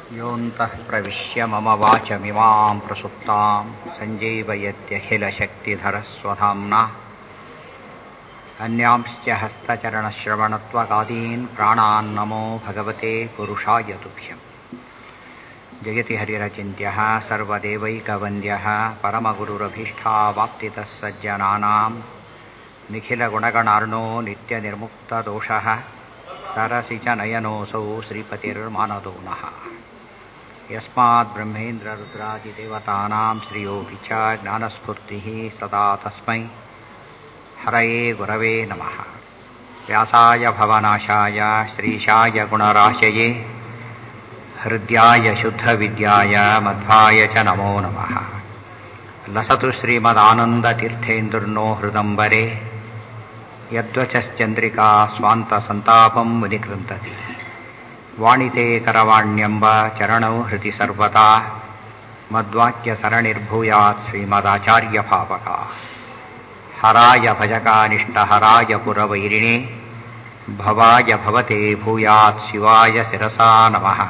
ಯೋऽन्तಃ ಪ್ರವಿಶ್ಯ ಮಮ ವಾಚಮಿಮಾಂ ಪ್ರಸುಪ್ತಾಂ ಸಂಜೀವಯತ್ಯಖಿಲಶಕ್ತಿಧರಸ್ವಧಾಮ್ನಾ ಅನ್ಯಾಂಶ್ಚ ಹಸ್ತಚರಣಶ್ರವಣತ್ವಗಾದೀನ್ ಪ್ರಾಣಾನ್ ನಮೋ ಭಗವತೆ ಪುರುಷಾಯ ತುಭ್ಯಂ. ಜಯತಿ ಹರಿರಚಿಂತ್ಯಃ ಸರ್ವದೇವೈಕವಂದ್ಯಃ ಪರಮಗುರುರಭೀಷ್ಟಾವಾಪ್ತಿತಃ ಸಜ್ಜನಾನಾಂ ನಿಖಿಲಗುಣಗಣಾರ್ಣೋ ನಿತ್ಯನಿರ್ಮುಕ್ತದೋಷಃ ಸರಸಿ ಚ ನಯನೋऽಸೌ ಶ್ರೀಪತಿರ್ಮಾನದೋ ನಃ. ಯಸ್ಮಾತ್ ಬ್ರಹ್ಮೇಂದ್ರರುದ್ರಾದಿದೇವತಾನಾಂ ಶ್ರಿಯೋऽಪಿ ಚ ಜ್ಞಾನಸ್ಫೂರ್ತಿಃ ಸದಾ ತಸ್ಮೈ ಹರಯೇ ಗುರವೇ ನಮಃ. ವ್ಯಾಸಾಯ ಭವನಾಶಾಯ ಶ್ರೀಶಾಯ ಗುಣರಾಶಯೇ ಹೃದ್ಯಾಯ ಶುದ್ಧವಿದ್ಯಾಯ ಮಧ್ವಾಯ ಚ ನಮೋ ನಮಃ. ಲಸತು ಶ್ರೀಮದಾನಂದತೀರ್ಥೇಂದುರ್ನೋ ಹೃದಂಬರೆ ಯದ್ವಚಶ್ಚಂದ್ರಿಕಾ ಸ್ವಾಂತಸಂತಾಪಂ ಮುನಿಕೃಂತತಿ. ವಾಣಿತೆ ಕರವಾಣ್ಯಂಬ ಚರಣೌ ಹೃತಿ ಸರ್ವದಾ ಮದ್ವಾಕ್ಯಸರಣಿರ್ಭೂಯಾತ್ ಶ್ರೀಮದಾಚಾರ್ಯಭಾವಕ. ಹರಾಯ ಭಜಕಾನಿಷ್ಟಹರಾಯ ಪುರವೈರಿಣೇ ಭವಾಯ ಭವತೆ ಭೂಯಾತ್ ಶಿವಾಯ ಶಿರಸಾ ನಮಃ.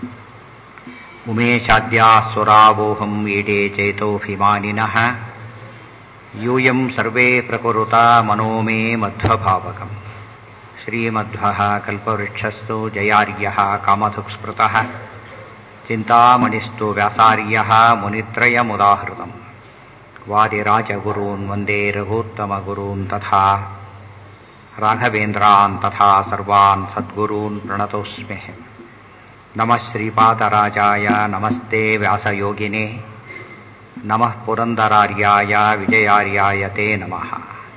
ಉಮೇಶಾದ್ಯಾಸುರಾವೋಹಂ ಈಡೇ ಚೇತೋಭಿಮಾನಿನಃ ಯೂಯಂ ಸರ್ವೇ ಪ್ರಕುರುತ ಮನೋ ಮೇ ಮಧ್ವಭಾವಕಂ. ಶ್ರೀಮಧ್ವಃ ಕಲ್ಪವೃಕ್ಷಸ್ತು ಜಯಾರ್ಯಃ ಕಾಮಧುಕ್ಸ್ಮೃತಃ ಚಿಂತಾಮಣಿಸ್ತು ವ್ಯಾಸಾರ್ಯಃ ಮುನಿತ್ರಯಮುದಾಹೃತಂ. ವಾದಿರಾಜಗುರೂನ್ ವಂದೇ ರಘೂತ್ತಮಗುರೂನ್ ತಥಾ ರಾಘವೇಂದ್ರಾನ್ ತಥಾ ಸರ್ವಾನ್ ಸದ್ಗುರೂನ್ ಪ್ರಣತೋಸ್ಮ್ಯಹಂ. ನಮಃ ಶ್ರೀಪಾದರಾಜಾಯ ನಮಸ್ತೆ ವ್ಯಾಸಯೋಗಿನೇ ನಮಃ ಪುರಂದರಾರ್ಯಾಯ ವಿಜಯಾರ್ಯಾಯ ತೇ ನಮಃ.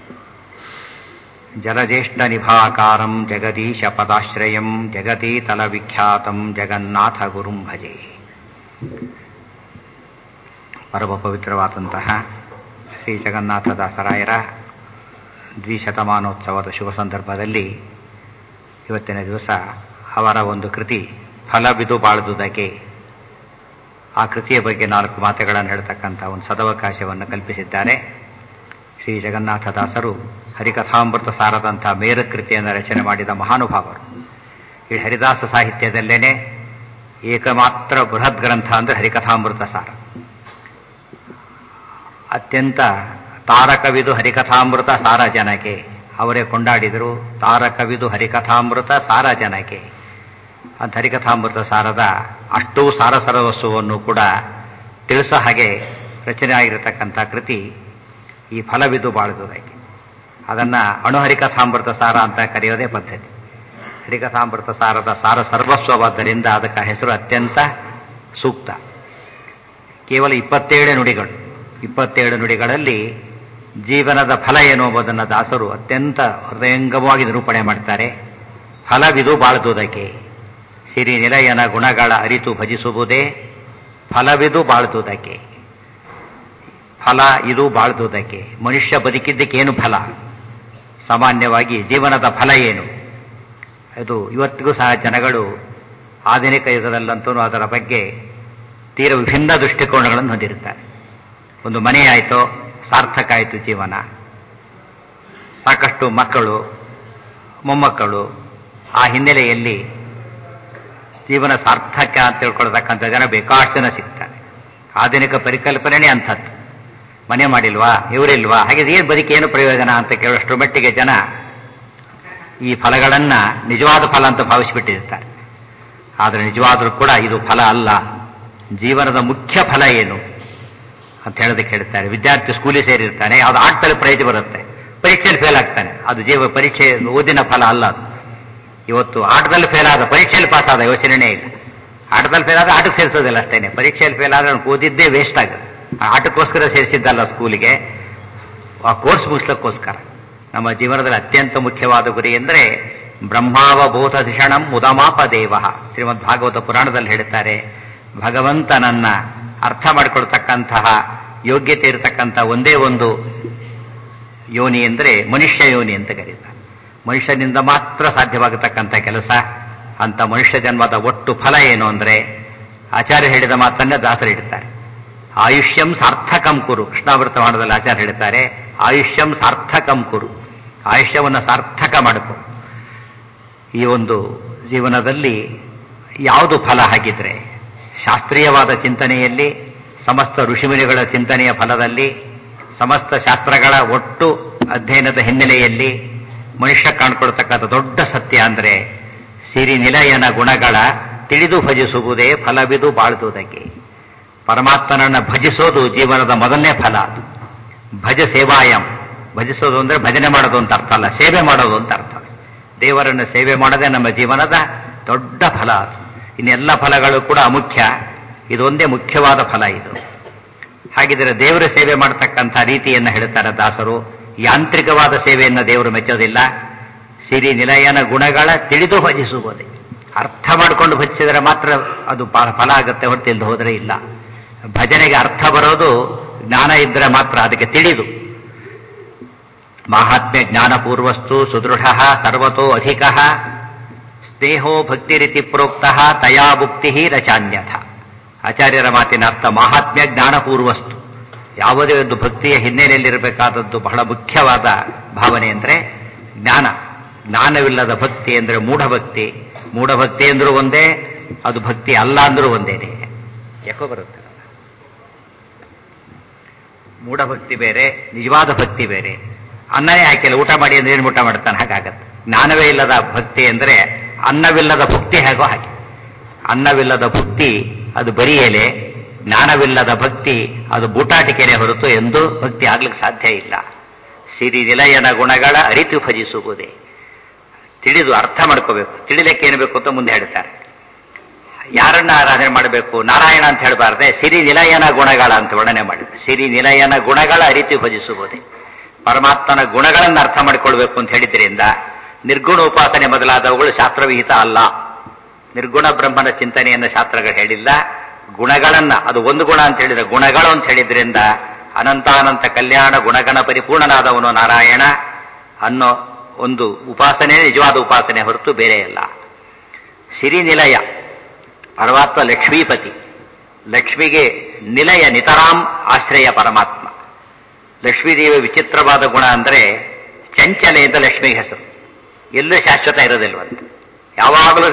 ಜಲಜ್ಯೇಷ್ಠನಿಭಾಕಾರಂ ಜಗದೀಶಪದಾಶ್ರಯಂ ಜಗತೀತಲವಿಖ್ಯಾತಂ ಜಗನ್ನಾಥಗುರುಂ ಭಜೆ. ಪರಮ ಪವಿತ್ರವಾದಂತಹ ಶ್ರೀ ಜಗನ್ನಾಥದಾಸರಾಯರ ದ್ವಿಶತಮಾನೋತ್ಸವದ ಶುಭ ಸಂದರ್ಭದಲ್ಲಿ ಇವತ್ತಿನ ದಿವಸ ಅವರ ಒಂದು ಕೃತಿ ಫಲವಿದು ಬಾಳುವುದಕ್ಕೆ, ಆ ಕೃತಿಯ ಬಗ್ಗೆ 4 ಮಾತುಗಳನ್ನು ಹೇಳ್ತಕ್ಕಂಥ ಒಂದು ಸದವಕಾಶವನ್ನು ಕಲ್ಪಿಸಿದ್ದಾರೆ. ಶ್ರೀ ಜಗನ್ನಾಥದಾಸರು ಹರಿಕಥಾಮೃತ ಸಾರದಂಥ ಮೇರು ಕೃತಿಯನ್ನು ರಚನೆ ಮಾಡಿದ ಮಹಾನುಭಾವರು. ಈ ಹರಿದಾಸ ಸಾಹಿತ್ಯದಲ್ಲೇನೆ ಏಕಮಾತ್ರ ಬೃಹತ್ ಗ್ರಂಥ ಅಂದರೆ ಹರಿಕಥಾಮೃತ ಸಾರ. ಅತ್ಯಂತ ತಾರಕವಿದು ಹರಿಕಥಾಮೃತ ಸಾರ ಜನಕ್ಕೆ ಅವರೇ ಕೊಂಡಾಡಿದರು. ತಾರಕವಿದು ಹರಿಕಥಾಮೃತ ಸಾರ ಜನಕ್ಕೆ ಅಂತ ಹರಿಕಥಾಮೃತ ಸಾರದ ಅಷ್ಟೂ ಸಾರಸರ್ವಸ್ವವನ್ನು ಕೂಡ ತಿಳಿಸೋ ಹಾಗೆ ರಚನೆ ಆಗಿರತಕ್ಕಂಥ ಕೃತಿ ಈ ಫಲವಿದು ಬಾಳುವುದಕ್ಕೆ. ಅದನ್ನು ಅಣುಹರಿಕಥಾಮೃತ ಸಾರ ಅಂತ ಕರೆಯೋದೇ ಪದ್ಧತಿ. ಹರಿಕಥಾಮೃತ ಸಾರದ ಸಾರ ಸರ್ವಸ್ವವಾದ್ದರಿಂದ ಅದಕ್ಕೆ ಹೆಸರು ಅತ್ಯಂತ ಸೂಕ್ತ. ಕೇವಲ 27 ನುಡಿಗಳು. 27 ನುಡಿಗಳಲ್ಲಿ ಜೀವನದ ಫಲ ಏನು ಎಂಬುದನ್ನು ದಾಸರು ಅತ್ಯಂತ ಹೃದಯಂಗಮವಾಗಿ ನಿರೂಪಣೆ ಮಾಡ್ತಾರೆ. ಫಲವಿದು ಬಾಳುವುದಕ್ಕೆ ಸಿರಿ ನಿಲಯನ ಗುಣಗಳ ಅರಿತು ಭಜಿಸುವುದೇ ಫಲವಿದು ಬಾಳುವುದಕ್ಕೆ. ಫಲ ಇದು ಬಾಳುವುದಕ್ಕೆ. ಮನುಷ್ಯ ಬದುಕಿದ್ದಕ್ಕೇನು ಫಲ? ಸಾಮಾನ್ಯವಾಗಿ ಜೀವನದ ಫಲ ಏನು? ಇದು ಇವತ್ತಿಗೂ ಸಹ ಜನಗಳು ಆಧುನಿಕ ಯುಗದಲ್ಲಂತೂ ಅದರ ಬಗ್ಗೆ ತೀರ ವಿಭಿನ್ನ ದೃಷ್ಟಿಕೋನಗಳನ್ನು ಹೊಂದಿರುತ್ತಾರೆ. ಒಂದು ಮನೆಯಾಯಿತು, ಸಾರ್ಥಕ ಆಯಿತು ಜೀವನ, ಸಾಕಷ್ಟು ಮಕ್ಕಳು ಮೊಮ್ಮಕ್ಕಳು, ಆ ಹಿನ್ನೆಲೆಯಲ್ಲಿ ಜೀವನ ಸಾರ್ಥಕ ಅಂತ ತಿಳ್ಕೊಳ್ತಕ್ಕಂಥ ಜನ ಬೇಕಾಷ್ಟು ಜನ ಸಿಗ್ತಾರೆ. ಆಧುನಿಕ ಪರಿಕಲ್ಪನೆ ಅಂಥದ್ದು. ಮನೆ ಮಾಡಿಲ್ವಾ, ಇವರಿಲ್ವಾ, ಹಾಗೆ ಏನು ಬದುಕೇನು ಪ್ರಯೋಜನ ಅಂತ ಕೇಳುವಷ್ಟು ಮಟ್ಟಿಗೆ ಜನ ಈ ಫಲಗಳನ್ನು ನಿಜವಾದ ಫಲ ಅಂತ ಭಾವಿಸಿಬಿಟ್ಟಿರ್ತಾರೆ. ಆದರೆ ನಿಜವಾದರೂ ಕೂಡ ಇದು ಫಲ ಅಲ್ಲ. ಜೀವನದ ಮುಖ್ಯ ಫಲ ಏನು ಅಂತ ಹೇಳೋದಕ್ಕೆ ಹೇಳ್ತಾರೆ. ವಿದ್ಯಾರ್ಥಿ ಸ್ಕೂಲಿಗೆ ಸೇರಿರ್ತಾನೆ, ಯಾವುದು ಆಟದಲ್ಲಿ ಪ್ರೈಜ್ ಬರುತ್ತೆ, ಪರೀಕ್ಷೆಯಲ್ಲಿ ಫೇಲ್ ಆಗ್ತಾನೆ, ಅದು ಪರೀಕ್ಷೆ ಓದಿನ ಫಲ ಅಲ್ಲ. ಅದು ಇವತ್ತು ಆಟದಲ್ಲಿ ಫೇಲ್ ಆದ ಪರೀಕ್ಷೆಯಲ್ಲಿ ಪಾಸ್ ಆದ ಯೋಚನೆನೇ ಇಲ್ಲ. ಆಟದಲ್ಲಿ ಫೇಲ್ ಆದ್ರೆ ಆಟಕ್ಕೆ ಸೇರಿಸೋದಿಲ್ಲ ಅಷ್ಟೇನೆ. ಪರೀಕ್ಷೆಯಲ್ಲಿ ಫೇಲ್ ಆದ್ರೆ ಓದಿದ್ದೇ ವೇಸ್ಟ್ ಆಗುತ್ತೆ. ಆಟಕ್ಕೋಸ್ಕರ ಸೇರಿಸಿದ್ದಲ್ಲ ಸ್ಕೂಲಿಗೆ, ಆ ಕೋರ್ಸ್ ಮುಗಿಸ್ಲಿಕ್ಕೋಸ್ಕರ. ನಮ್ಮ ಜೀವನದಲ್ಲಿ ಅತ್ಯಂತ ಮುಖ್ಯವಾದ ಗುರಿ ಎಂದರೆ ಬ್ರಹ್ಮಾವಬೋಧಧಿಷಣಂ ಮುದಮಾಪ ದೇವ. ಶ್ರೀಮದ್ ಭಾಗವತ ಪುರಾಣದಲ್ಲಿ ಹೇಳ್ತಾರೆ, ಭಗವಂತನನ್ನ ಅರ್ಥ ಮಾಡಿಕೊಳ್ತಕ್ಕಂತಹ ಯೋಗ್ಯತೆ ಇರತಕ್ಕಂಥ ಒಂದೇ ಒಂದು ಯೋನಿ ಎಂದರೆ ಮನುಷ್ಯ ಯೋನಿ ಅಂತ ಕರೀತಾರೆ. ಮನುಷ್ಯನಿಂದ ಮಾತ್ರ ಸಾಧ್ಯವಾಗತಕ್ಕಂಥ ಕೆಲಸ. ಅಂತ ಮನುಷ್ಯ ಜನ್ಮದ ಒಟ್ಟು ಫಲ ಏನು ಅಂದರೆ ಆಚಾರ್ಯ ಹೇಳಿದ ಮಾತನ್ನೇ ದಾಸರು ಇಡ್ತಾರೆ. ಆಯುಷ್ಯಂ ಸಾರ್ಥಕಂ ಕುರು. ಕೃಷ್ಣಾವೃತ ಮಾಡದಲ್ಲಿ ಆಚಾರ್ಯ ಹೇಳ್ತಾರೆ, ಆಯುಷ್ಯಂ ಸಾರ್ಥಕಂ ಕುರು. ಆಯುಷ್ಯವನ್ನು ಸಾರ್ಥಕ ಮಾಡಿಕೊ. ಈ ಒಂದು ಜೀವನದಲ್ಲಿ ಯಾವುದು ಫಲ ಹಾಗಿದ್ರೆ ಶಾಸ್ತ್ರೀಯವಾದ ಚಿಂತನೆಯಲ್ಲಿ, ಸಮಸ್ತ ಋಷಿಮುನಿಗಳ ಚಿಂತನೆಯ ಫಲದಲ್ಲಿ, ಸಮಸ್ತ ಶಾಸ್ತ್ರಗಳ ಒಟ್ಟು ಅಧ್ಯಯನದ ಹಿನ್ನೆಲೆಯಲ್ಲಿ ಮನುಷ್ಯ ಕಾಣ್ಕೊಳ್ತಕ್ಕಂಥ ದೊಡ್ಡ ಸತ್ಯ ಅಂದರೆ ಸಿರಿ ನಿಲಯನ ಗುಣಗಳ ತಿಳಿದು ಭಜಿಸುವುದೇ ಫಲವಿದು ಬಾಳ್ದುವುದಕ್ಕೆ. ಪರಮಾತ್ಮನನ್ನು ಭಜಿಸೋದು ಜೀವನದ ಮೊದಲನೇ ಫಲ. ಅದು ಭಜ ಸೇವಾಯಂ. ಭಜಿಸೋದು ಅಂದರೆ ಭಜನೆ ಮಾಡೋದು ಅಂತ ಅರ್ಥ ಅಲ್ಲ, ಸೇವೆ ಮಾಡೋದು ಅಂತ ಅರ್ಥ. ದೇವರನ್ನು ಸೇವೆ ಮಾಡೋದೇ ನಮ್ಮ ಜೀವನದ ದೊಡ್ಡ ಫಲ. ಅದು ಇನ್ನೆಲ್ಲ ಫಲಗಳು ಕೂಡ ಅಮುಖ್ಯ, ಇದೊಂದೇ ಮುಖ್ಯವಾದ ಫಲ ಇದು. ಹಾಗಿದ್ರೆ ದೇವರ ಸೇವೆ ಮಾಡತಕ್ಕಂಥ ರೀತಿಯನ್ನು ಹೇಳ್ತಾರೆ ದಾಸರು. ಯಾಂತ್ರಿಕವಾದ ಸೇವೆಯನ್ನು ದೇವರು ಮೆಚ್ಚೋದಿಲ್ಲ. ಸಿರಿ ನಿಲಯನ ಗುಣಗಳ ತಿಳಿದು ಭಜಿಸುವುದೇ. ಅರ್ಥ ಮಾಡಿಕೊಂಡು ಭಜಿಸಿದರೆ ಮಾತ್ರ ಅದು ಫಲ ಆಗುತ್ತೆ, ಹೊರತು ಇಲ್ಲದೆ ಹೋದರೆ ಇಲ್ಲ. ಭಜನೆಗೆ ಅರ್ಥ ಬರೋದು ಜ್ಞಾನ ಇದ್ದರೆ ಮಾತ್ರ, ಅದಕ್ಕೆ ತಿಳಿದು. ಮಾಹಾತ್ಮ್ಯ ಜ್ಞಾನಪೂರ್ವಸ್ತು ಸುದೃಢ ಸರ್ವತೋ ಅಧಿಕ ಸ್ನೇಹೋ ಭಕ್ತಿರಿತಿ ಪ್ರೋಕ್ತ ತಯಾ ಮುಕ್ತಿ ರಚಾನ್ಯಥ. ಆಚಾರ್ಯರ ಮಾತಿನ ಅರ್ಥ ಮಾಹಾತ್ಮ್ಯ ಜ್ಞಾನಪೂರ್ವಸ್ತು. ಯಾವುದೇ ಒಂದು ಭಕ್ತಿಯ ಹಿನ್ನೆಲೆಯಲ್ಲಿರಬೇಕಾದದ್ದು ಬಹಳ ಮುಖ್ಯವಾದ ಭಾವನೆ ಅಂದರೆ ಜ್ಞಾನ. ಜ್ಞಾನವಿಲ್ಲದ ಭಕ್ತಿ ಅಂದರೆ ಮೂಢಭಕ್ತಿ. ಮೂಢಭಕ್ತಿ ಅಂದ್ರೂ ಒಂದೇ, ಅದು ಭಕ್ತಿ ಅಲ್ಲ ಅಂದ್ರೂ ಒಂದೇನೆ. ಯಾಕೋ ಬರುತ್ತೆ. ಮೂಢಭಕ್ತಿ ಬೇರೆ, ನಿಜವಾದ ಭಕ್ತಿ ಬೇರೆ. ಅನ್ನನೇ ಹಾಕಿಲ್ಲ, ಊಟ ಮಾಡಿ ಅಂದ್ರೆ ಏನು ಊಟ ಮಾಡ್ತಾನೆ, ಹಾಗಾಗತ್ತೆ. ಜ್ಞಾನವೇ ಇಲ್ಲದ ಭಕ್ತಿ ಅಂದರೆ ಅನ್ನವಿಲ್ಲದ ಭಕ್ತಿ ಹೇಗೋ ಹಾಗೆ. ಅನ್ನವಿಲ್ಲದ ಭಕ್ತಿ ಅದು ಬರೀ ಎಲೆ, ಜ್ಞಾನವಿಲ್ಲದ ಭಕ್ತಿ ಅದು ಬೂಟಾಟಿಕೆನೆ ಹೊರತು ಎಂದು ಭಕ್ತಿ ಆಗ್ಲಿಕ್ಕೆ ಸಾಧ್ಯ ಇಲ್ಲ. ಸಿರಿ ನಿಲಯನ ಗುಣಗಳ ಅರಿತು ಭಜಿಸುವುದೇ. ತಿಳಿದು ಅರ್ಥ ಮಾಡ್ಕೋಬೇಕು. ತಿಳಿಲಿಕ್ಕೆ ಏನು ಬೇಕು ಅಂತ ಮುಂದೆ ಹೇಳ್ತಾರೆ. ಯಾರನ್ನ ಆರಾಧನೆ ಮಾಡಬೇಕು? ನಾರಾಯಣ ಅಂತ ಹೇಳಬಾರ್ದೆ, ಸಿರಿ ನಿಲಯನ ಗುಣಗಳ ಅಂತ ವರ್ಣನೆ ಮಾಡಿದೆ. ಸಿರಿ ನಿಲಯನ ಗುಣಗಳ ಅರಿತು ಭಜಿಸುವುದೇ. ಪರಮಾತ್ಮನ ಗುಣಗಳನ್ನು ಅರ್ಥ ಮಾಡಿಕೊಳ್ಬೇಕು ಅಂತ ಹೇಳಿದ್ರಿಂದ ನಿರ್ಗುಣ ಉಪಾಸನೆ ಮೊದಲಾದವುಗಳು ಶಾಸ್ತ್ರವಿಹಿತ ಅಲ್ಲ. ನಿರ್ಗುಣ ಬ್ರಹ್ಮನ ಚಿಂತನೆಯನ್ನು ಶಾಸ್ತ್ರಗಳು ಹೇಳಿಲ್ಲ. ಗುಣಗಳನ್ನ, ಅದು ಒಂದು ಗುಣ ಅಂತ ಹೇಳಿದ್ರೆ ಗುಣಗಳು ಅಂತ ಹೇಳಿದ್ರಿಂದ ಅನಂತಾನಂತ ಕಲ್ಯಾಣ ಗುಣಗಣ ಪರಿಪೂರ್ಣನಾದವನು ನಾರಾಯಣ ಅನ್ನೋ ಒಂದು ಉಪಾಸನೆ ನಿಜವಾದ ಉಪಾಸನೆ ಹೊರತು ಬೇರೆ ಇಲ್ಲ. ಸಿರಿ ನಿಲಯ ಪರಮಾತ್ಮ ಲಕ್ಷ್ಮೀಪತಿ. ಲಕ್ಷ್ಮಿಗೆ ನಿಲಯ ನಿತರಾಂ ಆಶ್ರಯ ಪರಮಾತ್ಮ. ಲಕ್ಷ್ಮೀದೇವಿ ವಿಚಿತ್ರವಾದ ಗುಣ ಅಂದರೆ ಚಂಚಲೆ ಅಂತ ಲಕ್ಷ್ಮಿಗೆ ಹೆಸರು. ಎಲ್ಲೂ ಶಾಶ್ವತ ಇರೋದಿಲ್ವಂತ. ಯಾವಾಗಲೂ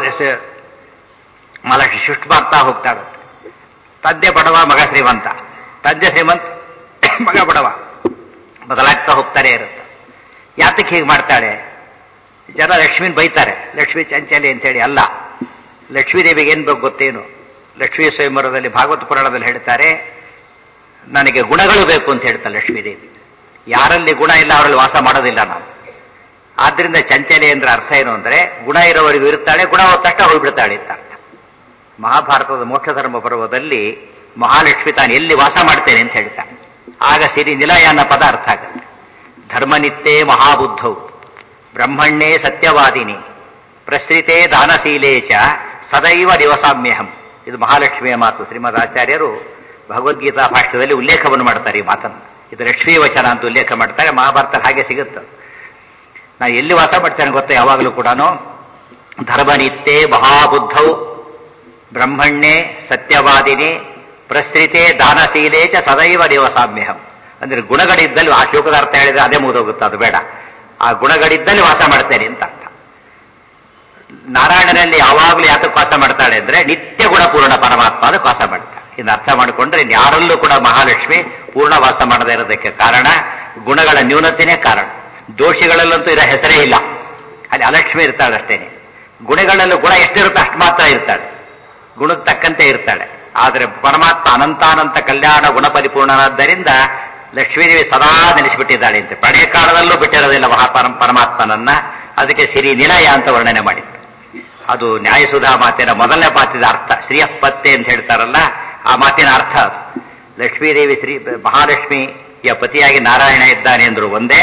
ಮಹಾಲಕ್ಷ್ಮಿ ಶಿಷ್ಟು ಮಾಡ್ತಾ ಹೋಗ್ತಾಳಂತೆ. ತಂದೆ ಬಡವ, ಮಗ ಶ್ರೀಮಂತ. ತಂದೆ ಶ್ರೀಮಂತ, ಮಗ ಬಡವ, ಬದಲಾಗ್ತಾ ಹೋಗ್ತಾನೆ ಇರುತ್ತೆ. ಯಾತಕ್ಕೆ ಹೀಗೆ ಮಾಡ್ತಾಳೆ? ಜನ ಲಕ್ಷ್ಮೀನ್ ಬೈತಾರೆ, ಲಕ್ಷ್ಮೀ ಚಂಚಲೆ ಅಂತೇಳಿ. ಅಲ್ಲ, ಲಕ್ಷ್ಮೀದೇವಿಗೆ ಏನ್ ಬೇಕು ಗೊತ್ತೇನು? ಲಕ್ಷ್ಮೀ ಸ್ವಯಂವರದಲ್ಲಿ ಭಾಗವತ ಪುರಾಣದಲ್ಲಿ ಹೇಳ್ತಾರೆ, ನನಗೆ ಗುಣಗಳು ಬೇಕು ಅಂತ ಹೇಳ್ತಾಳೆ ಲಕ್ಷ್ಮೀದೇವಿ. ಯಾರಲ್ಲಿ ಗುಣ ಇಲ್ಲ ಅವರಲ್ಲಿ ವಾಸ ಮಾಡೋದಿಲ್ಲ ನಾವು. ಆದ್ರಿಂದ ಚಂಚಲೆ ಅಂದ್ರೆ ಅರ್ಥ ಏನು ಅಂದ್ರೆ ಗುಣ ಇರೋವರೆಗೂ ಇರ್ತಾಳೆ, ಗುಣ ಹೋದ ತಕ್ಷಣ ಹೋಗ್ಬಿಡ್ತಾಳೆ ಅಂತ ಅರ್ಥ. ಮಹಾಭಾರತದ ಮೋಕ್ಷ ಧರ್ಮ ಪರ್ವದಲ್ಲಿ ಮಹಾಲಕ್ಷ್ಮಿ ತಾನು ಎಲ್ಲಿ ವಾಸ ಮಾಡ್ತೇನೆ ಅಂತ ಹೇಳ್ತಾನೆ. ಆಗ ಸಿರಿ ನಿಲಯ ಅನ್ನೋ ಪದ ಅರ್ಥ ಆಗುತ್ತೆ. ಧರ್ಮನಿತ್ಯೇ ಮಹಾಬುದ್ಧೌ ಬ್ರಹ್ಮಣ್ಯೇ ಸತ್ಯವಾದಿನಿ ಪ್ರಸೃತೆ ದಾನಶೀಲೇ ಚ ಸದೈವ ದಿವಸಾಮ್ಯಹಂ. ಇದು ಮಹಾಲಕ್ಷ್ಮಿಯ ಮಾತು. ಶ್ರೀಮದ್ ಆಚಾರ್ಯರು ಭಗವದ್ಗೀತಾ ಭಾಷ್ಯದಲ್ಲಿ ಉಲ್ಲೇಖವನ್ನು ಮಾಡ್ತಾರೆ ಈ ಮಾತನ್ನು. ಇದು ಲಕ್ಷ್ಮೀ ವಚನ ಅಂತ ಉಲ್ಲೇಖ ಮಾಡ್ತಾರೆ. ಮಹಾಭಾರತ ಹಾಗೆ ಸಿಗುತ್ತೆ. ನಾ ಎಲ್ಲಿ ವಾಸ ಮಾಡ್ತೇನೆ ಗೊತ್ತಾ? ಯಾವಾಗಲೂ ಕೂಡ ಧರ್ಮನಿತ್ಯೇ ಮಹಾಬುದ್ಧೌ ಬ್ರಹ್ಮಣ್ಯೇ ಸತ್ಯವಾದಿನಿ ಪ್ರಸೃತೆ ದಾನಶೀಲೇ ಚ ಸದೈವ ದಿವಸಾಮ್ಯಹಂ. ಅಂದ್ರೆ ಗುಣಗಳಿದ್ದಲ್ಲಿ, ಆ ಶ್ಲೋಕದ ಅರ್ಥ ಹೇಳಿದ್ರೆ ಅದೇ ಮುಗಿದೋಗುತ್ತೆ, ಅದು ಬೇಡ. ಆ ಗುಣಗಳಿದ್ದಲ್ಲಿ ವಾಸ ಮಾಡ್ತೇನೆ ಅಂತ ಅರ್ಥ. ನಾರಾಯಣನಲ್ಲಿ ಯಾವಾಗಲೂ ಯಾತಕ್ಕೆ ವಾಸ ಮಾಡ್ತಾಳೆ ಅಂದ್ರೆ ನಿತ್ಯ ಗುಣಪೂರ್ಣ ಪರಮಾತ್ಮ ಅದಕ್ಕೆ ವಾಸ ಮಾಡ್ತಾಳೆ. ಇನ್ನು ಅರ್ಥ ಮಾಡಿಕೊಂಡ್ರೆ ಯಾರಲ್ಲೂ ಕೂಡ ಮಹಾಲಕ್ಷ್ಮಿ ಪೂರ್ಣ ವಾಸ ಮಾಡದೇ ಇರೋದಕ್ಕೆ ಕಾರಣ ಗುಣಗಳ ನ್ಯೂನತೆಯೇ ಕಾರಣ. ದೋಷಿಗಳಲ್ಲಂತೂ ಇರೋ ಹೆಸರೇ ಇಲ್ಲ, ಅಲ್ಲಿ ಅಲಕ್ಷ್ಮಿ ಇರ್ತಾಳೆ ಅಷ್ಟೇನೆ. ಗುಣಗಳಲ್ಲೂ ಗುಣ ಎಷ್ಟಿರುತ್ತೆ ಅಷ್ಟು ಮಾತ್ರ ಇರ್ತಾಳೆ, ಗುಣಕ್ಕೆ ತಕ್ಕಂತೆ ಇರ್ತಾಳೆ. ಆದರೆ ಪರಮಾತ್ಮ ಅನಂತಾನಂತ ಕಲ್ಯಾಣ ಗುಣ ಪರಿಪೂರ್ಣನಾದ್ದರಿಂದ ಲಕ್ಷ್ಮೀದೇವಿ ಸದಾ ನೆಲೆಸಿಬಿಟ್ಟಿದ್ದಾಳೆ ಅಂತ. ಪ್ರಳಯ ಕಾಲದಲ್ಲೂ ಬಿಟ್ಟಿರೋದಿಲ್ಲ ಪರಮಾತ್ಮನನ್ನ. ಅದಕ್ಕೆ ಸಿರಿ ನಿಲಯ ಅಂತ ವರ್ಣನೆ ಮಾಡಿದ್ರು. ಅದು ನ್ಯಾಯಸುಧಾ ಮಾತಿನ ಮೊದಲನೇ ಮಾತಿನ ಅರ್ಥ. ಶ್ರೀಯಪ್ಪತ್ತೆ ಅಂತ ಹೇಳ್ತಾರಲ್ಲ, ಆ ಮಾತಿನ ಅರ್ಥ ಅದು. ಲಕ್ಷ್ಮೀದೇವಿ ಮಹಾಲಕ್ಷ್ಮಿಯ ಪತಿಯಾಗಿ ನಾರಾಯಣ ಇದ್ದಾನೆ ಅಂದ್ರು ಒಂದೇ,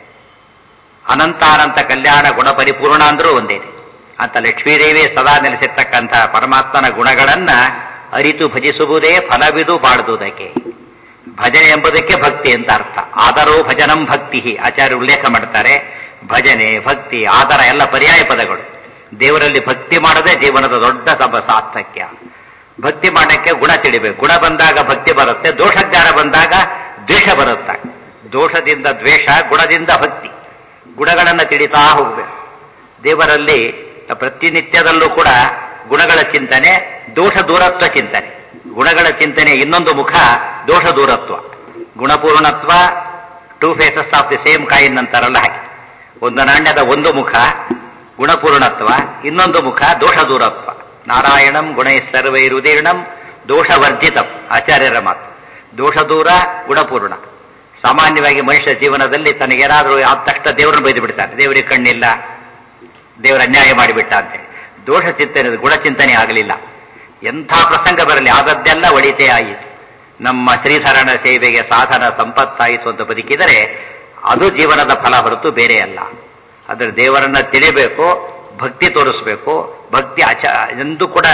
ಅನಂತಾನಂತ ಕಲ್ಯಾಣ ಗುಣ ಪರಿಪೂರ್ಣ ಅಂದ್ರೂ ಒಂದೇ ಅಂತ. ಲಕ್ಷ್ಮೀದೇವಿ ಸದಾ ನೆಲೆಸಿರ್ತಕ್ಕಂಥ ಪರಮಾತ್ಮನ ಗುಣಗಳನ್ನ ಅರಿತು ಭಜಿಸುವುದೇ ಫಲವಿದು ಬಾಳ್ದುವುದಕ್ಕೆ. ಭಜನೆ ಎಂಬುದಕ್ಕೆ ಭಕ್ತಿ ಅಂತ ಅರ್ಥ. ಆದರೋ ಭಜನಂ ಭಕ್ತಿ ಆಚಾರ್ಯ ಉಲ್ಲೇಖ ಮಾಡ್ತಾರೆ. ಭಜನೆ, ಭಕ್ತಿ, ಆದರ ಎಲ್ಲ ಪರ್ಯಾಯ ಪದಗಳು. ದೇವರಲ್ಲಿ ಭಕ್ತಿ ಮಾಡೋದೇ ಜೀವನದ ದೊಡ್ಡ ಸಾರ್ಥಕ್ಯ. ಭಕ್ತಿ ಮಾಡಕ್ಕೆ ಗುಣ ತಿಳಿಬೇಕು. ಗುಣ ಬಂದಾಗ ಭಕ್ತಿ ಬರುತ್ತೆ, ದೋಷಜ್ಞಾನ ಬಂದಾಗ ದ್ವೇಷ ಬರುತ್ತೆ. ದೋಷದಿಂದ ದ್ವೇಷ, ಗುಣದಿಂದ ಭಕ್ತಿ. ಗುಣಗಳನ್ನು ತಿಳಿತಾ ಹೋಗ್ಬೇಕು. ದೇವರಲ್ಲಿ ಪ್ರತಿನಿತ್ಯದಲ್ಲೂ ಕೂಡ ಗುಣಗಳ ಚಿಂತನೆ, ದೋಷ ದೂರತ್ವ ಚಿಂತನೆ. ಗುಣಗಳ ಚಿಂತನೆ ಇನ್ನೊಂದು ಮುಖ ದೋಷ ದೂರತ್ವ. ಗುಣಪೂರ್ಣತ್ವ, two faces of the same coin ಅಂತಾರಲ್ಲ ಹಾಗೆ. ಒಂದು ನಾಣ್ಯದ ಒಂದು ಮುಖ ಗುಣಪೂರ್ಣತ್ವ, ಇನ್ನೊಂದು ಮುಖ ದೋಷ ದೂರತ್ವ. ನಾರಾಯಣಂ ಗುಣೈ ಸರ್ವೈರುದೀರ್ಣಂ ದೋಷವರ್ಜಿತಂ, ಆಚಾರ್ಯರ ಮಾತು. ದೋಷ ದೂರ, ಗುಣಪೂರ್ಣ. ಸಾಮಾನ್ಯವಾಗಿ ಮನುಷ್ಯ ಜೀವನದಲ್ಲಿ ತನಗೇನಾದರೂ ಆದ ತಕ್ಷಣ ದೇವರನ್ನು ಬೈದು ಬಿಡ್ತಾನೆ, ದೇವರಿಗೆ ಕಣ್ಣಿಲ್ಲ, ದೇವರ ಅನ್ಯಾಯ ಮಾಡಿಬಿಟ್ಟ ಅಂತೇಳಿ. ದೋಷ ಚಿಂತನೆ, ಗುಣಚಿಂತನೆ ಆಗಲಿಲ್ಲ. ಎಂಥ ಪ್ರಸಂಗ ಬರಲಿ ಆದದ್ದೆಲ್ಲ ಒಳಿತೇ ಆಯಿತು, ನಮ್ಮ ಶ್ರೀಧರಣ ಸೇವೆಗೆ ಸಾಧನ ಸಂಪತ್ತಾಯಿತು ಅಂತ ಬದುಕಿದರೆ ಅದು ಜೀವನದ ಫಲ ಹೊರತು ಬೇರೆ ಅಲ್ಲ. ಅದರ ದೇವರನ್ನ ತಿಳಿಬೇಕು, ಭಕ್ತಿ ತೋರಿಸ್ಬೇಕು. ಭಕ್ತಿ ಎಂದೂ ಕೂಡ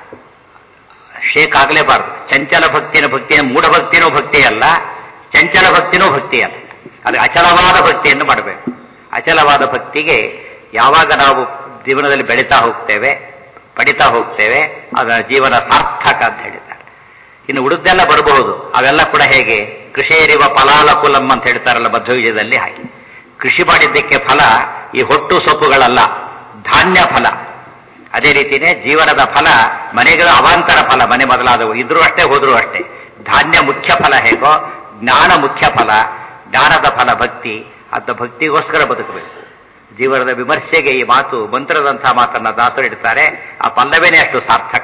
ಶೇಕ್ ಆಗಲೇಬಾರದು. ಚಂಚಲ ಭಕ್ತಿನ ಮೂಢಭಕ್ತಿನೂ ಭಕ್ತಿ ಅಲ್ಲ, ಚಂಚಲ ಭಕ್ತಿನೂ ಭಕ್ತಿ ಅಲ್ಲ. ಅದು ಅಚಲವಾದ ಭಕ್ತಿಯನ್ನು ಮಾಡಬೇಕು. ಅಚಲವಾದ ಭಕ್ತಿಗೆ ಯಾವಾಗ ನಾವು ಜೀವನದಲ್ಲಿ ಬೆಳೀತಾ ಹೋಗ್ತೇವೆ, ಪಡಿತಾ ಹೋಗ್ತೇವೆ, ಅದರ ಜೀವನ ಸಾರ್ಥಕ ಅಂತ ಹೇಳಿದ್ದಾರೆ. ಇನ್ನು ಉಳಿದೆಲ್ಲ ಬರಬಹುದು, ಅವೆಲ್ಲ ಕೂಡ ಹೇಗೆ ಕೃಷಿಯರಿವ ಫಲಾಲಕುಲಂ ಅಂತ ಹೇಳ್ತಾರಲ್ಲ ಮಧ್ವವಿಜಯದಲ್ಲಿ, ಹಾಗೆ ಕೃಷಿ ಮಾಡಿದ್ದಕ್ಕೆ ಫಲ ಈ ಹೊಟ್ಟು ಸೊಪ್ಪುಗಳಲ್ಲ, ಧಾನ್ಯ ಫಲ. ಅದೇ ರೀತಿಯೇ ಜೀವನದ ಫಲ ಮನೆಗಳ ಅವಾಂತರ ಫಲ, ಮನೆ ಮೊದಲಾದವು ಇದ್ರೂ ಅಷ್ಟೇ ಹೋದ್ರೂ ಅಷ್ಟೇ. ಧಾನ್ಯ ಮುಖ್ಯ ಫಲ ಹೇಗೋ ಜ್ಞಾನ ಮುಖ್ಯ ಫಲ, ಜ್ಞಾನದ ಫಲ ಭಕ್ತಿ. ಅಂತ ಭಕ್ತಿಗೋಸ್ಕರ ಬದುಕಬೇಕು. ಜೀವನದ ವಿಮರ್ಶೆಗೆ ಈ ಮಾತು ಮಂತ್ರದಂತಹ ಮಾತನ್ನ ದಾಸರು ಇಡ್ತಾರೆ. ಆ ಪಲ್ಲವೇನೆ ಅಷ್ಟು ಸಾರ್ಥಕ.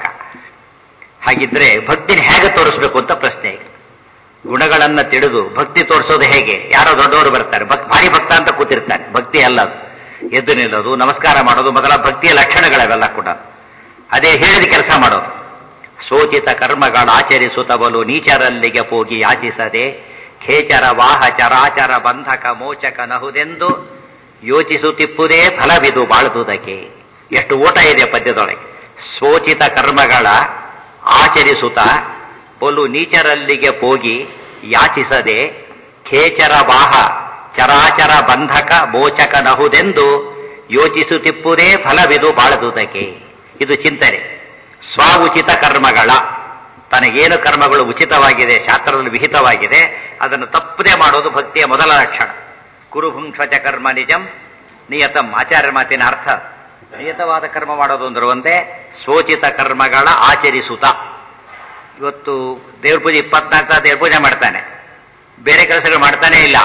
ಹಾಗಿದ್ರೆ ಭಕ್ತಿನ ಹೇಗೆ ತೋರಿಸ್ಬೇಕು ಅಂತ ಪ್ರಶ್ನೆ ಈಗ. ಗುಣಗಳನ್ನ ತಿಳಿದು ಭಕ್ತಿ ತೋರಿಸೋದು ಹೇಗೆ? ಯಾರೋ ದೊಡ್ಡವರು ಬರ್ತಾರೆ, ಭಾರಿ ಭಕ್ತ ಅಂತ ಕೂತಿರ್ತಾರೆ, ಭಕ್ತಿ ಅಲ್ಲ ಅದು. ಎದ್ದು ನಿಲ್ಲೋದು, ನಮಸ್ಕಾರ ಮಾಡೋದು ಮೊದಲ ಭಕ್ತಿಯ ಲಕ್ಷಣಗಳವೆಲ್ಲ ಕೂಡ. ಅದೇ ಹೇಳಿದ ಕೆಲಸ ಮಾಡೋದು. ಸೋಚಿತ ಕರ್ಮಗಳ ಆಚರಿಸುತ್ತ ಬಲು ನೀಚರಲ್ಲಿಗೆ ಹೋಗಿ ಯಾಚಿಸದೆ ಖೇಚರ ವಾಹ ಚರಾಚರ ಬಂಧಕ ಮೋಚಕ ನಹುದೆಂದು ಯೋಚಿಸುತ್ತಿಪ್ಪುದೇ ಫಲವಿದು ಬಾಳುವುದಕ್ಕೆ. ಎಷ್ಟು ಓಟ ಇದೆ ಪದ್ಯದೊಳಗೆ. ಸೋಚಿತ ಕರ್ಮಗಳ ಆಚರಿಸುತ್ತ ಬಲು ನೀಚರಲ್ಲಿಗೆ ಹೋಗಿ ಯಾಚಿಸದೆ ಖೇಚರ ವಾಹ ಚರಾಚರ ಬಂಧಕ ಮೋಚಕ ನಹುದೆಂದು ಯೋಚಿಸುತ್ತಿಪ್ಪುದೇ ಫಲವಿದು ಬಾಳುವುದಕ್ಕೆ. ಇದು ಚಿಂತನೆ. ಸ್ವಉಚಿತ ಕರ್ಮಗಳ, ತನಗೇನು ಕರ್ಮಗಳು ಉಚಿತವಾಗಿದೆ, ಶಾಸ್ತ್ರದಲ್ಲಿ ವಿಹಿತವಾಗಿದೆ, ಅದನ್ನು ತಪ್ಪದೆ ಮಾಡೋದು ಭಕ್ತಿಯ ಮೊದಲ ಲಕ್ಷಣ. ಕುರುಭುಂಕ್ಷ ಕರ್ಮ ನಿಜಂ ನಿಯತಂ, ಆಚಾರ್ಯ ಮಾತಿನ ಅರ್ಥ. ನಿಯತವಾದ ಕರ್ಮ ಮಾಡೋದು ಅಂದ್ರೆ ಒಂದೇ, ಸ್ವೋಚಿತ ಕರ್ಮಗಳ ಆಚರಿಸುತ್ತ. ಇವತ್ತು ದೇವ್ರ ಪೂಜೆ 24 ದೇವ್ರ ಪೂಜೆ ಮಾಡ್ತಾನೆ, ಬೇರೆ ಕೆಲಸಗಳು ಮಾಡ್ತಾನೇ ಇಲ್ಲ,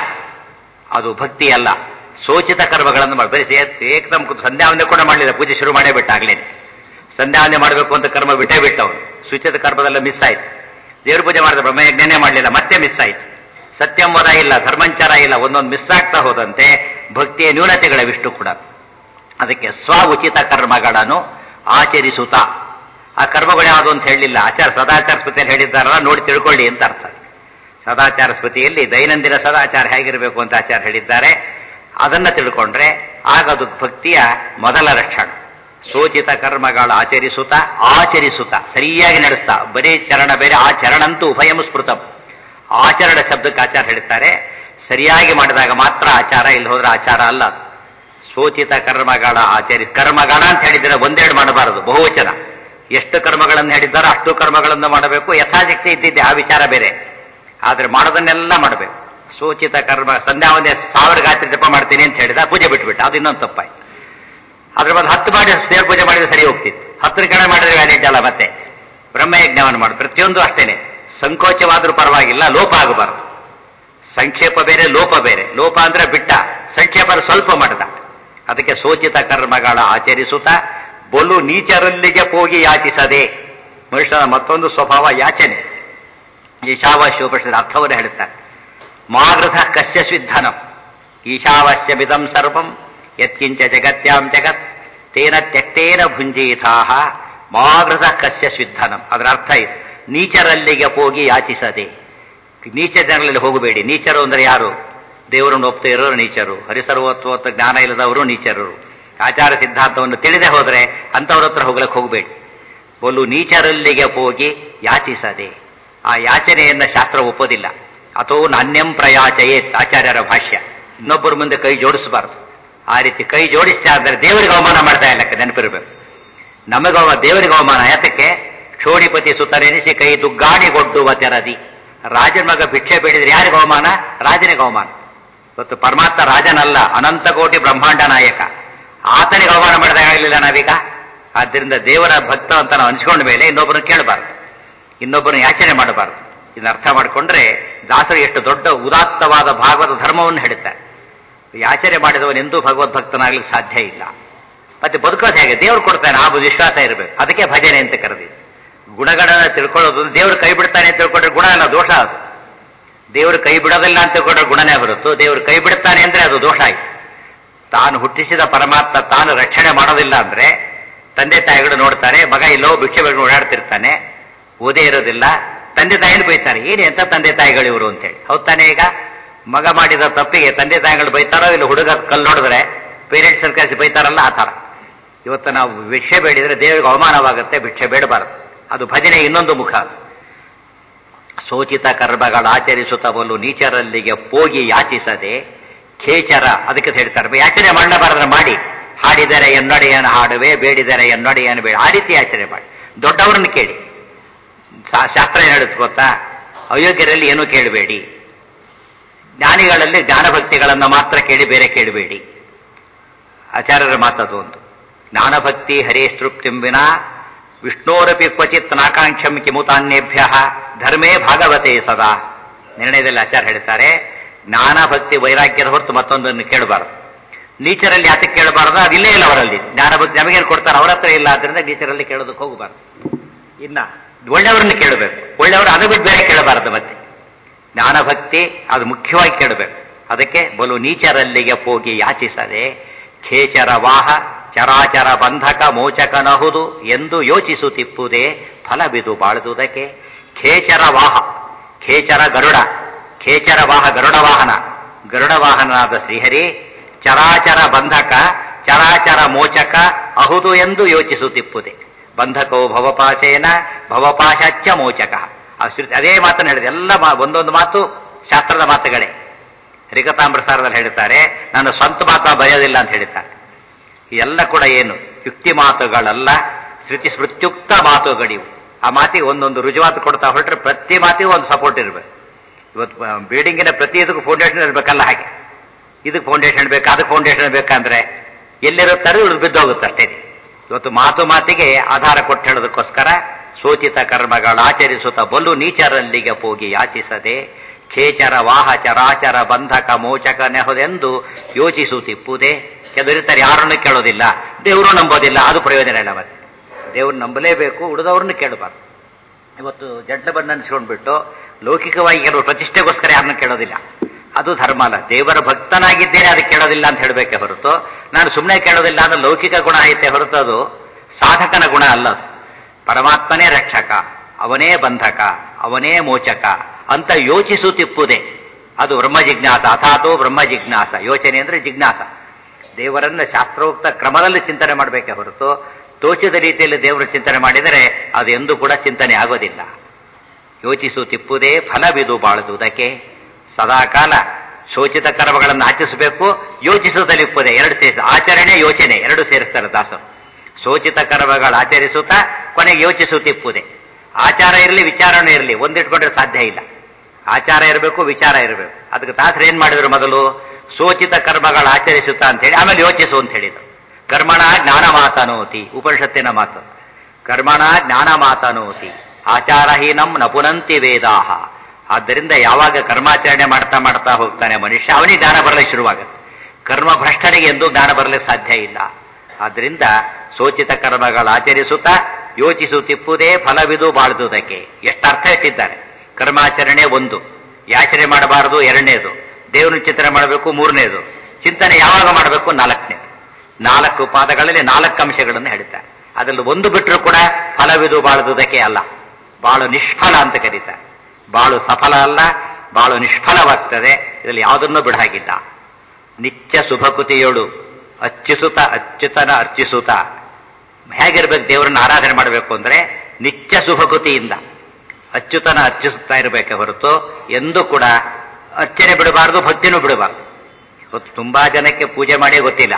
ಅದು ಭಕ್ತಿ ಅಲ್ಲ. ಸೋಚಿತ ಕರ್ಮಗಳನ್ನು ಬರೀ ಏಕದಮ್ ಸಂಧ್ಯಾವಂದನೆ ಕೂಡ ಮಾಡಲಿಲ್ಲ, ಪೂಜೆ ಶುರು ಮಾಡೇ ಬಿಟ್ಟ. ಆಗ್ಲೇನೆ ಸಂಧ್ಯಾವಂದನೆ ಮಾಡಬೇಕು ಅಂತ ಕರ್ಮ ಬಿಟ್ಟೇ ಬಿಟ್ಟವನು. ಸೂಚಿತ ಕರ್ಮದಲ್ಲ ಮಿಸ್ ಆಯ್ತು. ದೇವ್ರ ಪೂಜೆ ಮಾಡಿದ ಬ್ರಹ್ಮಯಜ್ಞನೇ ಮಾಡಲಿಲ್ಲ, ಮತ್ತೆ ಮಿಸ್ ಆಯ್ತು. ಸತ್ಯಂವದ ಇಲ್ಲ, ಧರ್ಮಂಚಾರ ಇಲ್ಲ, ಒಂದೊಂದು ಮಿಸ್ ಆಗ್ತಾ ಹೋದಂತೆ ಭಕ್ತಿಯ ನ್ಯೂನತೆಗಳವಿಷ್ಟು ಕೂಡ. ಅದಕ್ಕೆ ಸ್ವ ಉಚಿತ ಕರ್ಮಗಳನ್ನು ಆಚರಿಸುತ್ತ. ಆ ಕರ್ಮಗಳು ಯಾವುದು ಅಂತ ಹೇಳಲಿಲ್ಲ, ಸದಾಚಾರ ಸ್ಮೃತಿಯಲ್ಲಿ ಹೇಳಿದ್ದಾರಲ್ಲ, ನೋಡಿ ತಿಳ್ಕೊಳ್ಳಿ ಅಂತ ಅರ್ಥ. ಸದಾಚಾರ ಸ್ಮೃತಿಯಲ್ಲಿ ದೈನಂದಿನ ಸದಾಚಾರ ಹೇಗಿರಬೇಕು ಅಂತ ಆಚಾರ್ಯ ಹೇಳಿದ್ದಾರೆ. ಅದನ್ನ ತಿಳ್ಕೊಂಡ್ರೆ ಆಗ ಅದು ಭಕ್ತಿಯ ಮೊದಲ ಲಕ್ಷಣ. ಸೋಚಿತ ಕರ್ಮಗಳ ಆಚರಿಸುತ್ತ ಸರಿಯಾಗಿ ನಡೆಸ್ತಾ, ಬರೀ ಚರಣ ಬೇರೆ, ಆಚರಣಂತೂ ಉಭಯಂ ಸ್ಮೃತಂ. ಆಚರಣ ಶಬ್ದಕ್ಕೆ ಆಚಾರ ಹೇಳ್ತಾರೆ. ಸರಿಯಾಗಿ ಮಾಡಿದಾಗ ಮಾತ್ರ ಆಚಾರ, ಇಲ್ಲಿ ಹೋದ್ರೆ ಆಚಾರ ಅಲ್ಲ ಅದು. ಸೋಚಿತ ಕರ್ಮಗಳ ಕರ್ಮಗಳ ಅಂತ ಹೇಳಿದ್ರೆ ಒಂದೆರಡು ಮಾಡಬಾರದು, ಬಹುವಚನ. ಎಷ್ಟು ಕರ್ಮಗಳನ್ನು ಹೇಳಿದ್ದಾರೋ ಅಷ್ಟು ಕರ್ಮಗಳನ್ನು ಮಾಡಬೇಕು. ಯಥಾಶಕ್ತಿ ಇದ್ದಿದ್ದೆ ಆ ವಿಚಾರ ಬೇರೆ, ಆದ್ರೆ ಮಾಡೋದನ್ನೆಲ್ಲ ಮಾಡಬೇಕು. ಸೋಚಿತ ಕರ್ಮ, ಸಂಧ್ಯಾವಂದನೆ 1000 ಗಾಯತ್ರಿ ಜಪ ಮಾಡ್ತೀನಿ ಅಂತ ಹೇಳಿದ, ಪೂಜೆ ಬಿಟ್ಬಿಟ್ಟ, ಅದು ಇನ್ನೊಂದು ತಪ್ಪಾಯ್ತು. ಅದ್ರ ಬಂದು 10 ಮಾಡಿ ದೇವ್ರ ಪೂಜೆ ಮಾಡಿದ್ರೆ ಸರಿ ಹೋಗ್ತಿತ್ತು. 10 ಕಡೆ ಮಾಡಿದ್ರೆ ವ್ಯಾಲಿಡ್ ಅಲ್ಲ. ಮತ್ತೆ ಬ್ರಹ್ಮಯಜ್ಞವನ್ನು ಮಾಡಿ, ಪ್ರತಿಯೊಂದು ಅಷ್ಟೇನೆ. ಸಂಕೋಚವಾದ್ರೂ ಪರವಾಗಿಲ್ಲ, ಲೋಪ ಆಗಬಾರದು. ಸಂಕ್ಷೇಪ ಬೇರೆ, ಲೋಪ ಬೇರೆ. ಲೋಪ ಅಂದ್ರೆ ಬಿಟ್ಟ, ಸಂಕ್ಷೇಪ ಸ್ವಲ್ಪ ಮಾಡಿದ. ಅದಕ್ಕೆ ಸೋಚಿತ ಕರ್ಮಗಳ ಆಚರಿಸುತ್ತ ಬಲು ನೀಚರಲ್ಲಿಗೆ ಹೋಗಿ ಯಾಚಿಸದೆ. ಮನುಷ್ಯನ ಮತ್ತೊಂದು ಸ್ವಭಾವ ಯಾಚನೆ. ಈಶಾವಾಸ್ಯೋಪನಿಷದ ಅರ್ಥವನ್ನು ಹೇಳುತ್ತಾರೆ. ಮಾಗೃಧ ಕಸ್ಯ ಸ್ವಿಧನಂ ಈಶಾವಾಸ್ಯಮಿದಂ ಸರ್ವಂ ಯತ್ಕಿಂಚ ಜಗತ್ಯಾಂ ಜಗತ್ ತೇನ ತ್ಯಕ್ತೇನ ಭುಂಜೀತಾಹ ಮಾಗೃಧ ಕಸ್ಯ ಸ್ವಿಧನಂ. ಅದರ ಅರ್ಥ ಇದು, ನೀಚರಲ್ಲಿಗೆ ಹೋಗಿ ಯಾಚಿಸದೆ. ನೀಚ ಜನರಲ್ಲಿ ಹೋಗಬೇಡಿ. ನೀಚರು ಅಂದ್ರೆ ಯಾರು? ದೇವರನ್ನು ಒಪ್ತಾ ಇರೋರು ನೀಚರು, ಹರಿಸರ್ವತ್ವತ್ವ ಜ್ಞಾನ ಇಲ್ಲದವರು ನೀಚರು. ಆಚಾರ ಸಿದ್ಧಾಂತವನ್ನು ತಿಳಿದೇ ಹೋದ್ರೆ ಅಂಥವ್ರ ಹತ್ರ ಹೋಗ್ಲಿಕ್ಕೆ ಹೋಗಬೇಡಿ. ಬಲು ನೀಚರಲ್ಲಿಗೆ ಹೋಗಿ ಯಾಚಿಸದೆ. ಆ ಯಾಚನೆಯನ್ನ ಶಾಸ್ತ್ರ ಒಪ್ಪೋದಿಲ್ಲ. ಅಥೋ ನಾಣ್ಯಂ ಪ್ರಯಾಚಯೇತ್, ಆಚಾರ್ಯರ ಭಾಷ್ಯ. ಇನ್ನೊಬ್ಬರ ಮುಂದೆ ಕೈ ಜೋಡಿಸಬಾರ್ದು. ಆ ರೀತಿ ಕೈ ಜೋಡಿಸ್ತಾ ಅಂದರೆ ದೇವರಿಗೆ ಅವಮಾನ ಮಾಡ್ತಾ ಇಲ್ಲ, ನೆನಪಿರಬೇಕು. ದೇವರಿಗೆ ಅವಮಾನ ಯಾತಕ್ಕೆ? ಕ್ಷೋಣಿಪತಿ ಸುತನೆನಿಸಿ ಕೈ ದುಗ್ಗಾಣಿಗೊಡ್ಡುವ ತೆರದಿ. ರಾಜನ ಮಗ ಭಿಕ್ಷೆ ಬೇಡಿದ್ರೆ ಯಾರಿಗೆ ಅವಮಾನ? ರಾಜನಿಗೆ ಅವಮಾನ. ಇವತ್ತು ಪರಮಾತ್ಮ ರಾಜನಲ್ಲ, ಅನಂತ ಕೋಟಿ ಬ್ರಹ್ಮಾಂಡ ನಾಯಕ. ಆತನಿಗೆ ಅವಮಾನ ಮಾಡಿದಾಗಲಿಲ್ಲ ನಾವೀಗ. ಆದ್ದರಿಂದ ದೇವರ ಭಕ್ತ ಅಂತ ನಾವು ಅನ್ಸ್ಕೊಂಡ ಮೇಲೆ ಇನ್ನೊಬ್ಬರನ್ನು ಕೇಳಬಾರ್ದು, ಇನ್ನೊಬ್ಬರನ್ನು ಯಾಚನೆ ಮಾಡಬಾರ್ದು. ಇದನ್ನ ಅರ್ಥ ಮಾಡಿಕೊಂಡ್ರೆ ದಾಸರು ಎಷ್ಟು ದೊಡ್ಡ ಉದಾತ್ತವಾದ ಭಾಗವತ ಧರ್ಮವನ್ನು ಹೇಳುತ್ತಾರೆ. ಯಾಚನೆ ಮಾಡಿದವನೆಂದೂ ಭಗವದ್ಭಕ್ತನಾಗ್ಲಿಕ್ಕೆ ಸಾಧ್ಯ ಇಲ್ಲ. ಮತ್ತೆ ಬದುಕೋದು ಹೇಗೆ? ದೇವ್ರು ಕೊಡ್ತಾನೆ, ಆ ವಿಶ್ವಾಸ ಇರಬೇಕು. ಅದಕ್ಕೆ ಭಜನೆ ಅಂತ ಕರೆದಿದ್ದು. ಗುಣಗಳನ್ನ ತಿಳ್ಕೊಳ್ಳೋದು, ದೇವರು ಕೈ ಬಿಡ್ತಾನೆ ಅಂತ ತಿಳ್ಕೊಂಡ್ರೆ ಗುಣ ಅಲ್ಲ, ದೋಷ ಅದು. ದೇವರು ಕೈ ಬಿಡೋದಿಲ್ಲ ಅಂತ ತಿಳ್ಕೊಂಡ್ರೆ ಗುಣನೇ ಹೊರತು, ದೇವರು ಕೈ ಬಿಡ್ತಾನೆ ಅಂದ್ರೆ ಅದು ದೋಷ ಆಯ್ತು. ತಾನು ಹುಟ್ಟಿಸಿದ ಪರಮಾತ್ಮ ತಾನು ರಕ್ಷಣೆ ಮಾಡೋದಿಲ್ಲ ಅಂದ್ರೆ ತಂದೆ ತಾಯಿಗಳು ನೋಡ್ತಾರೆ, ಮಗ ಇಲ್ಲೋ ಭಿಕ್ಷೆ ಬೇಡ ಓಡಾಡ್ತಿರ್ತಾನೆ, ಓದೇ ಇರೋದಿಲ್ಲ, ತಂದೆ ತಾಯಿನ ಬೈತಾರೆ, ಏನೇ ಅಂತ ತಂದೆ ತಾಯಿಗಳು ಇವರು ಅಂತೇಳಿ. ಹೌದ್ ತಾನೇ? ಈಗ ಮಗ ಮಾಡಿದ ತಪ್ಪಿಗೆ ತಂದೆ ತಾಯಿಗಳು ಬೈತಾರೋ, ಇಲ್ಲ ಹುಡುಗ ಕಲ್ಲು ನೋಡಿದ್ರೆ ಪೇರೆಂಟ್ಸ್ ಕರೆಸಿ ಬೈತಾರಲ್ಲ, ಆ ಥರ. ಇವತ್ತು ನಾವು ಭಿಕ್ಷೆ ಬೇಡಿದ್ರೆ ದೇವರಿಗೆ ಅವಮಾನವಾಗುತ್ತೆ, ಭಿಕ್ಷೆ ಬೇಡಬಾರದು. ಅದು ಭಜನೆ ಇನ್ನೊಂದು ಮುಖ. ಸೋಚಿತ ಕರ್ಮಗಳ ಆಚರಿಸುತ್ತಬಲ್ಲು ನೀಚರಲ್ಲಿಗೆ ಹೋಗಿ ಯಾಚಿಸದೆ ಖೇಚರ, ಅದಕ್ಕೆ ಹೇಳ್ತಾರೆ ಯಾಚನೆ ಮಾಡಬಾರದ್ರೆ ಮಾಡಿ. ಹಾಡಿದರೆ ಎನ್ನೊಡೆಯನ್ನು ಹಾಡುವೆ, ಬೇಡಿದರೆ ಎನ್ನೊಡೆಯನ್ನು ಬೇಡ, ಆ ರೀತಿ ಯಾಚನೆ ಮಾಡಿ. ದೊಡ್ಡವರನ್ನು ಕೇಳಿ. ಶಾಸ್ತ್ರ ಏನು ಹೇಳುತ್ತೆ ಗೊತ್ತಾ? ಅಯೋಗ್ಯರಲ್ಲಿ ಏನೂ ಕೇಳಬೇಡಿ, ಜ್ಞಾನಿಗಳಲ್ಲಿ ಜ್ಞಾನಭಕ್ತಿಗಳನ್ನು ಮಾತ್ರ ಕೇಳಿ, ಬೇರೆ ಕೇಳಬೇಡಿ. ಆಚಾರ್ಯರ ಮಾತದು ಒಂದು. ಜ್ಞಾನಭಕ್ತಿ ಹರೇಸ್ತೃಪ್ತಿಂಬಿನ ವಿಷ್ಣೋರಪಿ ಕ್ವಚಿತ್ ನಾಕಾಂಕ್ಷಂ ಕಿಮುತಾನ್ಯೇಭ್ಯ ಧರ್ಮೇ ಭಾಗವತೆ ಸದಾ. ನಿರ್ಣಯದಲ್ಲಿ ಆಚಾರ್ಯ ಹೇಳ್ತಾರೆ, ಜ್ಞಾನಭಕ್ತಿ ವೈರಾಗ್ಯದ ಹೊರತು ಮತ್ತೊಂದನ್ನು ಕೇಳಬಾರದು. ನೀಚರಲ್ಲಿ ಯಾತಕ್ಕೆ ಕೇಳಬಾರದು? ಅದಿಲ್ಲೇ ಇಲ್ಲ ಅವರಲ್ಲಿ. ಜ್ಞಾನಭಕ್ತಿ ನಮಗೇನು ಕೊಡ್ತಾರೆ, ಅವರ ಹತ್ರ ಇಲ್ಲ, ಆದ್ರಿಂದ ನೀಚರಲ್ಲಿ ಕೇಳೋದಕ್ಕೆ ಹೋಗಬಾರದು. ಇನ್ನ ಒಳ್ಳೆಯವರನ್ನು ಕೇಳಬೇಕು, ಒಳ್ಳೆಯವರು ಅದು ಬಿಟ್ಟು ಬೇರೆ ಕೇಳಬಾರದು. ಮತ್ತೆ ಜ್ಞಾನಭಕ್ತಿ ಅದು ಮುಖ್ಯವಾಗಿ ಕೇಳಬೇಕು. ಅದಕ್ಕೆ ಬಲು ನೀಚರಲ್ಲಿಗೆ ಹೋಗಿ ಯಾಚಿಸದೆ ಖೇಚರ ವಾಹ ಚರಾಚರ ಬಂಧಕ ಮೋಚಕನಹುದು ಎಂದು ಯೋಚಿಸುತ್ತಿಪ್ಪುದೇ ಫಲ ಬಿದು ಬಾಳುವುದಕ್ಕೆ. ಖೇಚರ ವಾಹ, ಖೇಚರ ಗರುಡ, ಖೇಚರ ವಾಹ ಗರುಡ ವಾಹನ, ಗರುಡ ವಾಹನನಾದ ಶ್ರೀಹರಿ ಚರಾಚರ ಬಂಧಕ ಚರಾಚರ ಮೋಚಕ ಅಹುದು ಎಂದು ಯೋಚಿಸುತ್ತಿಪ್ಪುದೆ. ಬಂಧಕೋ ಭವಪಾಶೇನ ಭವಪಾಶಾಚ್ಯ ಮೋಚಕ. ಅದೇ ಮಾತನ್ನು ಹೇಳಿದೆ. ಎಲ್ಲ ಒಂದೊಂದು ಮಾತು ಶಾಸ್ತ್ರದ ಮಾತುಗಳೇ. ರಿಗತಾಮೃತಸಾರದಲ್ಲಿ ಹೇಳ್ತಾರೆ, ನಾನು ಸ್ವಂತ ಮಾತು ಬರೆಯೋದಿಲ್ಲ ಅಂತ ಹೇಳ್ತಾರೆ. ಎಲ್ಲ ಕೂಡ ಏನು ಯುಕ್ತಿ ಮಾತುಗಳಲ್ಲ, ಸ್ಮೃತ್ಯುಕ್ತ ಮಾತುಗಳಿವು. ಆ ಮಾತಿಗೆ ಒಂದೊಂದು ರುಜುವಾತು ಕೊಡ್ತಾ ಹೊರಟ್ರೆ ಪ್ರತಿ ಮಾತಿಗೂ ಒಂದು ಸಪೋರ್ಟ್ ಇರಬೇಕು. ಇವತ್ತು ಬಿಲ್ಡಿಂಗಿನ ಪ್ರತಿ ಇದಕ್ಕೂ ಫೌಂಡೇಶನ್ ಇರಬೇಕಲ್ಲ, ಹಾಗೆ ಇದಕ್ಕೆ ಫೌಂಡೇಶನ್ ಬೇಕು, ಅದಕ್ಕೆ ಫೌಂಡೇಶನ್ ಬೇಕಂದ್ರೆ ಎಲ್ಲಿರುತ್ತಾರೆ ಇವ್ರು ಬಿದ್ದೋಗುತ್ತೆ ಅಷ್ಟೇ. ಇವತ್ತು ಮಾತು ಮಾತಿಗೆ ಆಧಾರ ಕೊಟ್ಟು ಹೇಳೋದಕ್ಕೋಸ್ಕರ ಸೋಚಿತ ಕರ್ಮಗಳ ಆಚರಿಸುತ್ತ ಬಲ್ಲು ನೀಚರಲ್ಲಿಗೆ ಹೋಗಿ ಯಾಚಿಸದೆ ಖೇಚರ ವಾಹ ಚರಾಚರ ಬಂಧಕ ಮೋಚಕ ನೆಹದೆಂದು ಯೋಚಿಸುತ್ತಿಪ್ಪುದೇ. ಕೆಲವರಿರ್ತಾರೆ ಯಾರನ್ನು ಕೇಳೋದಿಲ್ಲ, ದೇವರು ನಂಬೋದಿಲ್ಲ, ಅದು ಪ್ರಯೋಜನ ಇಲ್ಲ. ಮತ್ತೆ ದೇವ್ರು ನಂಬಲೇಬೇಕು, ಉಳಿದವ್ರನ್ನ ಕೇಳಬಾರ್ದು. ಇವತ್ತು ಜಡ್ಲಬನ್ನು ಅನ್ಸ್ಕೊಂಡ್ಬಿಟ್ಟು ಲೌಕಿಕವಾಗಿ ಕೆಲವರು ಪ್ರತಿಷ್ಠೆಗೋಸ್ಕರ ಯಾರನ್ನು ಕೇಳೋದಿಲ್ಲ, ಅದು ಧರ್ಮ ಅಲ್ಲ. ದೇವರ ಭಕ್ತನಾಗಿದ್ದೇನೆ ಅದಕ್ಕೆ ಕೇಳೋದಿಲ್ಲ ಅಂತ ಹೇಳಬೇಕೆ ಹೊರತು, ನಾನು ಸುಮ್ಮನೆ ಕೇಳೋದಿಲ್ಲ ಅಂದ್ರೆ ಲೌಕಿಕ ಗುಣ ಐತೆ ಹೊರತು ಅದು ಸಾಧಕನ ಗುಣ ಅಲ್ಲ. ಅದು ಪರಮಾತ್ಮನೇ ರಕ್ಷಕ, ಅವನೇ ಬಂಧಕ, ಅವನೇ ಮೋಚಕ ಅಂತ ಯೋಚಿಸುತ್ತಿಪ್ಪುದೇ ಅದು ಬ್ರಹ್ಮ ಜಿಜ್ಞಾಸ. ಅಥಾತೋ ಬ್ರಹ್ಮ ಜಿಜ್ಞಾಸ. ಯೋಚನೆ ಅಂದ್ರೆ ಜಿಜ್ಞಾಸ. ದೇವರನ್ನ ಶಾಸ್ತ್ರೋಕ್ತ ಕ್ರಮದಲ್ಲಿ ಚಿಂತನೆ ಮಾಡಬೇಕೆ ಹೊರತು ತೋಚಿದ ರೀತಿಯಲ್ಲಿ ದೇವರ ಚಿಂತನೆ ಮಾಡಿದರೆ ಅದು ಎಂದೂ ಕೂಡ ಚಿಂತನೆ ಆಗೋದಿಲ್ಲ. ಯೋಚಿಸುತ್ತಿಪ್ಪುದೇ ಫಲವಿದು ಬಾಳುವುದಕ್ಕೆ. ಸದಾಕಾಲ ಶೋಚಿತ ಕರ್ಮಗಳನ್ನು ಆಚರಿಸಬೇಕು, ಯೋಚಿಸುತ್ತಲಿಪ್ಪುದೇ ಎರಡು ಸೇರಿಸ. ಆಚರಣೆ ಯೋಚನೆ ಎರಡು ಸೇರಿಸ್ತಾರೆ ದಾಸರು. ಶೋಚಿತ ಕರ್ಮಗಳು ಆಚರಿಸುತ್ತಾ ಕೊನೆಗೆ ಯೋಚಿಸುತ್ತಿಪ್ಪುದೇ. ಆಚಾರ ಇರಲಿ ವಿಚಾರನೂ ಇರಲಿ, ಒಂದಿಟ್ಕೊಂಡ್ರೆ ಸಾಧ್ಯ ಇಲ್ಲ. ಆಚಾರ ಇರಬೇಕು, ವಿಚಾರ ಇರಬೇಕು. ಅದಕ್ಕೆ ದಾಸರು ಏನ್ ಮಾಡಿದ್ರು, ಮೊದಲು ಶೋಚಿತ ಕರ್ಮಗಳು ಆಚರಿಸುತ್ತಾ ಅಂತ ಹೇಳಿ ಆಮೇಲೆ ಯೋಚಿಸು ಅಂತ ಹೇಳಿದರು. ಕರ್ಮಣ ಜ್ಞಾನ ಮಾತನೋತಿ, ಉಪನಿಷತ್ತಿನ ಮಾತು. ಕರ್ಮಣ ಜ್ಞಾನ ಮಾತನೋತಿ ಆಚಾರಹೀನಂ ನ ಪುನಂತಿ ವೇದಾಹ. ಆದ್ದರಿಂದ ಯಾವಾಗ ಕರ್ಮಾಚರಣೆ ಮಾಡ್ತಾ ಮಾಡ್ತಾ ಹೋಗ್ತಾನೆ ಮನುಷ್ಯ, ಅವನಿಗೆ ಜ್ಞಾನ ಬರಲಿಕ್ಕೆ ಶುರುವಾಗುತ್ತೆ. ಕರ್ಮ ಭ್ರಷ್ಟನಿಗೆ ಎಂದೂ ಜ್ಞಾನ ಬರಲಿಕ್ಕೆ ಸಾಧ್ಯ ಇಲ್ಲ. ಆದ್ದರಿಂದ ಶೋಚಿತ ಕರ್ಮಗಳು ಆಚರಿಸುತ್ತಾ ಯೋಚಿಸುತ್ತಿಪ್ಪುದೇ ಫಲವಿದು ಬಾಳುವುದಕ್ಕೆ. ಎಷ್ಟು ಅರ್ಥ ಇಟ್ಟಿದ್ದಾರೆ. ಕರ್ಮಾಚರಣೆ ಒಂದು, ಯಾಚನೆ ಮಾಡಬಾರದು ಎರಡನೇದು, ದೇವರನ್ನು ಚಿಂತನೆ ಮಾಡಬೇಕು ಮೂರನೇದು, ಚಿಂತನೆ ಯಾವಾಗ ಮಾಡಬೇಕು ನಾಲ್ಕನೇದು. 4 ಪಾದಗಳಲ್ಲಿ 4 ಅಂಶಗಳನ್ನು ಹೇಳ್ತಾರೆ. ಅದರಲ್ಲಿ ಒಂದು ಬಿಟ್ಟರೂ ಕೂಡ ಫಲವಿದು ಬಾಳುವುದಕ್ಕೆ ಅಲ್ಲ, ಬಾಳು ನಿಷ್ಫಲ ಅಂತ ಕರೀತಾರೆ. ಬಾಳು ಸಫಲ ಅಲ್ಲ, ಬಾಳು ನಿಷ್ಫಲವಾಗ್ತದೆ. ಇದರಲ್ಲಿ ಯಾವುದನ್ನೂ ಬಿಡಾಗಿಲ್ಲ. ನಿತ್ಯ ಶುಭಕೃತಿಯೋಡು ಅರ್ಚಿಸುತ್ತ ಅಚ್ಯುತನ ಅರ್ಚಿಸುತ್ತ. ಹೇಗಿರ್ಬೇಕು ದೇವರನ್ನ ಆರಾಧನೆ ಮಾಡಬೇಕು ಅಂದ್ರೆ ನಿತ್ಯ ಶುಭಕೃತಿಯಿಂದ ಅಚ್ಯುತನ ಅರ್ಚಿಸುತ್ತಾ ಇರಬೇಕೆ ಹೊರತು ಎಂದೂ ಕೂಡ ಅರ್ಚನೆ ಬಿಡಬಾರ್ದು, ಭಕ್ತಿನೂ ಬಿಡಬಾರ್ದು. ಇವತ್ತು ತುಂಬಾ ಜನಕ್ಕೆ ಪೂಜೆ ಮಾಡೇ ಗೊತ್ತಿಲ್ಲ,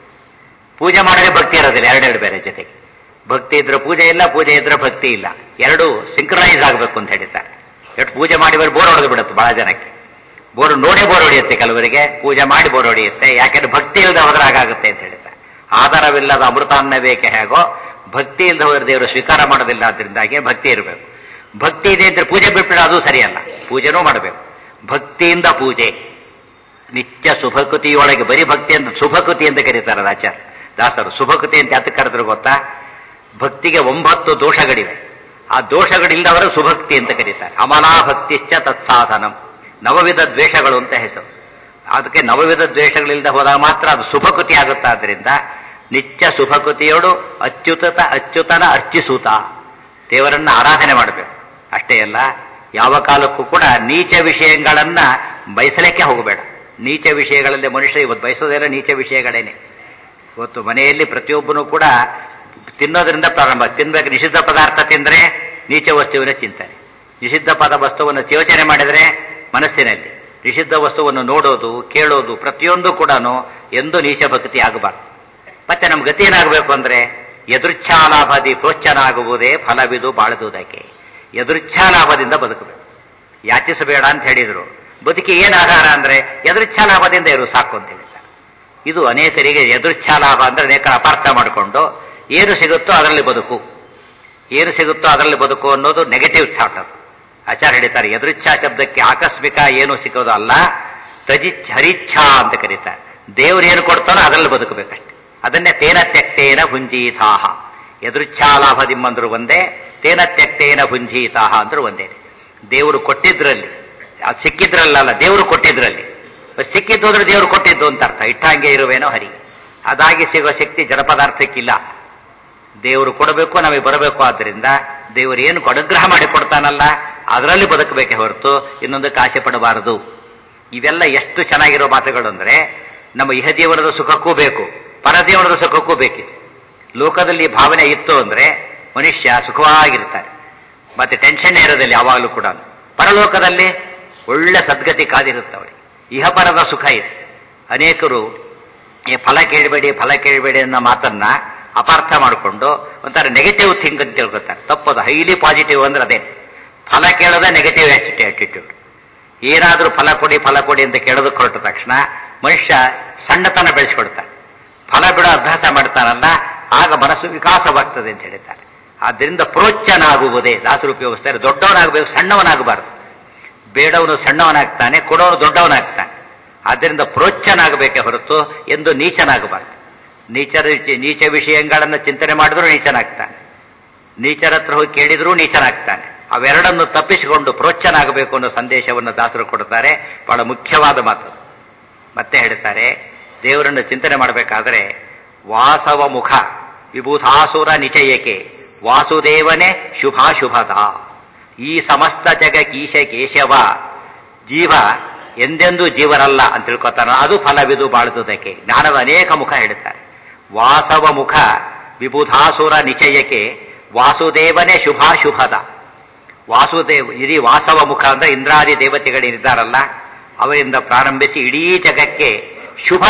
ಪೂಜೆ ಮಾಡಿದ್ರೆ ಭಕ್ತಿ ಇರೋದಿಲ್ಲ. ಎರಡೆರಡು ಬೇರೆ. ಜೊತೆಗೆ ಭಕ್ತಿ ಇದ್ರೆ ಪೂಜೆ ಇಲ್ಲ, ಪೂಜೆ ಇದ್ರೆ ಭಕ್ತಿ ಇಲ್ಲ. ಎರಡು ಸಿಂಕ್ರನೈಸ್ ಆಗಬೇಕು ಅಂತ ಹೇಳ್ತಾರೆ. ಎಷ್ಟು ಪೂಜೆ ಮಾಡಿ ಬೋರ್ ಹೊಡೆದು ಬಿಡುತ್ತೆ ಬಹಳ ಜನಕ್ಕೆ. ಬೋರ್ ನೋಡೇ ಬೋರ್ ಹೊಡೆಯುತ್ತೆ ಕೆಲವರಿಗೆ, ಪೂಜೆ ಮಾಡಿ ಬೋರ್ ಹೊಡೆಯುತ್ತೆ. ಯಾಕೆಂದ್ರೆ ಭಕ್ತಿ ಇಲ್ಲದೆ ಹೋದ್ರೆ ಹಾಗಾಗುತ್ತೆ ಅಂತ ಹೇಳ್ತಾರೆ. ಆಧಾರವಿಲ್ಲದ ಅಮೃತಾನ್ನ ಬೇಕೆ ಹೇಗೋ ಭಕ್ತಿ ಇಲ್ಲದ ಹೋದ್ರೆ ದೇವರು ಸ್ವೀಕಾರ ಮಾಡೋದಿಲ್ಲ. ಆದ್ರಿಂದಾಗಿ ಭಕ್ತಿ ಇರಬೇಕು. ಭಕ್ತಿ ಇದೆ ಅಂದ್ರೆ ಪೂಜೆ ಬಿಟ್ಬಿಡ, ಅದು ಸರಿಯಲ್ಲ. ಪೂಜೆನೂ ಮಾಡಬೇಕು. ಭಕ್ತಿಯಿಂದ ಪೂಜೆ. ನಿತ್ಯ ಸುಭಕೃತಿಯೊಳಗೆ ಬರೀ ಭಕ್ತಿ ಅಂತ ಶುಭಕೃತಿ ಅಂತ ಕರೀತಾರೆ ಆಚಾರ್ಯ ದಾಸರು. ಶುಭಕೃತಿ ಅಂತ ಯಾತಕ್ಕೆ ಕರೆದ್ರು ಗೊತ್ತಾ? ಭಕ್ತಿಗೆ 9 ದೋಷಗಳಿವೆ. ಆ ದೋಷಗಳಿಲ್ಲದವರು ಸುಭಕ್ತಿ ಅಂತ ಕರೀತಾರೆ. ಅಮಲಾ ಭಕ್ತಿಶ್ಚ ತತ್ಸಾಧನಂ. ನವವಿಧ ದ್ವೇಷಗಳು ಅಂತ ಹೆಸರು. ಅದಕ್ಕೆ ನವವಿಧ ದ್ವೇಷಗಳಿಲ್ಲದೆ ಹೋದಾಗ ಮಾತ್ರ ಅದು ಸುಭಕೃತಿ ಆಗುತ್ತಾದ್ರಿಂದ ನಿತ್ಯ ಸುಭಕೃತಿಯೋಡು ಅಚ್ಯುತನ ಅರ್ಚಿಸೂತ, ದೇವರನ್ನ ಆರಾಧನೆ ಮಾಡಬೇಕು. ಅಷ್ಟೇ ಅಲ್ಲ, ಯಾವ ಕಾಲಕ್ಕೂ ಕೂಡ ನೀಚ ವಿಷಯಗಳನ್ನ ಬಯಸಲಿಕ್ಕೆ ಹೋಗಬೇಡ. ನೀಚ ವಿಷಯಗಳಲ್ಲಿ ಮನುಷ್ಯ ಇವತ್ತು ಬಯಸೋದೆಲ್ಲ ನೀಚ ವಿಷಯಗಳೇನೆ. ಇವತ್ತು ಮನೆಯಲ್ಲಿ ಪ್ರತಿಯೊಬ್ಬನೂ ಕೂಡ ತಿನ್ನೋದ್ರಿಂದ ಪ್ರಾರಂಭ. ತಿನ್ಬೇಕು, ನಿಷಿದ್ಧ ಪದಾರ್ಥ ತಿಂದರೆ ನೀಚ ವಸ್ತುವಿನ ಚಿಂತನೆ. ನಿಷಿದ್ಧ ವಸ್ತುವನ್ನು ಯೋಚನೆ ಮಾಡಿದರೆ ಮನಸ್ಸಿನಲ್ಲಿ ನಿಷಿದ್ಧ ವಸ್ತುವನ್ನು ನೋಡೋದು, ಕೇಳೋದು ಪ್ರತಿಯೊಂದು ಕೂಡ ಎಂದು ನೀಚ ಭಕ್ತಿ ಆಗಬಾರ್ದು. ಮತ್ತೆ ನಮ್ಮ ಗತಿ ಏನಾಗಬೇಕು ಅಂದ್ರೆ ಎದುರ್ಚ್ಛಾಲಾಭದಿ ಪ್ರೋಚ್ಚನಾಗುವುದೇ ಫಲವಿದು ಬಾಳದುವುದಕ್ಕೆ. ಎದುರ್ಚ್ಛಾಲಾಭದಿಂದ ಬದುಕಬೇಕು. ಯಾಚಿಸಬೇಡ ಅಂತ ಹೇಳಿದ್ರು. ಬದುಕಿ ಏನು ಆಧಾರ ಅಂದ್ರೆ ಎದುರ್ಚ್ಛಾಲಾಭದಿಂದ ಇರು ಸಾಕು ಅಂತ ಹೇಳಿದ್ದಾರೆ. ಇದು ಅನೇಕರಿಗೆ ಎದುರ್ಚ್ಛಾಲಾಭ ಅಂದ್ರೆ ಅನೇಕರು ಅಪಾರ್ಥ ಮಾಡಿಕೊಂಡು ಏನು ಸಿಗುತ್ತೋ ಅದರಲ್ಲಿ ಬದುಕು, ಏನು ಸಿಗುತ್ತೋ ಅದರಲ್ಲಿ ಬದುಕು ಅನ್ನೋದು ನೆಗೆಟಿವ್ ಥಾಟ್. ಅದು ಆಚಾರ್ಯ ಹೇಳಿದ್ದಾರೆ. ಎದುರಿಚ್ಛಾ ಶಬ್ದಕ್ಕೆ ಆಕಸ್ಮಿಕ ಏನು ಸಿಗೋದು ಅಲ್ಲ, ಹರಿಚ್ಛಾ ಅಂತ ಕರೀತಾರೆ. ದೇವ್ರು ಏನು ಕೊಡ್ತಾನೋ ಅದರಲ್ಲಿ ಬದುಕಬೇಕಷ್ಟೆ. ಅದನ್ನೇ ತೇನ ತ್ಯಕ್ತೇನ ಭುಂಜೀತಾಹ. ಎದುರಿಚ್ಛಾಲಾಭದಿಮ್ಮಂದ್ರು ಒಂದೇ, ತೇನ ತ್ಯಕ್ತೇನ ಭುಂಜೀತಾಹ ಅಂದ್ರು ಒಂದೇ. ದೇವರು ಕೊಟ್ಟಿದ್ರಲ್ಲಿ, ಅದು ಸಿಕ್ಕಿದ್ರಲ್ಲ, ದೇವರು ಕೊಟ್ಟಿದ್ರಲ್ಲಿ. ಸಿಕ್ಕಿದ್ದು ಅಂದ್ರೆ ದೇವರು ಕೊಟ್ಟಿದ್ದು ಅಂತ ಅರ್ಥ. ಇಟ್ಟಂಗೆ ಇರುವೇನೋ ಹರಿ. ಅದಾಗಿ ಸಿಗೋ ಶಕ್ತಿ ಜಡಪದಾರ್ಥಕ್ಕಿಲ್ಲ. ದೇವರು ಕೊಡಬೇಕು, ನಮಗೆ ಬರಬೇಕು. ಆದ್ದರಿಂದ ದೇವರು ಏನು ಅನುಗ್ರಹ ಮಾಡಿ ಕೊಡ್ತಾನಲ್ಲ ಅದರಲ್ಲಿ ಬದುಕಬೇಕೆ ಹೊರತು ಇನ್ನೊಂದಕ್ಕೆ ಆಸೆ ಪಡಬಾರದು. ಇವೆಲ್ಲ ಎಷ್ಟು ಚೆನ್ನಾಗಿರೋ ಮಾತುಗಳು ಅಂದ್ರೆ ನಮ್ಮ ಇಹಜೀವನದ ಸುಖಕ್ಕೂ ಬೇಕು, ಪರಜೀವನದ ಸುಖಕ್ಕೂ ಬೇಕಿದೆ. ಲೋಕದಲ್ಲಿ ಭಾವನೆ ಇತ್ತು ಅಂದ್ರೆ ಮನುಷ್ಯ ಸುಖವಾಗಿರ್ತಾರೆ, ಮತ್ತೆ ಟೆನ್ಷನ್ ಇರೋದಿಲ್ಲ ಯಾವಾಗಲೂ ಕೂಡ. ಪರಲೋಕದಲ್ಲಿ ಒಳ್ಳೆ ಸದ್ಗತಿ ಕಾದಿರುತ್ತವಳೆ. ಇಹಪರದ ಸುಖ ಇದೆ. ಅನೇಕರು ಫಲ ಕೇಳಬೇಡಿ ಅನ್ನೋ ಮಾತನ್ನ ಅಪಾರ್ಥ ಮಾಡಿಕೊಂಡು ಒಂಥರ ನೆಗೆಟಿವ್ ಥಿಂಗ್ ಅಂತ ತಿಳ್ಕೊತಾರೆ. ತಪ್ಪದು. ಹೈಲಿ ಪಾಸಿಟಿವ್ ಅಂದ್ರೆ ಅದೇ. ಫಲ ಕೇಳೋದೇ ನೆಗೆಟಿವ್ ಆಟಿಟ್ಯೂಡ್. ಏನಾದರೂ ಫಲ ಕೊಡಿ ಅಂತ ಕೇಳೋದಕ್ಕೆ ಹೊರಟ ತಕ್ಷಣ ಮನುಷ್ಯ ಸಣ್ಣತನ ಬೆಳೆಸ್ಕೊಡ್ತಾನೆ. ಫಲ ಬಿಡೋ ಅಭ್ಯಾಸ ಮಾಡ್ತಾನಲ್ಲ, ಆಗ ಮನಸ್ಸು ವಿಕಾಸವಾಗ್ತದೆ ಅಂತ ಹೇಳಿದ್ದಾರೆ. ಆದ್ದರಿಂದ ಪ್ರೋಚ್ಚನಾಗುವುದೇ ದಾಸರು ಉಪಯೋಗಿಸ್ತಾರೆ. ದೊಡ್ಡವನಾಗಬೇಕು, ಸಣ್ಣವನಾಗಬಾರದು. ಬೇಡವನು ಸಣ್ಣವನಾಗ್ತಾನೆ, ಕೊಡೋನು ದೊಡ್ಡವನಾಗ್ತಾನೆ. ಆದ್ದರಿಂದ ಪ್ರೋಚ್ಚನಾಗಬೇಕೆ ಹೊರತು ಎಂದು ನೀಚನಾಗಬಾರದು. ನೀಚ ವಿಷಯಗಳನ್ನು ಚಿಂತನೆ ಮಾಡಿದ್ರೂ ನೀಚನಾಗ್ತಾನೆ, ನೀಚರ ಹತ್ರ ಹೋಗಿ ಕೇಳಿದ್ರೂ ನೀಚನಾಗ್ತಾನೆ. ಅವೆರಡನ್ನು ತಪ್ಪಿಸಿಕೊಂಡು ಪ್ರೋಚ್ಚನಾಗಬೇಕು ಅನ್ನೋ ಸಂದೇಶವನ್ನು ದಾಸರು ಕೊಡ್ತಾರೆ. ಬಹಳ ಮುಖ್ಯವಾದ ಮಾತು. ಮತ್ತೆ ಹೇಳ್ತಾರೆ, ದೇವರನ್ನು ಚಿಂತನೆ ಮಾಡಬೇಕಾದ್ರೆ ವಾಸವ ಮುಖ ವಿಭೂತಾಸುರ ನಿಚಯಕ್ಕೆ ವಾಸುದೇವನೇ ಶುಭಾಶುಭದ. ಈ ಸಮಸ್ತ ಜಗಕೀಶ ಕೇಶವ ಜೀವ ಎಂದೆಂದೂ ಜೀವನಲ್ಲ ಅಂತ ತಿಳ್ಕೊತಾನ. ಅದು ಫಲವಿದು ಬಾಳುವುದಕ್ಕೆ. ಜ್ಞಾನದ ಅನೇಕ ಮುಖ ಹೇಳ್ತಾರೆ. ವಾಸವ ಮುಖ ವಿಬುಧಾಸುರ ನಿಚಯಕ್ಕೆ ವಾಸುದೇವನೇ ಶುಭಾಶುಭದ. ಇಡೀ ವಾಸವ ಮುಖ ಅಂದ್ರೆ ಇಂದ್ರಾದಿ ದೇವತೆಗಳಿದ್ದಾರಲ್ಲ, ಅವರಿಂದ ಪ್ರಾರಂಭಿಸಿ ಇಡೀ ಜಗಕ್ಕೆ ಶುಭ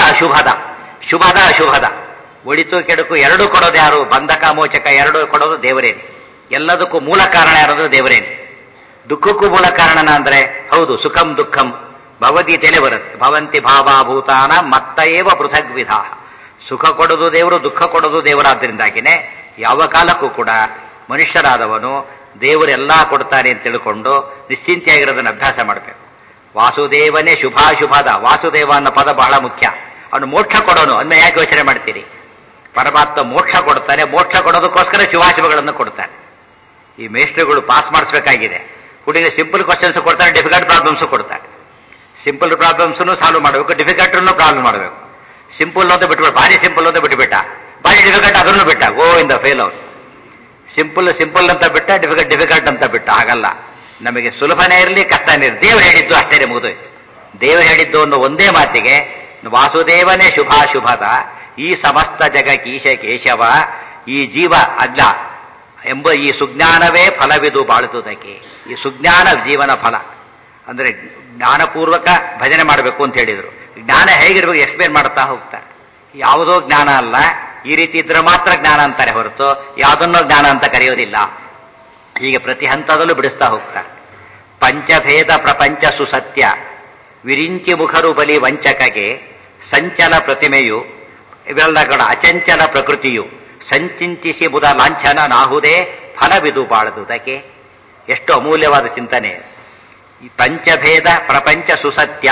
ಅಶುಭದ ಒಳಿತು ಕೆಡುಕು ಎರಡೂ ಕೊಡೋದು ಯಾರು? ಬಂಧಕ ಮೋಚಕ ಎರಡೂ ಕೊಡೋದು ದೇವರೇನೆ. ಎಲ್ಲದಕ್ಕೂ ಮೂಲ ಕಾರಣ ಯಾರಾದ್ರೂ ದೇವರೇನೆ. ದುಃಖಕ್ಕೂ ಮೂಲ ಕಾರಣನ ಅಂದ್ರೆ ಹೌದು, ಸುಖಂ ದುಃಖಂ ಭಗವದ್ಗೀತೆಯಲ್ಲೇ ಬರುತ್ತೆ. ಭವಂತಿ ಭಾವಾಭೂತಾನ ಮತ್ತ ಏವ ಪೃಥಗ್ ವಿಧ. ಸುಖ ಕೊಡೋದು ದೇವರು, ದುಃಖ ಕೊಡೋದು ದೇವರಾದ್ದರಿಂದಾಗಿನೇ ಯಾವ ಕಾಲಕ್ಕೂ ಕೂಡ ಮನುಷ್ಯರಾದವನು ದೇವರೆಲ್ಲಾ ಕೊಡ್ತಾನೆ ಅಂತ ತಿಳ್ಕೊಂಡು ನಿಶ್ಚಿಂತೆಯಾಗಿರೋದನ್ನು ಅಭ್ಯಾಸ ಮಾಡಬೇಕು. ವಾಸುದೇವನೇ ಶುಭಾಶುಭದ. ವಾಸುದೇವ ಅನ್ನೋ ಪದ ಬಹಳ ಮುಖ್ಯ. ಅವನು ಮೋಕ್ಷ ಕೊಡೋನು ಅದನ್ನ ಯಾಕೆ ಯೋಚನೆ ಮಾಡ್ತೀರಿ? ಪರಮಾತ್ಮ ಮೋಕ್ಷ ಕೊಡ್ತಾನೆ. ಮೋಕ್ಷ ಕೊಡೋದಕ್ಕೋಸ್ಕರ ಶುಭಾಶುಭಗಳನ್ನು ಕೊಡ್ತಾನೆ. ಈ ಮೇಷ್ಟ್ರುಗಳು ಪಾಸ್ ಮಾಡಿಸ್ಬೇಕಾಗಿದೆ. ಹುಡುಗಿಗೆ ಸಿಂಪಲ್ ಕ್ವಶನ್ಸ್ ಕೊಡ್ತಾನೆ, ಡಿಫಿಕಲ್ಟ್ ಪ್ರಾಬ್ಲಮ್ಸ್ ಕೊಡ್ತಾನೆ. ಸಿಂಪಲ್ ಪ್ರಾಬ್ಲಮ್ಸ್ನು ಸಾಲ್ವ್ ಮಾಡಬೇಕು, ಡಿಫಿಕಲ್ಟ್ನು ಪ್ರಾಬ್ಲಮ್ ಮಾಡಬೇಕು. ಸಿಂಪಲ್ ಅಂತ ಬಿಟ್ಬಿಟ್ಟು ಭಾರಿ ಸಿಂಪಲ್ ಅಂತ ಬಿಟ್ಟುಬಿಟ್ಟ, ಭಾರಿ ಡಿಫಿಕಲ್ಟ್ ಅದನ್ನು ಬಿಟ್ಟ, ಗೋವಿಂದ ಫೇಲ್ ಅವ್ರು. ಸಿಂಪಲ್ ಅಂತ ಬಿಟ್ಟ, ಡಿಫಿಕಲ್ಟ್ ಅಂತ ಬಿಟ್ಟ. ಹಾಗಲ್ಲ, ನಮಗೆ ಸುಲಭನೇ ಇರಲಿ ಕಷ್ಟನೇ ಇರಲಿ, ದೇವರು ಹೇಳಿದ್ದು ಅಷ್ಟೇ ಮುಗಿದೋಯ್ತು. ದೇವರು ಹೇಳಿದ್ದು ಅನ್ನೋ ಒಂದೇ ಮಾತಿಗೆ ವಾಸುದೇವನೇ ಶುಭಾಶುಭದ. ಈ ಸಮಸ್ತ ಜಗಕೀಶ ಕೇಶವ, ಈ ಜೀವ ಅಲ್ಲ ಎಂಬ ಈ ಸುಜ್ಞಾನವೇ ಫಲವಿದು ಬಾಳುವುದಕ್ಕೆ. ಈ ಸುಜ್ಞಾನ ಜೀವನ ಫಲ ಅಂದ್ರೆ ಜ್ಞಾನಪೂರ್ವಕ ಭಜನೆ ಮಾಡಬೇಕು ಅಂತ ಹೇಳಿದರು. ಜ್ಞಾನ ಹೇಗಿರ್ಬೇಕು ಎಕ್ಸ್ಪ್ಲೇನ್ ಮಾಡ್ತಾ ಹೋಗ್ತಾರೆ. ಯಾವುದೋ ಜ್ಞಾನ ಅಲ್ಲ, ಈ ರೀತಿ ಇದ್ರೆ ಮಾತ್ರ ಜ್ಞಾನ ಅಂತಾರೆ ಹೊರತು ಯಾವುದನ್ನೋ ಜ್ಞಾನ ಅಂತ ಕರೆಯೋದಿಲ್ಲ. ಹೀಗೆ ಪ್ರತಿ ಹಂತದಲ್ಲೂ ಬಿಡಿಸ್ತಾ ಹೋಗ್ತಾರೆ. ಪಂಚಭೇದ ಪ್ರಪಂಚ ಸುಸತ್ಯ ವಿರಿಂಚಿ ಮುಖರು ಬಲಿ ವಂಚಕಗೆ ಸಂಚಲ ಪ್ರತಿಮೆಯು ಇವೆಲ್ಲಗಳ ಅಚಂಚಲ ಪ್ರಕೃತಿಯು ಸಂಚಿಂತಿಸಿ ಬುಧ ಲಾಂಛನ ನಾಹುದೇ ಫಲವಿದು ಬಾಳದುದಕ್ಕೆ. ಎಷ್ಟು ಅಮೂಲ್ಯವಾದ ಚಿಂತನೆ. ಈ ಪಂಚಭೇದ ಪ್ರಪಂಚ ಸುಸತ್ಯ,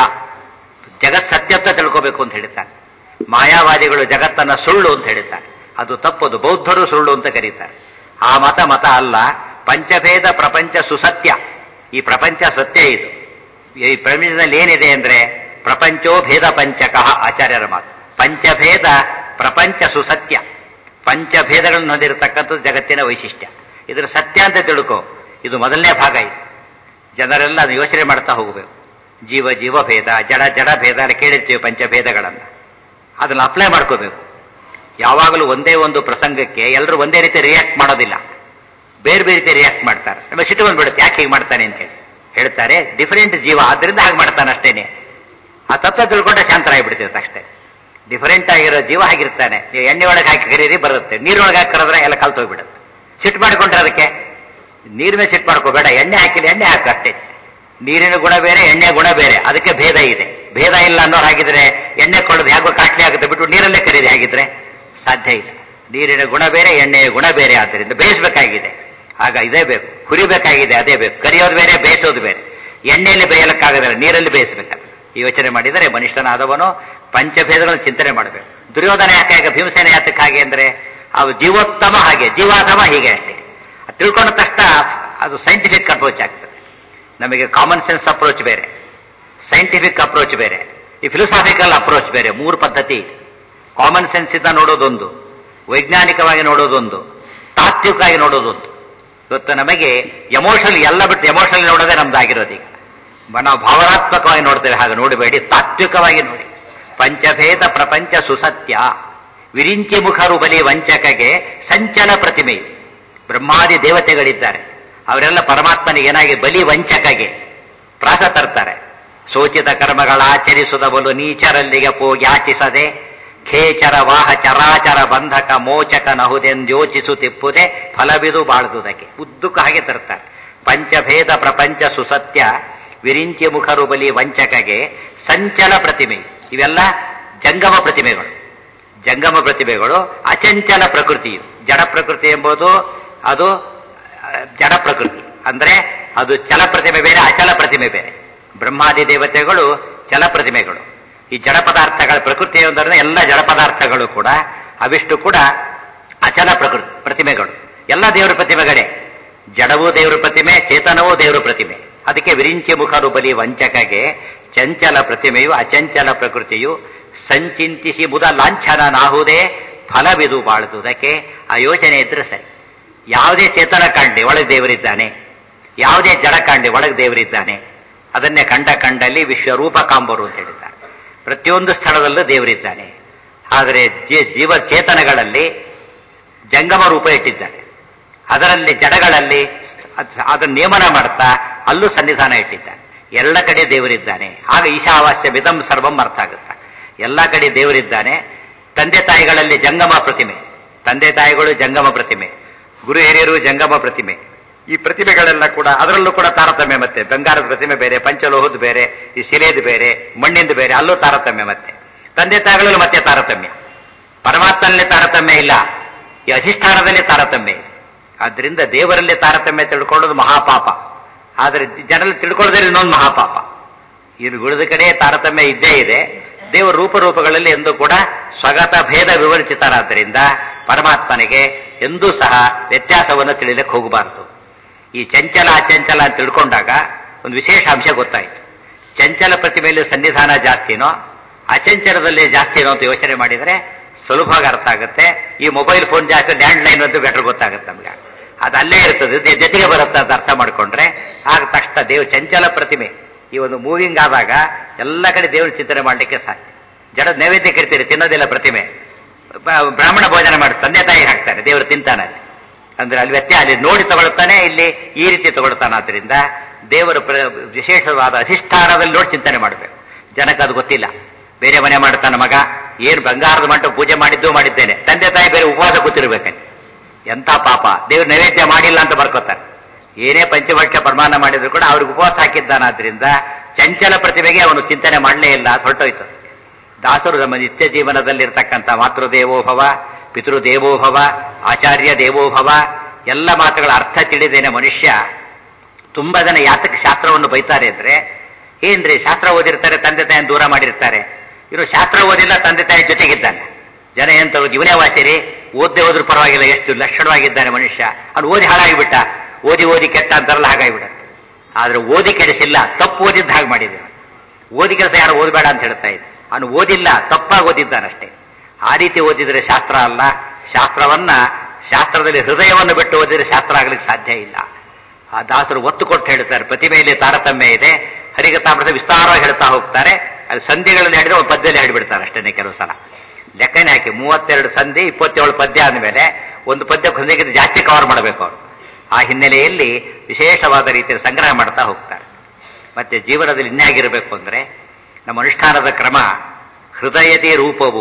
ಜಗತ್ ಸತ್ಯತ್ವ ತಿಳ್ಕೋಬೇಕು ಅಂತ ಹೇಳ್ತಾರೆ. ಮಾಯಾವಾದಿಗಳು ಜಗತ್ತನ್ನ ಸುಳ್ಳು ಅಂತ ಹೇಳ್ತಾರೆ, ಅದು ತಪ್ಪದು. ಬೌದ್ಧರು ಸುಳ್ಳು ಅಂತ ಕರೀತಾರೆ. ಆ ಮತ ಅಲ್ಲ. ಪಂಚಭೇದ ಪ್ರಪಂಚ ಸುಸತ್ಯ, ಈ ಪ್ರಪಂಚ ಸತ್ಯ. ಇದು ಈ ಪ್ರಪಂಚದಲ್ಲಿ ಏನಿದೆ ಅಂದ್ರೆ ಪ್ರಪಂಚೋ ಭೇದ ಪಂಚಕಃ, ಆಚಾರ್ಯರ ಮಾತು. ಪಂಚಭೇದ ಪ್ರಪಂಚ ಸುಸತ್ಯ, ಪಂಚಭೇದಗಳನ್ನು ಹೊಂದಿರತಕ್ಕಂಥದ್ದು ಜಗತ್ತಿನ ವೈಶಿಷ್ಟ್ಯ. ಇದರ ಸತ್ಯ ಅಂತ ತಿಳ್ಕೋ. ಇದು ಮೊದಲನೇ ಭಾಗ. ಇದು ಜನರೆಲ್ಲ ಅದು ಯೋಚನೆ ಮಾಡ್ತಾ ಹೋಗಬೇಕು. ಜೀವ ಭೇದ, ಜಡ ಭೇದ ಎಲ್ಲ ಕೇಳಿರ್ತೀವಿ ಪಂಚಭೇದಗಳನ್ನು. ಅದನ್ನು ಅಪ್ಲೈ ಮಾಡ್ಕೋಬೇಕು. ಯಾವಾಗಲೂ ಒಂದೇ ಒಂದು ಪ್ರಸಂಗಕ್ಕೆ ಎಲ್ಲರೂ ಒಂದೇ ರೀತಿ ರಿಯಾಕ್ಟ್ ಮಾಡೋದಿಲ್ಲ, ಬೇರೆ ಬೇರೆ ರೀತಿ ರಿಯಾಕ್ಟ್ ಮಾಡ್ತಾರೆ. ನಮಗೆ ಸಿಟ್ಟು ಬಂದ್ಬಿಡುತ್ತೆ, ಯಾಕೆ ಹೀಗೆ ಮಾಡ್ತಾನೆ ಅಂತ ಹೇಳ್ತಾರೆ. ಡಿಫರೆಂಟ್ ಜೀವ, ಆದ್ರಿಂದ ಹಾಗೆ ಮಾಡ್ತಾನೆ ಅಷ್ಟೇನೆ. ಆ ತತ್ವ ತಿಳ್ಕೊಂಡೆ ಶಾಂತರಾಗಿಬಿಡ್ತೀವಿ ಅಷ್ಟೇ. ಡಿಫರೆಂಟ್ ಆಗಿರೋ ಜೀವ ಆಗಿರ್ತಾನೆ. ನೀವು ಎಣ್ಣೆ ಒಳಗೆ ಹಾಕಿ ಕರೀರಿ ಬರುತ್ತೆ, ನೀರೊಳಗೆ ಹಾಕಿ ಕರೆದ್ರೆ ಎಲ್ಲ ಕಲ್ತೋಗ್ಬಿಡುತ್ತೆ. ಸಿಟ್ಟು ಮಾಡಿಕೊಂಡ್ರೆ ಅದಕ್ಕೆ ನೀರ್ ಮೇಲೆ ಸಿಟ್ಟು ಮಾಡ್ಕೋಬೇಡ, ಎಣ್ಣೆ ಹಾಕಿಲ್ಲ, ಎಣ್ಣೆ ಹಾಕು ಅಷ್ಟೇ. ನೀರಿನ ಗುಣ ಬೇರೆ, ಎಣ್ಣೆ ಗುಣ ಬೇರೆ, ಅದಕ್ಕೆ ಭೇದ ಇದೆ. ಭೇದ ಇಲ್ಲ ಅನ್ನೋರು ಹಾಗಿದ್ರೆ ಎಣ್ಣೆ ಕೊಳ್ಳೋದು ಹೇಗೋ ಕಾಸ್ಟ್ಲಿ ಆಗುತ್ತೆ, ಬಿಟ್ಟು ನೀರಲ್ಲೇ ಕರೀರಿ ಹಾಗಿದ್ರೆ ಸಾಧ್ಯ ಇಲ್ಲ. ನೀರಿನ ಗುಣ ಬೇರೆ, ಎಣ್ಣೆಯ ಗುಣ ಬೇರೆ, ಆದ್ದರಿಂದ ಬೇಯಿಸಬೇಕಾಗಿದೆ. ಆಗ ಇದೇ ಬೇಕು, ಹುರಿಬೇಕಾಗಿದೆ, ಅದೇ ಬೇಕು. ಕರಿಯೋದು ಬೇರೆ, ಬೇಯಿಸೋದು ಬೇರೆ. ಎಣ್ಣೆಯಲ್ಲಿ ಬೇಯಲಕ್ಕಾಗದಿಲ್ಲ, ನೀರಲ್ಲಿ ಬೇಯಿಸಬೇಕಾದ್ರೆ. ಯೋಚನೆ ಮಾಡಿದರೆ ಮನುಷ್ಯನಾದವನು ಪಂಚಭೇದಗಳನ್ನು ಚಿಂತನೆ ಮಾಡಬೇಕು. ದುರ್ಯೋಧನ ಯಾಕೆ, ಭೀಮಸೇನ ಯಾತಕ್ಕೆ ಹಾಗೆ ಅಂದ್ರೆ ಅವು ಜೀವೋತ್ತಮ ಹಾಗೆ, ಜೀವಾಧಮ ಹೀಗೆ ಅಷ್ಟೇ. ತಿಳ್ಕೊಂಡ ತಕ್ಷಣ ಅದು ಸೈಂಟಿಫಿಕ್ ಅಪ್ರೋಚ್ ಆಗ್ತದೆ. ನಮಗೆ ಕಾಮನ್ ಸೆನ್ಸ್ ಅಪ್ರೋಚ್ ಬೇರೆ, ಸೈಂಟಿಫಿಕ್ ಅಪ್ರೋಚ್ ಬೇರೆ, ಈ ಫಿಲಸಾಫಿಕಲ್ ಅಪ್ರೋಚ್ ಬೇರೆ. 3 ಪದ್ಧತಿ. ಕಾಮನ್ ಸೆನ್ಸ್ ಇಂದ ನೋಡೋದೊಂದು, ವೈಜ್ಞಾನಿಕವಾಗಿ ನೋಡೋದೊಂದು, ತಾತ್ವಿಕವಾಗಿ ನೋಡೋದೊಂದು. ಇವತ್ತು ನಮಗೆ ಎಮೋಷನಲ್ ಎಲ್ಲ ಬಿಟ್ಟು ಎಮೋಷನಲ್ ನೋಡೋದೇ ನಮ್ದಾಗಿರೋದು. ಈಗ ನಾವು ಭಾವನಾತ್ಮಕವಾಗಿ ನೋಡ್ತೇವೆ, ಹಾಗೆ ನೋಡಬೇಡಿ, ತಾತ್ವಿಕವಾಗಿ ನೋಡಿ. ಪಂಚಭೇದ ಪ್ರಪಂಚ ಸುಸತ್ಯ, ವಿರಿಂಚಿ ಮುಖರು ಬಲಿ ವಂಚಕಗೆ ಸಂಚಲ ಪ್ರತಿಮೆ. ಬ್ರಹ್ಮಾದಿ ದೇವತೆಗಳಿದ್ದಾರೆ, ಅವರೆಲ್ಲ ಪರಮಾತ್ಮನಿಗೆ ಏನಾಗಿ ಬಲಿ ವಂಚಕಗೆ ಪ್ರಾಸ ತರ್ತಾರೆ. ಸೋಚಿತ ಕರ್ಮಗಳ ಆಚರಿಸುದ ಬಲು ನೀಚರಲ್ಲಿಗೆ ಪೋಗ್ಯಾಚಿಸದೆ ಖೇಚರ ವಾಹ ಚರಾಚರ ಬಂಧಕ ಮೋಚಕ ನಹುದೆಂದ್ಯೋಚಿಸುತ್ತಿಪ್ಪುದೆ ಫಲವಿದು ಬಾಳ್ದುದಕ್ಕೆ. ಉದ್ದಕ್ಕೂ ಹಾಗೆ ತರ್ತಾರೆ. ಪಂಚಭೇದ ಪ್ರಪಂಚ ಸುಸತ್ಯ, ವಿರಿಂಚಿ ಮುಖರು ಬಲಿ ವಂಚಕಗೆ ಸಂಚಲ ಪ್ರತಿಮೆ. ಇವೆಲ್ಲ ಜಂಗಮ ಪ್ರತಿಮೆಗಳು. ಜಂಗಮ ಪ್ರತಿಮೆಗಳು ಅಚಂಚಲ ಪ್ರಕೃತಿ. ಜಡ ಪ್ರಕೃತಿ ಎಂಬುದು ಅದು ಜಡ ಪ್ರಕೃತಿ, ಅಂದ್ರೆ ಅದು ಚಲ ಪ್ರತಿಮೆ ಬೇರೆ, ಅಚಲ ಪ್ರತಿಮೆ ಬೇರೆ. ಬ್ರಹ್ಮಾದಿ ದೇವತೆಗಳು ಚಲ ಪ್ರತಿಮೆಗಳು. ಈ ಜಡ ಪದಾರ್ಥಗಳ ಪ್ರಕೃತಿ ಅಂದರೆ ಎಲ್ಲ ಜಡ ಪದಾರ್ಥಗಳು ಕೂಡ ಅವಿಷ್ಟು ಕೂಡ ಅಚಲ ಪ್ರತಿಮೆಗಳು. ಎಲ್ಲ ದೇವರ ಪ್ರತಿಮೆಗಳೇ. ಜಡವೂ ದೇವರ ಪ್ರತಿಮೆ, ಚೇತನವೂ ದೇವರ ಪ್ರತಿಮೆ. ಅದಕ್ಕೆ ವಿರಿಂಚಿ ಮುಖರು ಬಲಿ ವಂಚಕಗೆ ಚಂಚಲ ಪ್ರತಿಮೆಯು ಅಚಂಚಲ ಪ್ರಕೃತಿಯು ಸಂಚಿಂತಿಸಿ ಮುದ ಲಾಂಛನ ನಾಹುದೇ ಫಲವಿದು ಬಾಳುವುದಕ್ಕೆ. ಆ ಯೋಚನೆ ಇದ್ರೆ ಸರಿ. ಯಾವುದೇ ಚೇತನ ಕಾಂಡಿ ಒಳಗೆ ದೇವರಿದ್ದಾನೆ, ಯಾವುದೇ ಜಡ ಕಾಂಡಿ ಒಳಗೆ ದೇವರಿದ್ದಾನೆ. ಅದನ್ನೇ ಕಂಡಲ್ಲಿ ವಿಶ್ವರೂಪ ಕಾಂಬರು ಅಂತ ಹೇಳಿದ್ದಾರೆ. ಪ್ರತಿಯೊಂದು ಸ್ಥಳದಲ್ಲೂ ದೇವರಿದ್ದಾನೆ. ಆದರೆ ಜೀವ ಚೇತನಗಳಲ್ಲಿ ಜಂಗಮ ರೂಪ ಇಟ್ಟಿದ್ದಾನೆ. ಅದರಲ್ಲಿ ಜಡಗಳಲ್ಲಿ ಅದನ್ನು ನೇಮನ ಮಾಡ್ತಾ ಅಲ್ಲೂ ಸನ್ನಿಧಾನ ಇಟ್ಟಿದ್ದಾನೆ. ಎಲ್ಲ ಕಡೆ ದೇವರಿದ್ದಾನೆ. ಆಗ ಈಶಾವಾಸ್ಯ ವಿಧಂ ಸರ್ವಂ ಅರ್ಥ ಆಗುತ್ತೆ. ಎಲ್ಲ ಕಡೆ ದೇವರಿದ್ದಾನೆ. ತಂದೆ ತಾಯಿಗಳಲ್ಲಿ ಜಂಗಮ ಪ್ರತಿಮೆ, ತಂದೆ ತಾಯಿಗಳು ಜಂಗಮ ಪ್ರತಿಮೆ, ಗುರು ಹಿರಿಯರು ಜಂಗಮ ಪ್ರತಿಮೆ. ಈ ಪ್ರತಿಮೆಗಳೆಲ್ಲ ಕೂಡ ಅದರಲ್ಲೂ ಕೂಡ ತಾರತಮ್ಯ. ಮತ್ತೆ ಬಂಗಾರದ ಪ್ರತಿಮೆ ಬೇರೆ, ಪಂಚಲೋಹದ ಬೇರೆ, ಈ ಶಿಲೆದು ಬೇರೆ, ಮಣ್ಣಿಂದ ಬೇರೆ, ಅಲ್ಲೂ ತಾರತಮ್ಯ. ಮತ್ತೆ ತಂದೆ ತಾಯಿಗಳಲ್ಲೂ ಮತ್ತೆ ತಾರತಮ್ಯ. ಪರಮಾತ್ಮನಲ್ಲಿ ತಾರತಮ್ಯ ಇಲ್ಲ, ಈ ಅಧಿಷ್ಠಾನದಲ್ಲಿ ತಾರತಮ್ಯ ಇದೆ. ಆದ್ರಿಂದ ದೇವರಲ್ಲಿ ತಾರತಮ್ಯ ತಿಳ್ಕೊಳ್ಳೋದು ಮಹಾಪಾಪ. ಆದರೆ ಜನರಲ್ಲಿ ತಿಳ್ಕೊಳ್ಳೋದ್ರಲ್ಲಿ ಇನ್ನೊಂದು ಮಹಾಪಾಪ. ಇನ್ನು ಉಳಿದ ಕಡೆ ತಾರತಮ್ಯ ಇದ್ದೇ ಇದೆ. ದೇವರ ರೂಪಗಳಲ್ಲಿ ಎಂದೂ ಕೂಡ ಸ್ವಗತ ಭೇದ ವಿವರಿಸಿತಾರಾದ್ದರಿಂದ ಪರಮಾತ್ಮನಿಗೆ ಎಂದೂ ಸಹ ವ್ಯತ್ಯಾಸವನ್ನು ತಿಳಿಲಿಕ್ಕೆ ಹೋಗಬಾರದು. ಈ ಚಂಚಲ ಅಚಂಚಲ ಅಂತ ತಿಳ್ಕೊಂಡಾಗ ಒಂದು ವಿಶೇಷ ಅಂಶ ಗೊತ್ತಾಯಿತು. ಚಂಚಲ ಪ್ರತಿಮೆಯಲ್ಲಿ ಸನ್ನಿಧಾನ ಜಾಸ್ತಿನೋ ಅಚಂಚಲದಲ್ಲಿ ಜಾಸ್ತಿನೋ ಅಂತ ಯೋಚನೆ ಮಾಡಿದರೆ ಸುಲಭವಾಗಿ ಅರ್ಥ ಆಗುತ್ತೆ. ಈ ಮೊಬೈಲ್ ಫೋನ್ ಜಾಸ್ತಿ, ಲ್ಯಾಂಡ್ ಲೈನ್ ಅಂತ ಬೆಟರ್ ಗೊತ್ತಾಗುತ್ತೆ ನಮ್ಗೆ. ಅದು ಅಲ್ಲೇ ಇರ್ತದೆ, ಜೊತೆಗೆ ಬರುತ್ತೆ ಅಂತ ಅರ್ಥ ಮಾಡ್ಕೊಂಡ್ರೆ ಆಗ ತಕ್ಷಣ ದೇವ್ರ ಚಂಚಲ ಪ್ರತಿಮೆ ಈ ಒಂದು ಮೂವಿಂಗ್ ಆದಾಗ ಎಲ್ಲ ಕಡೆ ದೇವ್ರ ಚಿಂತನೆ ಮಾಡಲಿಕ್ಕೆ ಸಾಧ್ಯ. ಜಡ ನೈವೇದ್ಯ ಕರಿತೀರಿ, ತಿನ್ನೋದಿಲ್ಲ ಪ್ರತಿಮೆ. ಬ್ರಾಹ್ಮಣ ಭೋಜನ ಮಾಡಿ ತಂದೆ ತಾಯಿ ಹಾಕ್ತಾರೆ, ದೇವರು ತಿಂತಾನೆ. ಅಂದ್ರೆ ಅಲ್ಲಿ ವ್ಯತ್ಯಾಸ, ಅಲ್ಲಿ ನೋಡಿ ತಗೊಳ್ತಾನೆ, ಇಲ್ಲಿ ಈ ರೀತಿ ತಗೊಳ್ತಾನೆ. ಆದ್ರಿಂದ ದೇವರು ವಿಶೇಷವಾದ ಅಧಿಷ್ಠಾನದಲ್ಲಿ ನೋಡಿ ಚಿಂತನೆ ಮಾಡಬೇಕು. ಜನಕ್ಕೆ ಅದು ಗೊತ್ತಿಲ್ಲ. ಬೇರೆ ಮನೆ ಮಾಡ್ತಾನೆ ಮಗ, ಏನು ಬಂಗಾರದ ಮಂಟಪ ಪೂಜೆ ಮಾಡಿದ್ದೇನೆ, ತಂದೆ ತಾಯಿ ಬೇರೆ ಉಪವಾಸ ಕೂತಿರ್ಬೇಕಂತೆ. ಎಂಥ ಪಾಪ. ದೇವ್ರ ನೈವೇದ್ಯ ಮಾಡಿಲ್ಲ ಅಂತ ಬರ್ಕೋತಾರೆ. ಏನೇ ಪಂಚಭಕ್ಷ ಪ್ರಮಾಣ ಮಾಡಿದ್ರು ಕೂಡ ಅವ್ರಿಗೆ ಉಪವಾಸ ಹಾಕಿದ್ದಾನಾದ್ರಿಂದ ಚಂಚಲ ಪ್ರತಿಭೆಗೆ ಅವನು ಚಿಂತನೆ ಮಾಡಲೇ ಇಲ್ಲ, ಹೊರಟೋಯ್ತು. ದಾಸರು ನಮ್ಮ ನಿತ್ಯ ಜೀವನದಲ್ಲಿರ್ತಕ್ಕಂಥ ಮಾತೃದೇವೋಭವ, ಪಿತೃದೇವೋಭವ, ಆಚಾರ್ಯ ದೇವೋಭವ ಎಲ್ಲ ಮಾತುಗಳ ಅರ್ಥ ತಿಳಿದೇನೆ ಮನುಷ್ಯ ತುಂಬಾ ಜನ ಯಾತಕ್ಕೆ ಶಾಸ್ತ್ರವನ್ನು ಬೈತಾರೆ ಅಂದ್ರೆ, ಏನ್ರಿ ಶಾಸ್ತ್ರ ಓದಿರ್ತಾರೆ, ತಂದೆ ತಾಯಿಯನ್ನು ದೂರ ಮಾಡಿರ್ತಾರೆ, ಇವರು ಶಾಸ್ತ್ರ ಓದಿಲ್ಲ, ತಂದೆ ತಾಯಿ ಜೊತೆಗಿದ್ದಾನೆ. ಜನ ಎಂತ ಇವನೇ ವಾಸಿರಿ, ಓದ್ದೇ ಹೋದ್ರೂ ಪರವಾಗಿಲ್ಲ, ಎಷ್ಟು ಲಕ್ಷಣವಾಗಿದ್ದಾನೆ ಮನುಷ್ಯ, ಅವ್ನು ಓದಿ ಹಾಳಾಗಿಬಿಟ್ಟ, ಓದಿ ಓದಿ ಕೆಟ್ಟ ಅಂತಾರಲ್ಲ ಹಾಗಾಗಿಬಿಡುತ್ತೆ. ಆದ್ರೆ ಓದಿ ಕೆಡಿಸಿಲ್ಲ, ತಪ್ಪು ಓದಿದ್ದ ಹಾಗೆ ಮಾಡಿದ್ದೇನೆ. ಓದಿ ಕೆಲಸ ಯಾರು ಓದಬೇಡ ಅಂತ ಹೇಳ್ತಾ ಇದ್ದೆ, ಅವನು ಓದಿಲ್ಲ, ತಪ್ಪಾಗಿ ಓದಿದ್ದಾನಷ್ಟೇ. ಆ ರೀತಿ ಓದಿದ್ರೆ ಶಾಸ್ತ್ರ ಅಲ್ಲ. ಶಾಸ್ತ್ರವನ್ನ, ಶಾಸ್ತ್ರದಲ್ಲಿ ಹೃದಯವನ್ನು ಬಿಟ್ಟು ಓದಿದ್ರೆ ಶಾಸ್ತ್ರ ಆಗ್ಲಿಕ್ಕೆ ಸಾಧ್ಯ ಇಲ್ಲ. ಆ ದಾಸರು ಒತ್ತು ಕೊಟ್ಟು ಹೇಳ್ತಾರೆ, ಪ್ರತಿಮೆಯಲ್ಲಿ ತಾರತಮ್ಯ ಇದೆ. ಹರಿಕಥಾಮೃತ ವಿಸ್ತಾರವಾಗಿ ಹೇಳ್ತಾ ಹೋಗ್ತಾರೆ. ಅದು ಸಂಧಿಗಳಲ್ಲಿ ಹೇಳಿದ್ರೆ ಒಂದು ಪದ್ಯದಲ್ಲಿ ಹೇಳಿಬಿಡ್ತಾರೆ ಅಷ್ಟೇ. ಕೆಲವು ಸಲ ಲೆಕ್ಕನೇ ಹಾಕಿ 32 ಸಂಧಿ 27 ಪದ್ಯ ಅಂದಮೇಲೆ ಒಂದು ಪದ್ಯ ಸಂಧಿಗಿಂತ ಜಾಸ್ತಿ ಕವರ್ ಮಾಡಬೇಕು ಅವರು. ಆ ಹಿನ್ನೆಲೆಯಲ್ಲಿ ವಿಶೇಷವಾದ ರೀತಿಯಲ್ಲಿ ಸಂಗ್ರಹ ಮಾಡ್ತಾ ಹೋಗ್ತಾರೆ. ಮತ್ತೆ ಜೀವನದಲ್ಲಿ ಇನ್ಯಾಗಿರಬೇಕು ಅಂದ್ರೆ, ನಮ್ಮ ಅನುಷ್ಠಾನದ ಕ್ರಮ ಹೃದಯದಿ ರೂಪವು,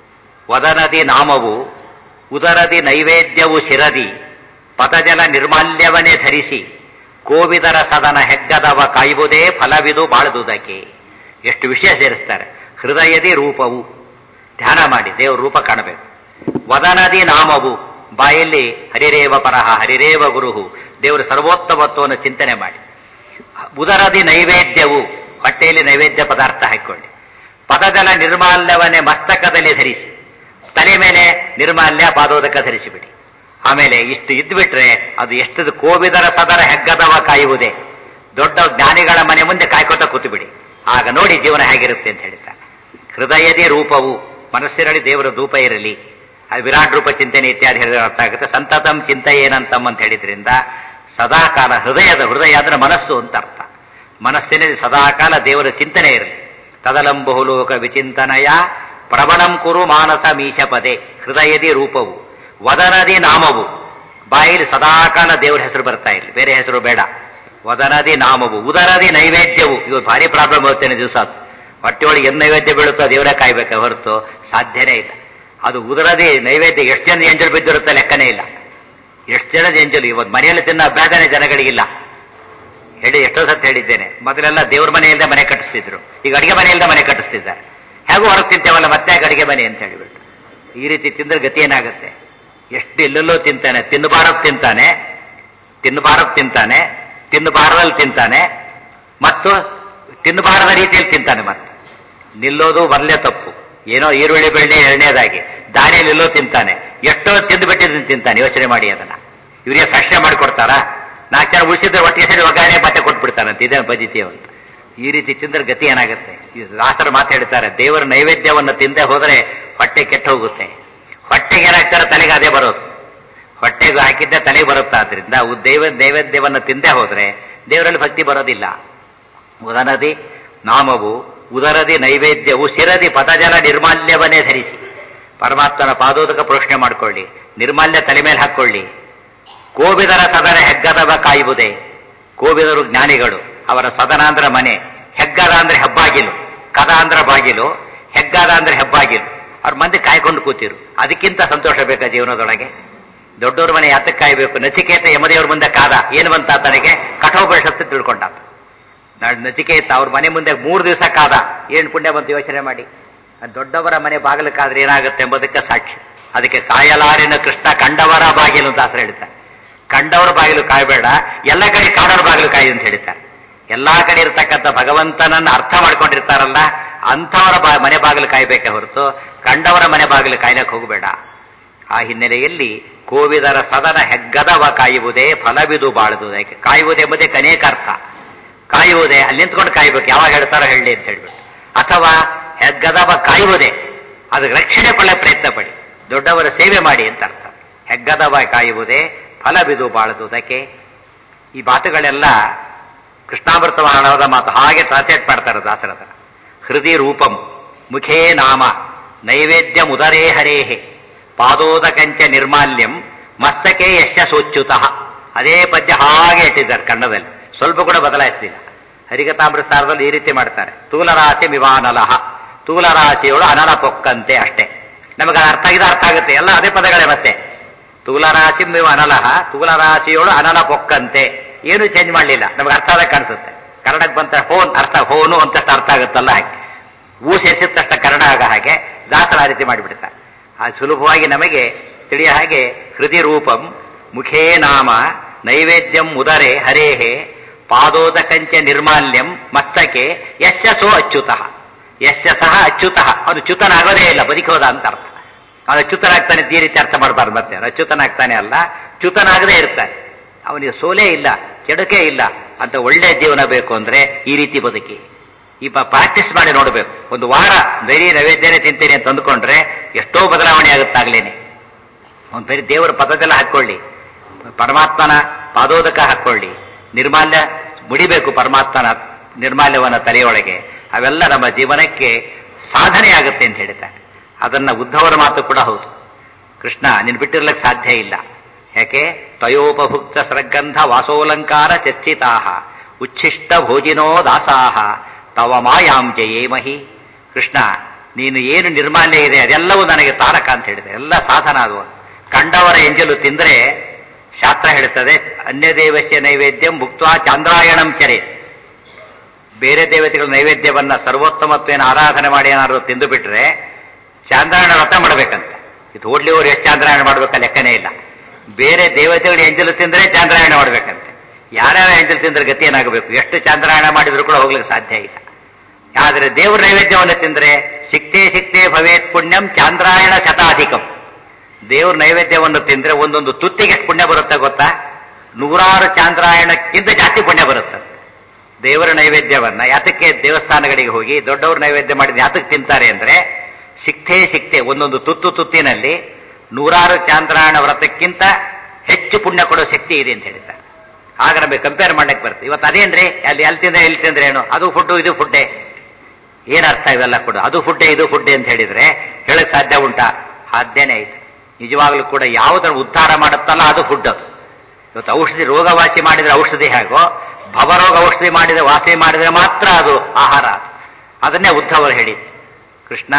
ವದನದಿ ನಾಮವು, ಉದರದಿ ನೈವೇದ್ಯವು ಶಿರದಿ, ಪದಜಲ ನಿರ್ಮಾಲ್ಯವನ್ನೇ ಧರಿಸಿ, ಕೋವಿದರ ಸದನ ಹೆಗ್ಗದವ ಕಾಯುವುದೇ ಫಲವಿದು ಬಾಳುವುದಕ್ಕೆ. ಎಷ್ಟು ವಿಷಯ ಸೇರಿಸ್ತಾರೆ. ಹೃದಯದಿ ರೂಪವು, ಧ್ಯಾನ ಮಾಡಿ ದೇವರ ರೂಪ ಕಾಣಬೇಕು. ವದನದಿ ನಾಮವು, ಬಾಯಲ್ಲಿ ಹರಿರೇವ ಪರಹ ಹರಿರೇವ ಗುರುಹು, ದೇವರ ಸರ್ವೋತ್ತಮತ್ವವನ್ನು ಚಿಂತನೆ ಮಾಡಿ. ಉದರದಿ ನೈವೇದ್ಯವು, ಹೊಟ್ಟೆಯಲ್ಲಿ ನೈವೇದ್ಯ ಪದಾರ್ಥ ಹಾಕಿಕೊಳ್ಳಿ. ಪದಜಲ ನಿರ್ಮಾಲ್ಯವನ್ನೇ ಮಸ್ತಕದಲ್ಲಿ ಧರಿಸಿ, ತಲೆ ಮೇಲೆ ನಿರ್ಮಾಲ್ಯ ಪಾದೋದಕ ಧರಿಸಿಬಿಡಿ. ಆಮೇಲೆ ಇಷ್ಟು ಇದ್ಬಿಟ್ರೆ ಅದು ಎಷ್ಟು ಕೋವಿದರ ಸದರ ಹೆಗ್ಗದವ ಕಾಯುವುದೇ, ದೊಡ್ಡ ಜ್ಞಾನಿಗಳ ಮನೆ ಮುಂದೆ ಕಾಯ್ಕೋತ ಕೂತು ಬಿಡಿ, ಆಗ ನೋಡಿ ಜೀವನ ಹೇಗಿರುತ್ತೆ ಅಂತ ಹೇಳ್ತಾರೆ. ಹೃದಯದೇ ರೂಪವು, ಮನಸ್ಸಿನಲ್ಲಿ ದೇವರ ಧೂಪ ಇರಲಿ. ಅದು ವಿರಾಟ್ ರೂಪ ಚಿಂತನೆ ಇತ್ಯಾದಿ ಹೇಳಿದ್ರೆ ಅರ್ಥ ಆಗುತ್ತೆ. ಸಂತತಂ ಚಿಂತೆ ಏನಂತಮ್ಮ ಅಂತ ಹೇಳಿದ್ರಿಂದ ಸದಾಕಾಲ ಹೃದಯ ಅಂದ್ರೆ ಮನಸ್ಸು ಅಂತ ಅರ್ಥ. ಮನಸ್ಸಿನಲ್ಲಿ ಸದಾಕಾಲ ದೇವರ ಚಿಂತನೆ ಇರಲಿ. ತದಲಂಬಹುಲೋಕ ವಿಚಿಂತನಯ ಪ್ರಬಣಂ ಕುರು ಮಾನಸ ಮೀಶಪದೆ. ಹೃದಯದಿ ರೂಪವು, ವದನದಿ ನಾಮವು, ಬಾಯಲ್ಲಿ ಸದಾಕಾಲ ದೇವರ ಹೆಸರು ಬರ್ತಾ ಇರಲಿ, ಬೇರೆ ಹೆಸರು ಬೇಡ. ವದನದಿ ನಾಮವು, ಉದರದಿ ನೈವೇದ್ಯವು. ಇವು ಭಾರಿ ಪ್ರಾಬ್ಲಮ್ ಬರ್ತೇನೆ ದಿವಸ. ಹೊಟ್ಟೆಯೊಳಗೆ ಏನು ನೈವೇದ್ಯ ಬೀಳುತ್ತೋ ದೇವರೇ ಕಾಯ್ಬೇಕೆ ಹೊರತು ಸಾಧ್ಯನೇ ಇಲ್ಲ. ಅದು ಉದರದಿ ನೈವೇದ್ಯ ಎಷ್ಟು ಜನ ಎಂಜಲು ಬಿದ್ದಿರುತ್ತೆ ಲೆಕ್ಕನೇ ಇಲ್ಲ. ಎಷ್ಟು ಜನದ ಎಂಜಲು ಇವತ್ತು ಮನೆಯಲ್ಲಿ ತಿನ್ನೋ ಅಭ್ಯಾಸನೇ ಜನಗಳಿಗಿಲ್ಲ. ಹೇಳಿ ಎಷ್ಟೋ ಸತ್ತು ಹೇಳಿದ್ದೇನೆ. ಮೊದಲೆಲ್ಲ ದೇವ್ರ ಮನೆಯಿಂದ ಮನೆ ಕಟ್ಟಿಸ್ತಿದ್ರು, ಈಗ ಅಡಿಗೆ ಮನೆಯಿಂದ ಮನೆ ಕಟ್ಟಿಸ್ತಿದ್ದಾರೆ. ಹೇಗೂ ಹೊರಗೆ ತಿಂತೇವಲ್ಲ, ಮತ್ತೆ ಅಡಿಗೆ ಮನೆ ಅಂತ ಹೇಳಿಬಿಟ್ಟು ಈ ರೀತಿ ತಿಂದ್ರೆ ಗತಿ ಏನಾಗುತ್ತೆ? ಎಷ್ಟು ಎಲ್ಲೆಲ್ಲೋ ತಿಂತಾನೆ, ತಿನ್ನಬಾರದು ತಿಂತಾನೆ, ತಿನ್ನಬಾರದಲ್ಲಿ ತಿಂತಾನೆ, ಮತ್ತು ತಿನ್ನಬಾರದ ರೀತಿಯಲ್ಲಿ ತಿಂತಾನೆ. ಮತ್ತೆ ನಿಲ್ಲೋದು ಮೊದಲೇ ತಪ್ಪು. ಏನೋ ಈರುಳ್ಳಿ ಬೆಳ್ಳಿ ಎರಡನೇದಾಗಿ ದಾರಿಯಲ್ಲಿ ಎಲ್ಲೋ ತಿಂತಾನೆ, ಎಷ್ಟೋ ತಿಂದುಬಿಟ್ಟಿದ್ದು ತಿಂತಾನೆ. ಯೋಚನೆ ಮಾಡಿ ಅದನ್ನ. ಇವರಿಗೆ ಸಾಕ್ಷ್ಯ ಮಾಡಿಕೊಡ್ತಾರಾ? 4 ಜನ ಉಳಿಸಿದ್ರೆ ಒಟ್ಟಿಗೆ ಸೇರಿ ಒಗ್ಗರಣೆ ಮತ್ತೆ ಕೊಟ್ಬಿಡ್ತಾನಂತ. ಇದೇ ಪದ್ಧತಿ ಅಂತ. ಈ ರೀತಿ ತಿಂದ್ರೆ ಗತಿ ಏನಾಗುತ್ತೆ? ಈ ದಾಸರು ಮಾತಾಡ್ತಾರೆ, ದೇವರ ನೈವೇದ್ಯವನ್ನು ತಿಂದೆ ಹೋದರೆ ಹೊಟ್ಟೆ ಕೆಟ್ಟು ಹೋಗುತ್ತೆ. ಹೊಟ್ಟೆಗೆ ಏನಾಗ್ತಾರೆ? ತಲೆಗೆ ಅದೇ ಬರೋದು. ಹೊಟ್ಟೆಗೂ ಹಾಕಿದ್ದೆ ತಲೆಗೆ ಬರುತ್ತಾದ್ರಿಂದ ನೈವೇದ್ಯವನ್ನು ತಿಂದೆ ಹೋದ್ರೆ ದೇವರಲ್ಲಿ ಭಕ್ತಿ ಬರೋದಿಲ್ಲ. ಉದನದಿ ನಾಮವು, ಉದರದಿ ನೈವೇದ್ಯವು, ಶಿರದಿ ಪದಜಲ ನಿರ್ಮಾಲ್ಯವನ್ನೇ ಧರಿಸಿ. ಪರಮಾತ್ಮನ ಪಾದೋದಕ ಪ್ರೋಷಣೆ ಮಾಡಿಕೊಳ್ಳಿ, ನಿರ್ಮಾಲ್ಯ ತಲೆ ಮೇಲೆ ಹಾಕ್ಕೊಳ್ಳಿ. ಕೋವಿದರ ಸದನ ಹೆಗ್ಗದವ ಕಾಯುವುದೇ. ಕೋವಿದರು ಜ್ಞಾನಿಗಳು, ಅವರ ಸದನ ಅಂದ್ರೆ ಮನೆ, ಹೆಗ್ಗದ ಅಂದ್ರೆ ಹೆಬ್ಬಾಗಿಲು, ಕದ ಅಂದ್ರೆ ಬಾಗಿಲು, ಹೆಗ್ಗದ ಅಂದ್ರೆ ಹೆಬ್ಬಾಗಿಲು. ಅವ್ರ ಮಂದಿ ಕಾಯ್ಕೊಂಡು ಕೂತಿರು. ಅದಕ್ಕಿಂತ ಸಂತೋಷ ಬೇಕಾ ಜೀವನದೊಳಗೆ? ದೊಡ್ಡವ್ರ ಮನೆ ಯಾತಕ್ಕೆ ಕಾಯ್ಬೇಕು? ನಚಿಕೇತ ಯಮದೇವ್ರ ಮುಂದೆ ಕಾದ, ಏನು ಬಂತ ತನಗೆ? ಕಠೋಪನಿಷತ್ತು ತಿಳ್ಕೊಂಡ. ನಚಿಕೇತ ಅವ್ರ ಮನೆ ಮುಂದೆ 3 ದಿವಸ ಕಾದ, ಏನು ಪುಣ್ಯ ಬಂತು ಯೋಚನೆ ಮಾಡಿ. ದೊಡ್ಡವರ ಮನೆ ಬಾಗಿಲು ಕಾದ್ರೆ ಏನಾಗುತ್ತೆ ಎಂಬುದಕ್ಕೆ ಸಾಕ್ಷಿ. ಅದಕ್ಕೆ ಕಾಯಲಾರಿನ ಕೃಷ್ಣ ಕಂಡವರ ಬಾಗಿಲು ಅಂತ ಹೆಸರು ಹೇಳ್ತಾರೆ. ಕಂಡವರ ಬಾಗಿಲು ಕಾಯಬೇಡ, ಎಲ್ಲ ಕಡೆ ಕಾಡೋರ ಬಾಗಿಲು ಕಾಯಿ ಅಂತ ಹೇಳ್ತಾರೆ. ಎಲ್ಲಾ ಕಡೆ ಇರತಕ್ಕಂಥ ಭಗವಂತನನ್ನು ಅರ್ಥ ಮಾಡ್ಕೊಂಡಿರ್ತಾರಲ್ಲ, ಅಂಥವರ ಮನೆ ಬಾಗಿಲು ಕಾಯ್ಬೇಕೆ ಹೊರತು ಕಂಡವರ ಮನೆ ಬಾಗಿಲು ಕಾಯ್ಲಕ್ಕೆ ಹೋಗಬೇಡ. ಆ ಹಿನ್ನೆಲೆಯಲ್ಲಿ ಕೋವಿದರ ಸದನ ಹೆಗ್ಗದವ ಕಾಯುವುದೇ ಫಲವಿದು ಬಾಳುವುದೇ. ಕಾಯುವುದೇ ಎಂಬುದಕ್ಕೆ ಅನೇಕ ಅರ್ಥ. ಕಾಯುವುದೇ ಅಲ್ಲಿ ನಿಂತ್ಕೊಂಡು ಕಾಯ್ಬೇಕು, ಯಾವಾಗ ಹೇಳ್ತಾರೋ ಹೇಳಿ ಅಂತ ಹೇಳ್ಬಿಟ್ಟು. ಅಥವಾ ಹೆಗ್ಗದವ ಕಾಯುವುದೇ, ಅದಕ್ಕೆ ರಕ್ಷಣೆ ಕೊಳ್ಳೆ ಪ್ರಯತ್ನ ಪಡಿ, ದೊಡ್ಡವರ ಸೇವೆ ಮಾಡಿ ಅಂತ ಅರ್ಥ. ಹೆಗ್ಗದವ ಕಾಯುವುದೇ ಫಲವಿದು ಬಾಳುವುದಕ್ಕೆ. ಈ ಮಾತುಗಳೆಲ್ಲ ಕೃಷ್ಣಾಮೃತ ಮಹಾರಾಜದ ಮಾತು. ಹಾಗೆ ಟ್ರಾನ್ಸ್ಲೇಟ್ ಮಾಡ್ತಾರೆ ದಾಸರದ. ಹೃದಯ ರೂಪಂ ಮುಖೇ ನಾಮ ನೈವೇದ್ಯ ಮುದರೇ ಹರೇಹೆ ಪಾದೋದಕಂಚ ನಿರ್ಮಾಲ್ಯಂ ಮಸ್ತಕೆ ಯಶ ಸೋಚ್ಯುತಃ. ಅದೇ ಪದ್ಯ ಹಾಗೆ ಇಟ್ಟಿದ್ದಾರೆ ಕನ್ನಡದಲ್ಲಿ, ಸ್ವಲ್ಪ ಕೂಡ ಬದಲಾಯಿಸಲಿಲ್ಲ. ಹರಿಕಥಾಮೃತ ಸಾರದಲ್ಲಿ ಈ ರೀತಿ ಮಾಡ್ತಾರೆ. ತೂಲರಾಶಿ ಮಿವಾನಲಹ, ತೂಲರಾಶಿಯೋಳು ಅನಲ ಪೊಕ್ಕಂತೆ. ಅಷ್ಟೇ ನಮಗೆ ಅರ್ಥ ಅರ್ಥ ಆಗುತ್ತೆ. ಎಲ್ಲ ಅದೇ ಪದಗಳೇ. ಮತ್ತೆ ತೂಲರಾಶಿ ಮಿವ ಅನಲಹ, ತೂಲರಾಶಿಯೋಳು ಅನಲ ಪೊಕ್ಕಂತೆ. ಏನು ಚೇಂಜ್ ಮಾಡಲಿಲ್ಲ. ನಮಗೆ ಅರ್ಥ ಆದಾಗ ಕಾಣಿಸುತ್ತೆ. ಕನ್ನಡಕ್ಕೆ ಬಂತ ಹೋನ್ ಅರ್ಥ, ಹೋನು ಅಂತಷ್ಟು ಅರ್ಥ ಆಗುತ್ತಲ್ಲ ಹಾಗೆ. ಊ ಸೇರಿಸಿದ ತಕ್ಷಣ ಕನ್ನಡ ಆಗ ಹಾಗೆ ದಾಸರ ಆ ರೀತಿ ಮಾಡಿಬಿಡ್ತಾರೆ. ಆ ಸುಲಭವಾಗಿ ನಮಗೆ ತಿಳಿಯ ಹಾಗೆ ಹೃದಯ ರೂಪಂ ಮುಖೇ ನಾಮ ನೈವೇದ್ಯಂ ಉದರೆ ಹರೇಹೇ ಪಾದೋದಕಂಚ ನಿರ್ಮಾಲ್ಯಂ ಮಸ್ತಕೆ ಯಶಸ್ಸೋ ಅಚ್ಯುತಃ ಯಶಸ್ಸಃ ಅಚ್ಯುತಃ. ಅವನು ಚ್ಯುತನಾಗೋದೇ ಇಲ್ಲ, ಬದುಕೋದ ಅಂತ ಅರ್ಥ. ಅವನು ಅಚ್ಯುತನಾಗ್ತಾನೆ ಈ ರೀತಿ ಅರ್ಥ ಮಾಡಬಾರ್ದು. ಮತ್ತೆ ಅಚ್ಯುತನಾಗ್ತಾನೆ ಅಲ್ಲ, ಚ್ಯುತನಾಗದೇ ಇರ್ತಾನೆ. ಅವನಿಗೆ ಸೋಲೇ ಇಲ್ಲ, ಕೆಡುಕೇ ಇಲ್ಲ ಅಂತ ಒಳ್ಳೆ ಜೀವನ ಬೇಕು ಅಂದ್ರೆ ಈ ರೀತಿ ಬದುಕಿ. ಈ ಪ್ರಾಕ್ಟೀಸ್ ಮಾಡಿ ನೋಡಬೇಕು. ಒಂದು ವಾರ ಬರೀ ನೈವೇದ್ಯನೇ ತಿಂತೇನೆ ಅಂತ ಅಂದ್ಕೊಂಡ್ರೆ ಎಷ್ಟೋ ಬದಲಾವಣೆ ಆಗುತ್ತಾಗ್ಲೇನೆ. ಒಂದು ಬರೀ ದೇವರ ಪದದೆಲ್ಲ ಹಾಕೊಳ್ಳಿ, ಪರಮಾತ್ಮನ ಪಾದೋದಕ ಹಾಕೊಳ್ಳಿ, ನಿರ್ಮಾಲ್ಯ ಮುಡಿಬೇಕು ಪರಮಾತ್ಮನ ನಿರ್ಮಾಲ್ಯವನ್ನ ತಲೆಯೊಳಗೆ. ಅವೆಲ್ಲ ನಮ್ಮ ಜೀವನಕ್ಕೆ ಸಾಧನೆ ಆಗುತ್ತೆ ಅಂತ ಹೇಳ್ತಾರೆ. ಅದನ್ನ ಉದ್ಧವರ ಮಾತು ಕೂಡ ಹೌದು. ಕೃಷ್ಣ ನೀನು ಬಿಟ್ಟಿರ್ಲಿಕ್ಕೆ ಸಾಧ್ಯ ಇಲ್ಲ. ಯಾಕೆ? ತಯೋಪಭುಕ್ತ ಸೃಗಂಧ ವಾಸೋಲಂಕಾರ ಚರ್ಚಿತಾಹ ಉಚ್ಛಿಷ್ಟ ಭೋಜಿನೋ ದಾಸಾಹ ತವ ಮಾಯಾಂ ಜಯೇಮಹಿ. ಕೃಷ್ಣ ನೀನು ಏನು ನಿರ್ಮಾಲ್ಯ ಇದೆ ಅದೆಲ್ಲವೂ ನನಗೆ ತಾರಕ ಅಂತ ಹೇಳಿದೆ. ಎಲ್ಲ ಸಾಧನ ಅದು. ಕಂಡವರ ಎಂಜಲು ತಿಂದ್ರೆ ಶಾಸ್ತ್ರ ಹೇಳ್ತದೆ, ಅನ್ಯ ದೇವಸ್ಯ ನೈವೇದ್ಯಂ ಭುಕ್ತ್ವಾ ಚಾಂದ್ರಾಯಣಂ ಚರೆ. ಬೇರೆ ದೇವತೆಗಳ ನೈವೇದ್ಯವನ್ನ ಸರ್ವೋತ್ತಮತ್ವೇನ ಆರಾಧನೆ ಮಾಡಿ ಏನಾದ್ರು ತಿಂದು ಬಿಟ್ರೆ ಚಾಂದ್ರಾಯಣ ವ್ರತ ಮಾಡಬೇಕಂತ. ಇದು ಹೋಡ್ಲಿಯವರು ಎಷ್ಟು ಚಾಂದ್ರಾಯಣ ಮಾಡ್ಬೇಕ ಲೆಕ್ಕನೇ ಇಲ್ಲ. ಬೇರೆ ದೇವತೆಗಳ ಎಂಜಲು ತಿಂದ್ರೆ ಚಾಂದ್ರಾಯಣ ಮಾಡ್ಬೇಕಂತೆ. ಯಾರ್ಯಾರ ಎಂಜಲು ತಿಂದ್ರೆ ಗತಿ ಏನಾಗಬೇಕು? ಎಷ್ಟು ಚಾಂದ್ರಾಯಣ ಮಾಡಿದ್ರು ಕೂಡ ಹೋಗ್ಲಿಕ್ಕೆ ಸಾಧ್ಯ ಇಲ್ಲ. ಆದರೆ ದೇವರ ನೈವೇದ್ಯವನ್ನು ತಿಂದ್ರೆ ಸಿಕ್ತೇ ಸಿಕ್ತೇ ಭವೇತ್ ಪುಣ್ಯಂ ಚಾಂದ್ರಾಯಣ ಶತಾಧಿಕಂ. ದೇವ್ರ ನೈವೇದ್ಯವನ್ನು ತಿಂದ್ರೆ ಒಂದೊಂದು ತುತ್ತಿಗೆ ಎಷ್ಟು ಪುಣ್ಯ ಬರುತ್ತೆ ಗೊತ್ತಾ? 100 ಚಾಂದ್ರಾಯಣಕ್ಕಿಂತ ಜಾಸ್ತಿ ಪುಣ್ಯ ಬರುತ್ತೆ. ದೇವರ ನೈವೇದ್ಯವನ್ನ ಯಾತಕ್ಕೆ ದೇವಸ್ಥಾನಗಳಿಗೆ ಹೋಗಿ ದೊಡ್ಡವ್ರ ನೈವೇದ್ಯ ಮಾಡಿದ ಯಾತಕ್ಕೆ ತಿಂತಾರೆ ಅಂದ್ರೆ ಸಿಕ್ತೇ ಒಂದೊಂದು ತುತ್ತಿನಲ್ಲಿ 100 ಚಾಂದ್ರಾಯಣ ವ್ರತಕ್ಕಿಂತ ಹೆಚ್ಚು ಪುಣ್ಯ ಕೊಡೋ ಶಕ್ತಿ ಇದೆ ಅಂತ ಹೇಳ್ತಾರೆ. ಆಗ ನಮಗೆ ಕಂಪೇರ್ ಮಾಡಕ್ಕೆ ಬರುತ್ತೆ. ಇವತ್ತು ಅದೇನ್ರಿ ಅಲ್ಲಿ ಎಲ್ಲಿ ತಿಂದ್ರೆ ಏನು? ಅದು ಫುಡ್ಡು ಇದು ಫುಡ್ಡೇ. ಏನರ್ಥ ಇವೆಲ್ಲ ಕೂಡ? ಅದು ಫುಡ್ಡೇ ಇದು ಫುಡ್ಡೇ ಅಂತ ಹೇಳಿದ್ರೆ ಹೇಳಕ್ ಸಾಧ್ಯ ಉಂಟಾ? ಸಾಧ್ಯನೇ ಐತೆ. ನಿಜವಾಗ್ಲೂ ಕೂಡ ಯಾವುದನ್ನು ಉದ್ಧಾರ ಮಾಡುತ್ತಲ್ಲ ಅದು ಫುಡ್. ಅದು ಇವತ್ತು ಔಷಧಿ ರೋಗ ವಾಸಿ ಮಾಡಿದ್ರೆ ಔಷಧಿ ಹೇಗೋ, ಭವರೋಗ ಔಷಧಿ ಮಾಡಿದ್ರೆ ವಾಸಿ ಮಾಡಿದ್ರೆ ಮಾತ್ರ ಅದು ಆಹಾರ. ಅದನ್ನೇ ಉದ್ಧವರು ಹೇಳಿತ್ತು. ಕೃಷ್ಣ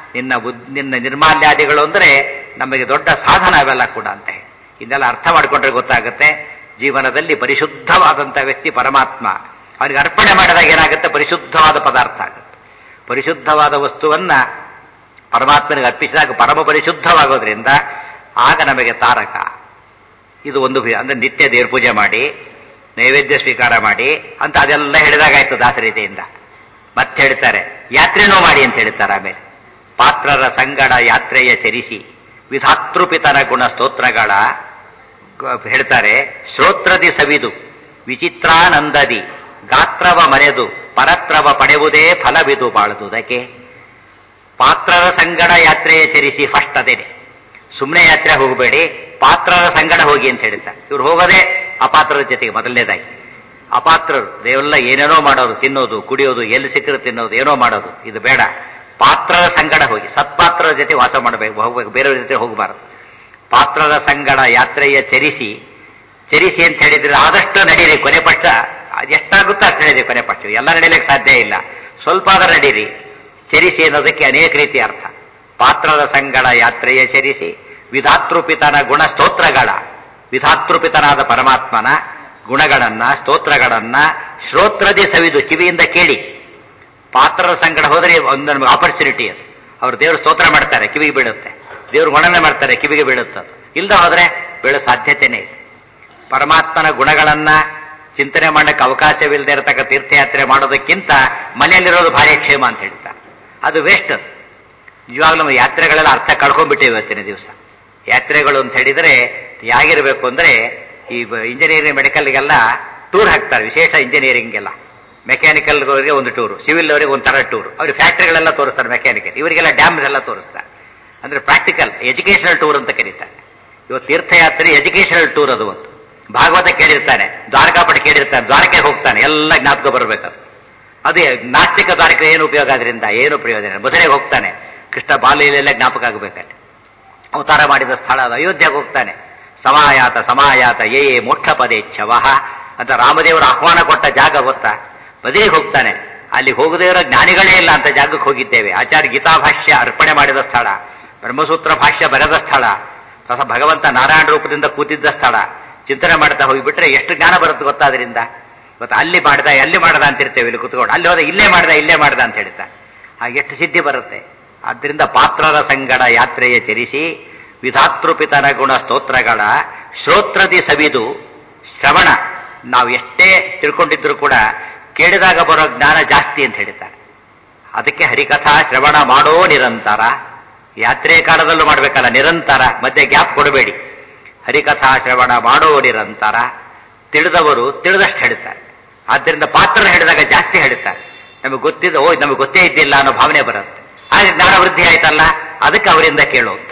ನಿನ್ನ ನಿರ್ಮಾಲ್ಯಾದಿಗಳು ಅಂದ್ರೆ ನಮಗೆ ದೊಡ್ಡ ಸಾಧನ ಅವೆಲ್ಲ ಕೂಡ ಅಂತ ಹೇಳಿ ಇದನ್ನೆಲ್ಲ ಅರ್ಥ ಮಾಡಿಕೊಂಡ್ರೆ ಗೊತ್ತಾಗುತ್ತೆ. ಜೀವನದಲ್ಲಿ ಪರಿಶುದ್ಧವಾದಂಥ ವ್ಯಕ್ತಿ ಪರಮಾತ್ಮ. ಅವನಿಗೆ ಅರ್ಪಣೆ ಮಾಡಿದಾಗ ಏನಾಗುತ್ತೆ? ಪರಿಶುದ್ಧವಾದ ಪದಾರ್ಥ ಆಗುತ್ತೆ. ಪರಿಶುದ್ಧವಾದ ವಸ್ತುವನ್ನ ಪರಮಾತ್ಮನಿಗೆ ಅರ್ಪಿಸಿದಾಗ ಪರಮ ಪರಿಶುದ್ಧವಾಗೋದ್ರಿಂದ ಆಗ ನಮಗೆ ತಾರಕ. ಇದು ಒಂದು ಅಂದ್ರೆ ನಿತ್ಯ ದೇವ್ರ ಪೂಜೆ ಮಾಡಿ ನೈವೇದ್ಯ ಸ್ವೀಕಾರ ಮಾಡಿ ಅಂತ ಅದೆಲ್ಲ ಹೇಳಿದಾಗಾಯ್ತು ದಾಸರೀತಿಯಿಂದ. ಮತ್ತೆ ಹೇಳ್ತಾರೆ ಯಾತ್ರೆನೂ ಮಾಡಿ ಅಂತ ಹೇಳ್ತಾರೆ. ಆಮೇಲೆ ಪಾತ್ರರ ಸಂಗಡ ಯಾತ್ರೆಯ ಚರಿಸಿ ವಿಧಾತೃಪಿತನ ಗುಣ ಸ್ತೋತ್ರಗಳ ಹೇಳ್ತಾರೆ. ಶ್ರೋತ್ರದಿ ಸವಿದು ವಿಚಿತ್ರಾನಂದದಿ ಗಾತ್ರವ ಮನೆದು ಪರತ್ರವ ಪಡೆಯುವುದೇ ಫಲವಿದು ಬಾಳುವುದಕ್ಕೆ. ಪಾತ್ರರ ಸಂಗಡ ಯಾತ್ರೆಯ ಚರಿಸಿ ಫಸ್ಟ್ ಅದೇನೆ. ಸುಮ್ಮನೆ ಯಾತ್ರೆ ಹೋಗಬೇಡಿ, ಪಾತ್ರರ ಸಂಗಡ ಹೋಗಿ ಅಂತ ಹೇಳ್ತಾರೆ. ಇವ್ರು ಹೋಗೋದೇ ಅಪಾತ್ರರ ಜೊತೆಗೆ ಮೊದಲನೇದಾಗಿ. ಅಪಾತ್ರರು ದೇವೆಲ್ಲ ಏನೇನೋ ಮಾಡೋರು, ತಿನ್ನೋದು ಕುಡಿಯೋದು, ಎಲ್ಲಿ ಸಿಕ್ಕರು ತಿನ್ನೋದು, ಏನೋ ಮಾಡೋದು, ಇದು ಬೇಡ. ಪಾತ್ರರ ಸಂಗಡ ಹೋಗಿ ಸತ್ಪಾತ್ರರ ಜೊತೆ ವಾಸ ಮಾಡಬೇಕು, ಹೋಗ್ಬೇಕು, ಬೇರೆಯವ್ರ ಜೊತೆ ಹೋಗಬಾರದು. ಪಾತ್ರರ ಸಂಗಡ ಯಾತ್ರೆಯ ಚರಿಸಿ ಅಂತ ಹೇಳಿದ್ರೆ ಆದಷ್ಟು ನಡೀರಿ. ಕೊನೆ ಪಕ್ಷ ಎಷ್ಟಾಗುತ್ತೋ ಅಷ್ಟು ನಡೀರಿ. ಕೊನೆ ಪಕ್ಷ ಎಲ್ಲ ನಡೀಲಿಕ್ಕೆ ಸಾಧ್ಯ ಇಲ್ಲ, ಸ್ವಲ್ಪ ಆದ್ರೆ ನಡೀರಿ. ಚರಿಸಿ ಅನ್ನೋದಕ್ಕೆ ಅನೇಕ ರೀತಿ ಅರ್ಥ. ಪಾತ್ರರ ಸಂಗಡ ಯಾತ್ರೆಯ ಚರಿಸಿ ವಿಧಾತೃಪಿತನ ಗುಣ ಸ್ತೋತ್ರಗಳ, ವಿಧಾತೃಪಿತನಾದ ಪರಮಾತ್ಮನ ಗುಣಗಳನ್ನ ಸ್ತೋತ್ರಗಳನ್ನ ಶ್ರೋತ್ರದಿ ಸವಿದು ಕಿವಿಯಿಂದ ಕೇಳಿ. ಪಾತ್ರರ ಸಂಗಡ ಹೋದರೆ ಒಂದು ನಮಗೆ ಆಪರ್ಚುನಿಟಿ ಅದು. ಅವ್ರು ದೇವರು ಸ್ತೋತ್ರ ಮಾಡ್ತಾರೆ, ಕಿವಿಗೆ ಬೀಳುತ್ತೆ. ದೇವ್ರು ವರ್ಣನೆ ಮಾಡ್ತಾರೆ, ಕಿವಿಗೆ ಬೀಳುತ್ತೆ. ಅದು ಇಲ್ಲದ ಹೋದ್ರೆ ಬೀಳೋ ಸಾಧ್ಯತೆನೇ ಇದೆ. ಪರಮಾತ್ಮನ ಗುಣಗಳನ್ನ ಚಿಂತನೆ ಮಾಡಕ್ಕೆ ಅವಕಾಶವಿಲ್ಲದೆ ಇರತಕ್ಕ ತೀರ್ಥಯಾತ್ರೆ ಮಾಡೋದಕ್ಕಿಂತ ಮನೆಯಲ್ಲಿರೋದು ಭಾರಿ ಕ್ಷೇಮ ಅಂತ ಹೇಳ್ತಾರೆ. ಅದು ವೇಸ್ಟ್. ಅದು ನಿಜವಾಗ್ಲೂ ನಮ್ಮ ಯಾತ್ರೆಗಳೆಲ್ಲ ಅರ್ಥ ಕಳ್ಕೊಂಡ್ಬಿಟ್ಟೆ ಇವತ್ತಿನ ದಿವಸ. ಯಾತ್ರೆಗಳು ಅಂತ ಹೇಳಿದ್ರೆ ಹೇಗಿರಬೇಕು ಅಂದ್ರೆ ಈ ಇಂಜಿನಿಯರಿಂಗ್ ಮೆಡಿಕಲ್ಗೆಲ್ಲ ಟೂರ್ ಹಾಕ್ತಾರೆ. ವಿಶೇಷ ಇಂಜಿನಿಯರಿಂಗ್ ಎಲ್ಲ ಮೆಕ್ಯಾನಿಕಲ್ವರಿಗೆ ಒಂದು ಟೂರು, ಸಿವಿಲ್ ಅವರಿಗೆ ಒಂಥರ ಟೂರ್. ಅವ್ರಿಗೆ ಫ್ಯಾಕ್ಟ್ರಿಗಳೆಲ್ಲ ತೋರಿಸ್ತಾರೆ ಮೆಕ್ಯಾನಿಕಲ್, ಇವರಿಗೆಲ್ಲ ಡ್ಯಾಮ್ಸ್ ಎಲ್ಲ ತೋರಿಸ್ತಾರೆ. ಅಂದ್ರೆ ಪ್ರಾಕ್ಟಿಕಲ್ ಎಜುಕೇಶನಲ್ ಟೂರ್ ಅಂತ ಕರೀತಾರೆ. ಇವತ್ತು ತೀರ್ಥಯಾತ್ರೆ ಎಜುಕೇಶನಲ್ ಟೂರ್. ಅದು ಒಂದು ಭಾಗವತ ಕೇಳಿರ್ತಾನೆ, ದ್ವಾರಕಾಪಟ್ಟ ಕೇಳಿರ್ತಾನೆ, ದ್ವಾರಕೆ ಹೋಗ್ತಾನೆ, ಎಲ್ಲ ಜ್ಞಾಪಕ ಬರಬೇಕದು. ಅದೇ ನಾಸ್ತಿಕ ದ್ವಾರಕೆ ಏನು ಉಪಯೋಗ ಅದರಿಂದ? ಏನು ಪ್ರಯೋಜನ. ಮಧುರೆಗೆ ಹೋಗ್ತಾನೆ, ಕೃಷ್ಣ ಬಾಲ್ಯಲೆಲ್ಲ ಜ್ಞಾಪಕ ಆಗಬೇಕಲ್ಲಿ. ಅವತಾರ ಮಾಡಿದ ಸ್ಥಳ ಅದು. ಅಯೋಧ್ಯೆಗೆ ಹೋಗ್ತಾನೆ, ಸಮಾಯಾತ ಯೇ ಮೋಕ್ಷ ಪದೇಚ್ಛವಃ ಅಂತ ರಾಮದೇವರು ಆಹ್ವಾನ ಕೊಟ್ಟ ಜಾಗ ಗೊತ್ತಾ? ಮದುವೆಗೆ ಹೋಗ್ತಾನೆ, ಅಲ್ಲಿ ಹೋಗದೇ ಇರೋ ಜ್ಞಾನಿಗಳೇ ಇಲ್ಲ ಅಂತ ಜಾಗಕ್ಕೆ ಹೋಗಿದ್ದೇವೆ. ಆಚಾರ್ಯ ಗೀತಾ ಭಾಷ್ಯ ಅರ್ಪಣೆ ಮಾಡಿದ ಸ್ಥಳ, ಬ್ರಹ್ಮಸೂತ್ರ ಭಾಷ್ಯ ಬರೆದ ಸ್ಥಳ, ಭಗವಂತ ನಾರಾಯಣ ರೂಪದಿಂದ ಕೂತಿದ್ದ ಸ್ಥಳ. ಚಿಂತನೆ ಮಾಡ್ತಾ ಹೋಗಿಬಿಟ್ರೆ ಎಷ್ಟು ಜ್ಞಾನ ಬರುತ್ತೆ ಗೊತ್ತಾ ಅದರಿಂದ. ಇವತ್ತು ಅಲ್ಲಿ ಮಾಡ್ದ ಅಂತಿರ್ತೇವೆ, ಇಲ್ಲಿ ಕೂತ್ಕೊಂಡು ಅಲ್ಲಿ ಹೋದ ಇಲ್ಲೇ ಮಾಡ್ದ ಅಂತ ಹೇಳ್ತಾ ಎಷ್ಟು ಸಿದ್ಧಿ ಬರುತ್ತೆ. ಆದ್ದರಿಂದ ಪಾತ್ರರ ಸಂಗಡ ಯಾತ್ರೆಯ ಚರಿಸಿ ವಿಧಾತೃಪಿತನ ಗುಣ ಸ್ತೋತ್ರಗಳ ಶ್ರೋತ್ರದಿ ಸವಿದು ಶ್ರವಣ ನಾವು ಎಷ್ಟೇ ತಿಳ್ಕೊಂಡಿದ್ರು ಕೂಡ ಕೇಳಿದಾಗ ಬರೋ ಜ್ಞಾನ ಜಾಸ್ತಿ ಅಂತ ಹೇಳ್ತಾರೆ. ಅದಕ್ಕೆ ಹರಿಕಥಾ ಶ್ರವಣ ಮಾಡೋ ನಿರಂತರ. ಯಾತ್ರೆ ಕಾಲದಲ್ಲೂ ಮಾಡಬೇಕಲ್ಲ, ನಿರಂತರ, ಮಧ್ಯೆ ಗ್ಯಾಪ್ ಕೊಡಬೇಡಿ. ಹರಿಕಥಾ ಶ್ರವಣ ಮಾಡೋ ನಿರಂತರ. ತಿಳಿದವರು ತಿಳಿದಷ್ಟು ಹೇಳ್ತಾರೆ. ಆದ್ದರಿಂದ ಪಾತ್ರ ಹೇಳಿದಾಗ ಜಾಸ್ತಿ ಹೇಳ್ತಾರೆ. ನಮಗೆ ಗೊತ್ತಿದ್ದ ನಮಗೆ ಗೊತ್ತೇ ಇದ್ದಿಲ್ಲ ಅನ್ನೋ ಭಾವನೆ ಬರುತ್ತೆ. ಆಗ ಜ್ಞಾನ ವೃದ್ಧಿ ಆಯ್ತಲ್ಲ, ಅದಕ್ಕೆ ಅವರಿಂದ ಕೇಳು ಅಂತ.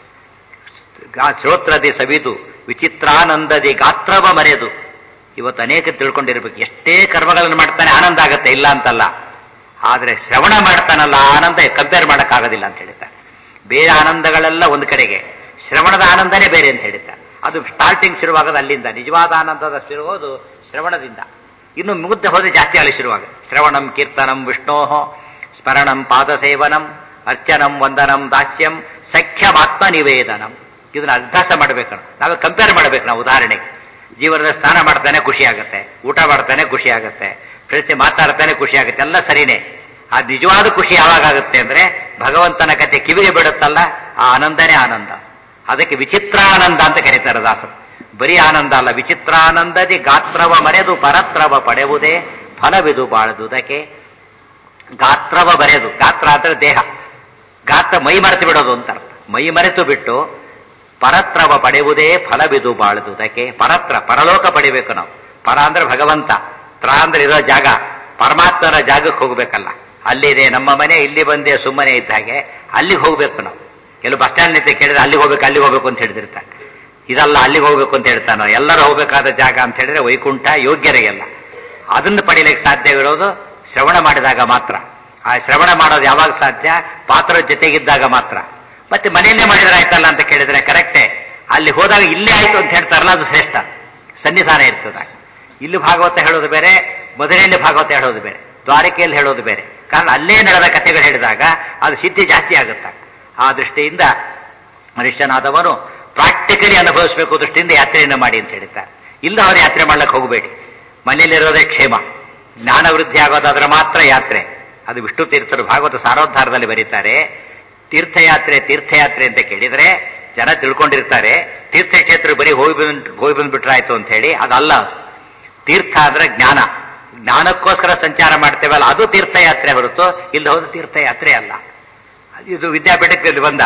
ಶ್ರೋತ್ರದಿ ಸವಿದು ವಿಚಿತ್ರಾನಂದದಿ ಗಾತ್ರವ ಮರೆದು. ಇವತ್ತು ಅನೇಕ ತಿಳ್ಕೊಂಡಿರ್ಬೇಕು, ಎಷ್ಟೇ ಕರ್ಮಗಳನ್ನು ಮಾಡ್ತಾನೆ ಆನಂದ ಆಗತ್ತೆ, ಇಲ್ಲ ಅಂತಲ್ಲ. ಆದರೆ ಶ್ರವಣ ಮಾಡ್ತಾನಲ್ಲ ಆನಂದ ಕಂಪೇರ್ ಮಾಡೋಕ್ಕಾಗೋದಿಲ್ಲ ಅಂತ ಹೇಳ್ತಾರೆ. ಬೇರೆ ಆನಂದಗಳೆಲ್ಲ ಒಂದು ಕಡೆಗೆ, ಶ್ರವಣದ ಆನಂದನೇ ಬೇರೆ ಅಂತ ಹೇಳ್ತಾರೆ. ಅದು ಸ್ಟಾರ್ಟಿಂಗ್ ಶುರುವಾಗೋದು ಅಲ್ಲಿಂದ. ನಿಜವಾದ ಆನಂದದ ಶುರುವುದು ಶ್ರವಣದಿಂದ. ಇನ್ನು ಮುಗ್ಧ ಹೋದ್ರೆ ಜಾಸ್ತಿ ಅಲ್ಲಿ ಶುರುವಾಗ ಶ್ರವಣಂ ಕೀರ್ತನಂ ವಿಷ್ಣೋಹ ಸ್ಮರಣಂ ಪಾದಸೇವನಂ ಅರ್ಚನಂ ವಂದನಂ ದಾಸ್ಯಂ ಸಖ್ಯಮಾತ್ಮ ನಿವೇದನಂ. ಇದನ್ನ ಅಭ್ಯಾಸ ಮಾಡಬೇಕು. ನಾವು ಕಂಪೇರ್ ಮಾಡಬೇಕು. ನಾವು ಉದಾಹರಣೆಗೆ ಜೀವನದ ಸ್ನಾನ ಮಾಡ್ತಾನೆ ಖುಷಿ ಆಗುತ್ತೆ, ಊಟ ಮಾಡ್ತಾನೆ ಖುಷಿ ಆಗುತ್ತೆ, ಫ್ರೆಂಡ್ಸ್ ಮಾತಾಡ್ತಾನೆ ಖುಷಿ ಆಗುತ್ತೆ, ಎಲ್ಲ ಸರಿನೇ. ಆ ನಿಜವಾದ ಖುಷಿ ಯಾವಾಗ ಆಗುತ್ತೆ ಅಂದ್ರೆ ಭಗವಂತನ ಕತೆ ಕಿವಿಗೆ ಬಿಡುತ್ತಲ್ಲ, ಆ ಆನಂದನೇ ಆನಂದ. ಅದಕ್ಕೆ ವಿಚಿತ್ರಾನಂದ ಅಂತ ಕರೀತಾರೆ ದಾಸರು. ಬರೀ ಆನಂದ ಅಲ್ಲ, ವಿಚಿತ್ರಾನಂದದಿ ಗಾತ್ರವ ಮರೆದು ಪರತ್ರವ ಪಡೆಯುವುದೇ ಫಲವಿದು ಬಾಳದುದಕ್ಕೆ. ಗಾತ್ರವ ಬರೆದು, ಗಾತ್ರ ಅಂದ್ರೆ ದೇಹ, ಗಾತ್ರ ಮೈ ಮರೆತು ಬಿಡೋದು ಅಂತ ಅರ್ಥ. ಮೈ ಮರೆತು ಬಿಟ್ಟು ಪರತ್ರವ ಪಡೆಯುವುದೇ ಫಲವಿದು ಬಾಳದುದಕ್ಕೆ. ಪರತ್ರ ಪರಲೋಕ ಪಡಿಬೇಕು ನಾವು. ಪರ ಅಂದ್ರೆ ಭಗವಂತ, ತ್ರ ಅಂದ್ರೆ ಇರೋ ಜಾಗ, ಪರಮಾತ್ಮನ ಜಾಗಕ್ಕೆ ಹೋಗ್ಬೇಕಲ್ಲ. ಅಲ್ಲಿದೆ ನಮ್ಮ ಮನೆ, ಇಲ್ಲಿ ಬಂದೆ ಸುಮ್ಮನೆ ಇದ್ದ ಹಾಗೆ ಅಲ್ಲಿಗೆ ಹೋಗ್ಬೇಕು ನಾವು. ಕೆಲವು ಬಸ್ ಸ್ಟ್ಯಾಂಡ್ ನಿಂತ ಕೇಳಿದ್ರೆ ಅಲ್ಲಿಗೆ ಹೋಗ್ಬೇಕು ಅಂತ ಹೇಳಿದಿರ್ತಾರೆ. ಇದಲ್ಲ, ಅಲ್ಲಿಗೆ ಹೋಗ್ಬೇಕು ಅಂತ ಹೇಳ್ತಾನೋ. ಎಲ್ಲರೂ ಹೋಗ್ಬೇಕಾದ ಜಾಗ ಅಂತ ಹೇಳಿದ್ರೆ ವೈಕುಂಠ ಯೋಗ್ಯರಿಗೆಲ್ಲ. ಅದನ್ನು ಪಡೀಲಿಕ್ಕೆ ಸಾಧ್ಯವಿರೋದು ಶ್ರವಣ ಮಾಡಿದಾಗ ಮಾತ್ರ. ಆ ಶ್ರವಣ ಮಾಡೋದು ಯಾವಾಗ ಸಾಧ್ಯ? ಪಾತ್ರ ಜೊತೆಗಿದ್ದಾಗ ಮಾತ್ರ. ಮತ್ತೆ ಮನೆಯಲ್ಲೇ ಮಾಡಿದ್ರೆ ಆಯ್ತಲ್ಲ ಅಂತ ಕೇಳಿದ್ರೆ ಕರೆಕ್ಟೇ. ಅಲ್ಲಿ ಹೋದಾಗ ಇಲ್ಲೇ ಆಯ್ತು ಅಂತ ಹೇಳ್ತಾರಲ್ಲ, ಅದು ಶ್ರೇಷ್ಠ ಸನ್ನಿಧಾನ ಇರ್ತದಾಗ. ಇಲ್ಲಿ ಭಾಗವತ ಹೇಳೋದು ಬೇರೆ, ಮೊದಲನೇ ಭಾಗವತ ಹೇಳೋದು ಬೇರೆ, ದ್ವಾರಕೆಯಲ್ಲಿ ಹೇಳೋದು ಬೇರೆ. ಕಾರಣ ಅಲ್ಲೇ ನಡೆದ ಕಥೆಗಳು ಹೇಳಿದಾಗ ಅದು ಸಿದ್ಧಿ ಜಾಸ್ತಿ ಆಗುತ್ತೆ. ಆ ದೃಷ್ಟಿಯಿಂದ ಮನುಷ್ಯನಾದವನು ಪ್ರಾಕ್ಟಿಕಲಿ ಅನುಭವಿಸಬೇಕು ದೃಷ್ಟಿಯಿಂದ ಯಾತ್ರೆಯನ್ನು ಮಾಡಿ ಅಂತ ಹೇಳ್ತಾರೆ. ಇಲ್ಲ ಅವರು ಯಾತ್ರೆ ಮಾಡ್ಲಿಕ್ಕೆ ಹೋಗಬೇಡಿ. ಮನೆಯಲ್ಲಿರೋದೇ ಕ್ಷೇಮ. ಜ್ಞಾನ ವೃದ್ಧಿ ಆಗೋದಾದ್ರೆ ಮಾತ್ರ ಯಾತ್ರೆ. ಅದು ವಿಷ್ಣು ತೀರ್ಥರು ಭಾಗವತ ಸಾರೋದ್ಧಾರದಲ್ಲಿ ಬರೀತಾರೆ. ತೀರ್ಥಯಾತ್ರೆ ಅಂತ ಕೇಳಿದ್ರೆ ಜನ ತಿಳ್ಕೊಂಡಿರ್ತಾರೆ ತೀರ್ಥಕ್ಷೇತ್ರ ಬರೀ ಹೋಗಿ ಬಂದ್ಬಿಟ್ರಾಯ್ತು ಅಂತ ಹೇಳಿ. ಅದಲ್ಲ. ತೀರ್ಥ ಅಂದ್ರೆ ಜ್ಞಾನ. ಜ್ಞಾನಕ್ಕೋಸ್ಕರ ಸಂಚಾರ ಮಾಡ್ತೇವಲ್ಲ, ಅದು ತೀರ್ಥಯಾತ್ರೆ ಹೊರತು ಇಲ್ಲಿ ಹೋದ ತೀರ್ಥಯಾತ್ರೆ ಅಲ್ಲ. ಇದು ವಿದ್ಯಾಪೀಠಕ್ಕೆ ಬಂದ,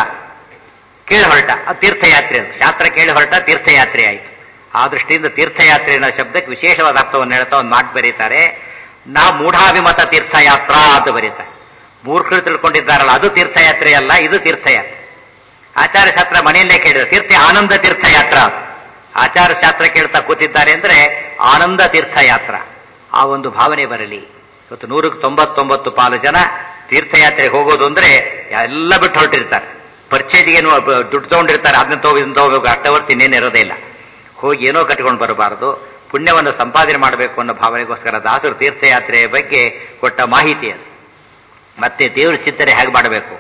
ಕೇಳಿ ಹೊರಟ, ಅದು ತೀರ್ಥಯಾತ್ರೆ. ಅದು ಶಾಸ್ತ್ರ ಕೇಳಿ ಹೊರಟ ತೀರ್ಥಯಾತ್ರೆ ಆಯಿತು. ಆ ದೃಷ್ಟಿಯಿಂದ ತೀರ್ಥಯಾತ್ರೆ ಅನ್ನೋ ಶಬ್ದಕ್ಕೆ ವಿಶೇಷವಾದ ಅರ್ಥವನ್ನು ಹೇಳ್ತಾ ಒಂದು ಮಾತು ಬರೀತಾರೆ. ನಾ ಮೂಢಾಭಿಮತ ತೀರ್ಥಯಾತ್ರಾ ಅಂತ ಬರೀತಾರೆ. ಮೂರ್ಖರು ತಿಳ್ಕೊಂಡಿದ್ದಾರಲ್ಲ, ಅದು ತೀರ್ಥಯಾತ್ರೆ ಅಲ್ಲ, ಇದು ತೀರ್ಥಯಾತ್ರೆ. ಆಚಾರ್ಯಶಾಸ್ತ್ರ ಮನೆಯಲ್ಲೇ ಕೇಳಿದ್ರೆ ತೀರ್ಥ ಆನಂದ ತೀರ್ಥಯಾತ್ರ. ಆಚಾರಶಾಸ್ತ್ರ ಕೇಳ್ತಾ ಕೂತಿದ್ದಾರೆ ಅಂದ್ರೆ ಆನಂದ ತೀರ್ಥಯಾತ್ರ. ಆ ಒಂದು ಭಾವನೆ ಬರಲಿ. ಇವತ್ತು 199 ಪಾಲು ಜನ ತೀರ್ಥಯಾತ್ರೆಗೆ ಹೋಗೋದು ಅಂದ್ರೆ ಎಲ್ಲ ಬಿಟ್ಟು ಹೊರಟಿರ್ತಾರೆ. ಪರ್ಚೇಜ್ಗೇನು ದುಡ್ಡು ತಗೊಂಡಿರ್ತಾರೆ, ಅದನ್ನ ತಗೋಬೇಕು, ಅಷ್ಟವರ್ತಿ ಇನ್ನೇನು ಇರೋದೇ ಇಲ್ಲ. ಹೋಗಿ ಏನೋ ಕಟ್ಕೊಂಡು ಬರಬಾರದು, ಪುಣ್ಯವನ್ನು ಸಂಪಾದನೆ ಮಾಡಬೇಕು ಅನ್ನೋ ಭಾವನೆಗೋಸ್ಕರ ದಾಸರು ತೀರ್ಥಯಾತ್ರೆಯ ಬಗ್ಗೆ ಕೊಟ್ಟ ಮಾಹಿತಿ ಅದು. ಮತ್ತೆ ದೇವರ ಚಿಂತನೆ ಹೇಗೆ ಮಾಡಬೇಕು?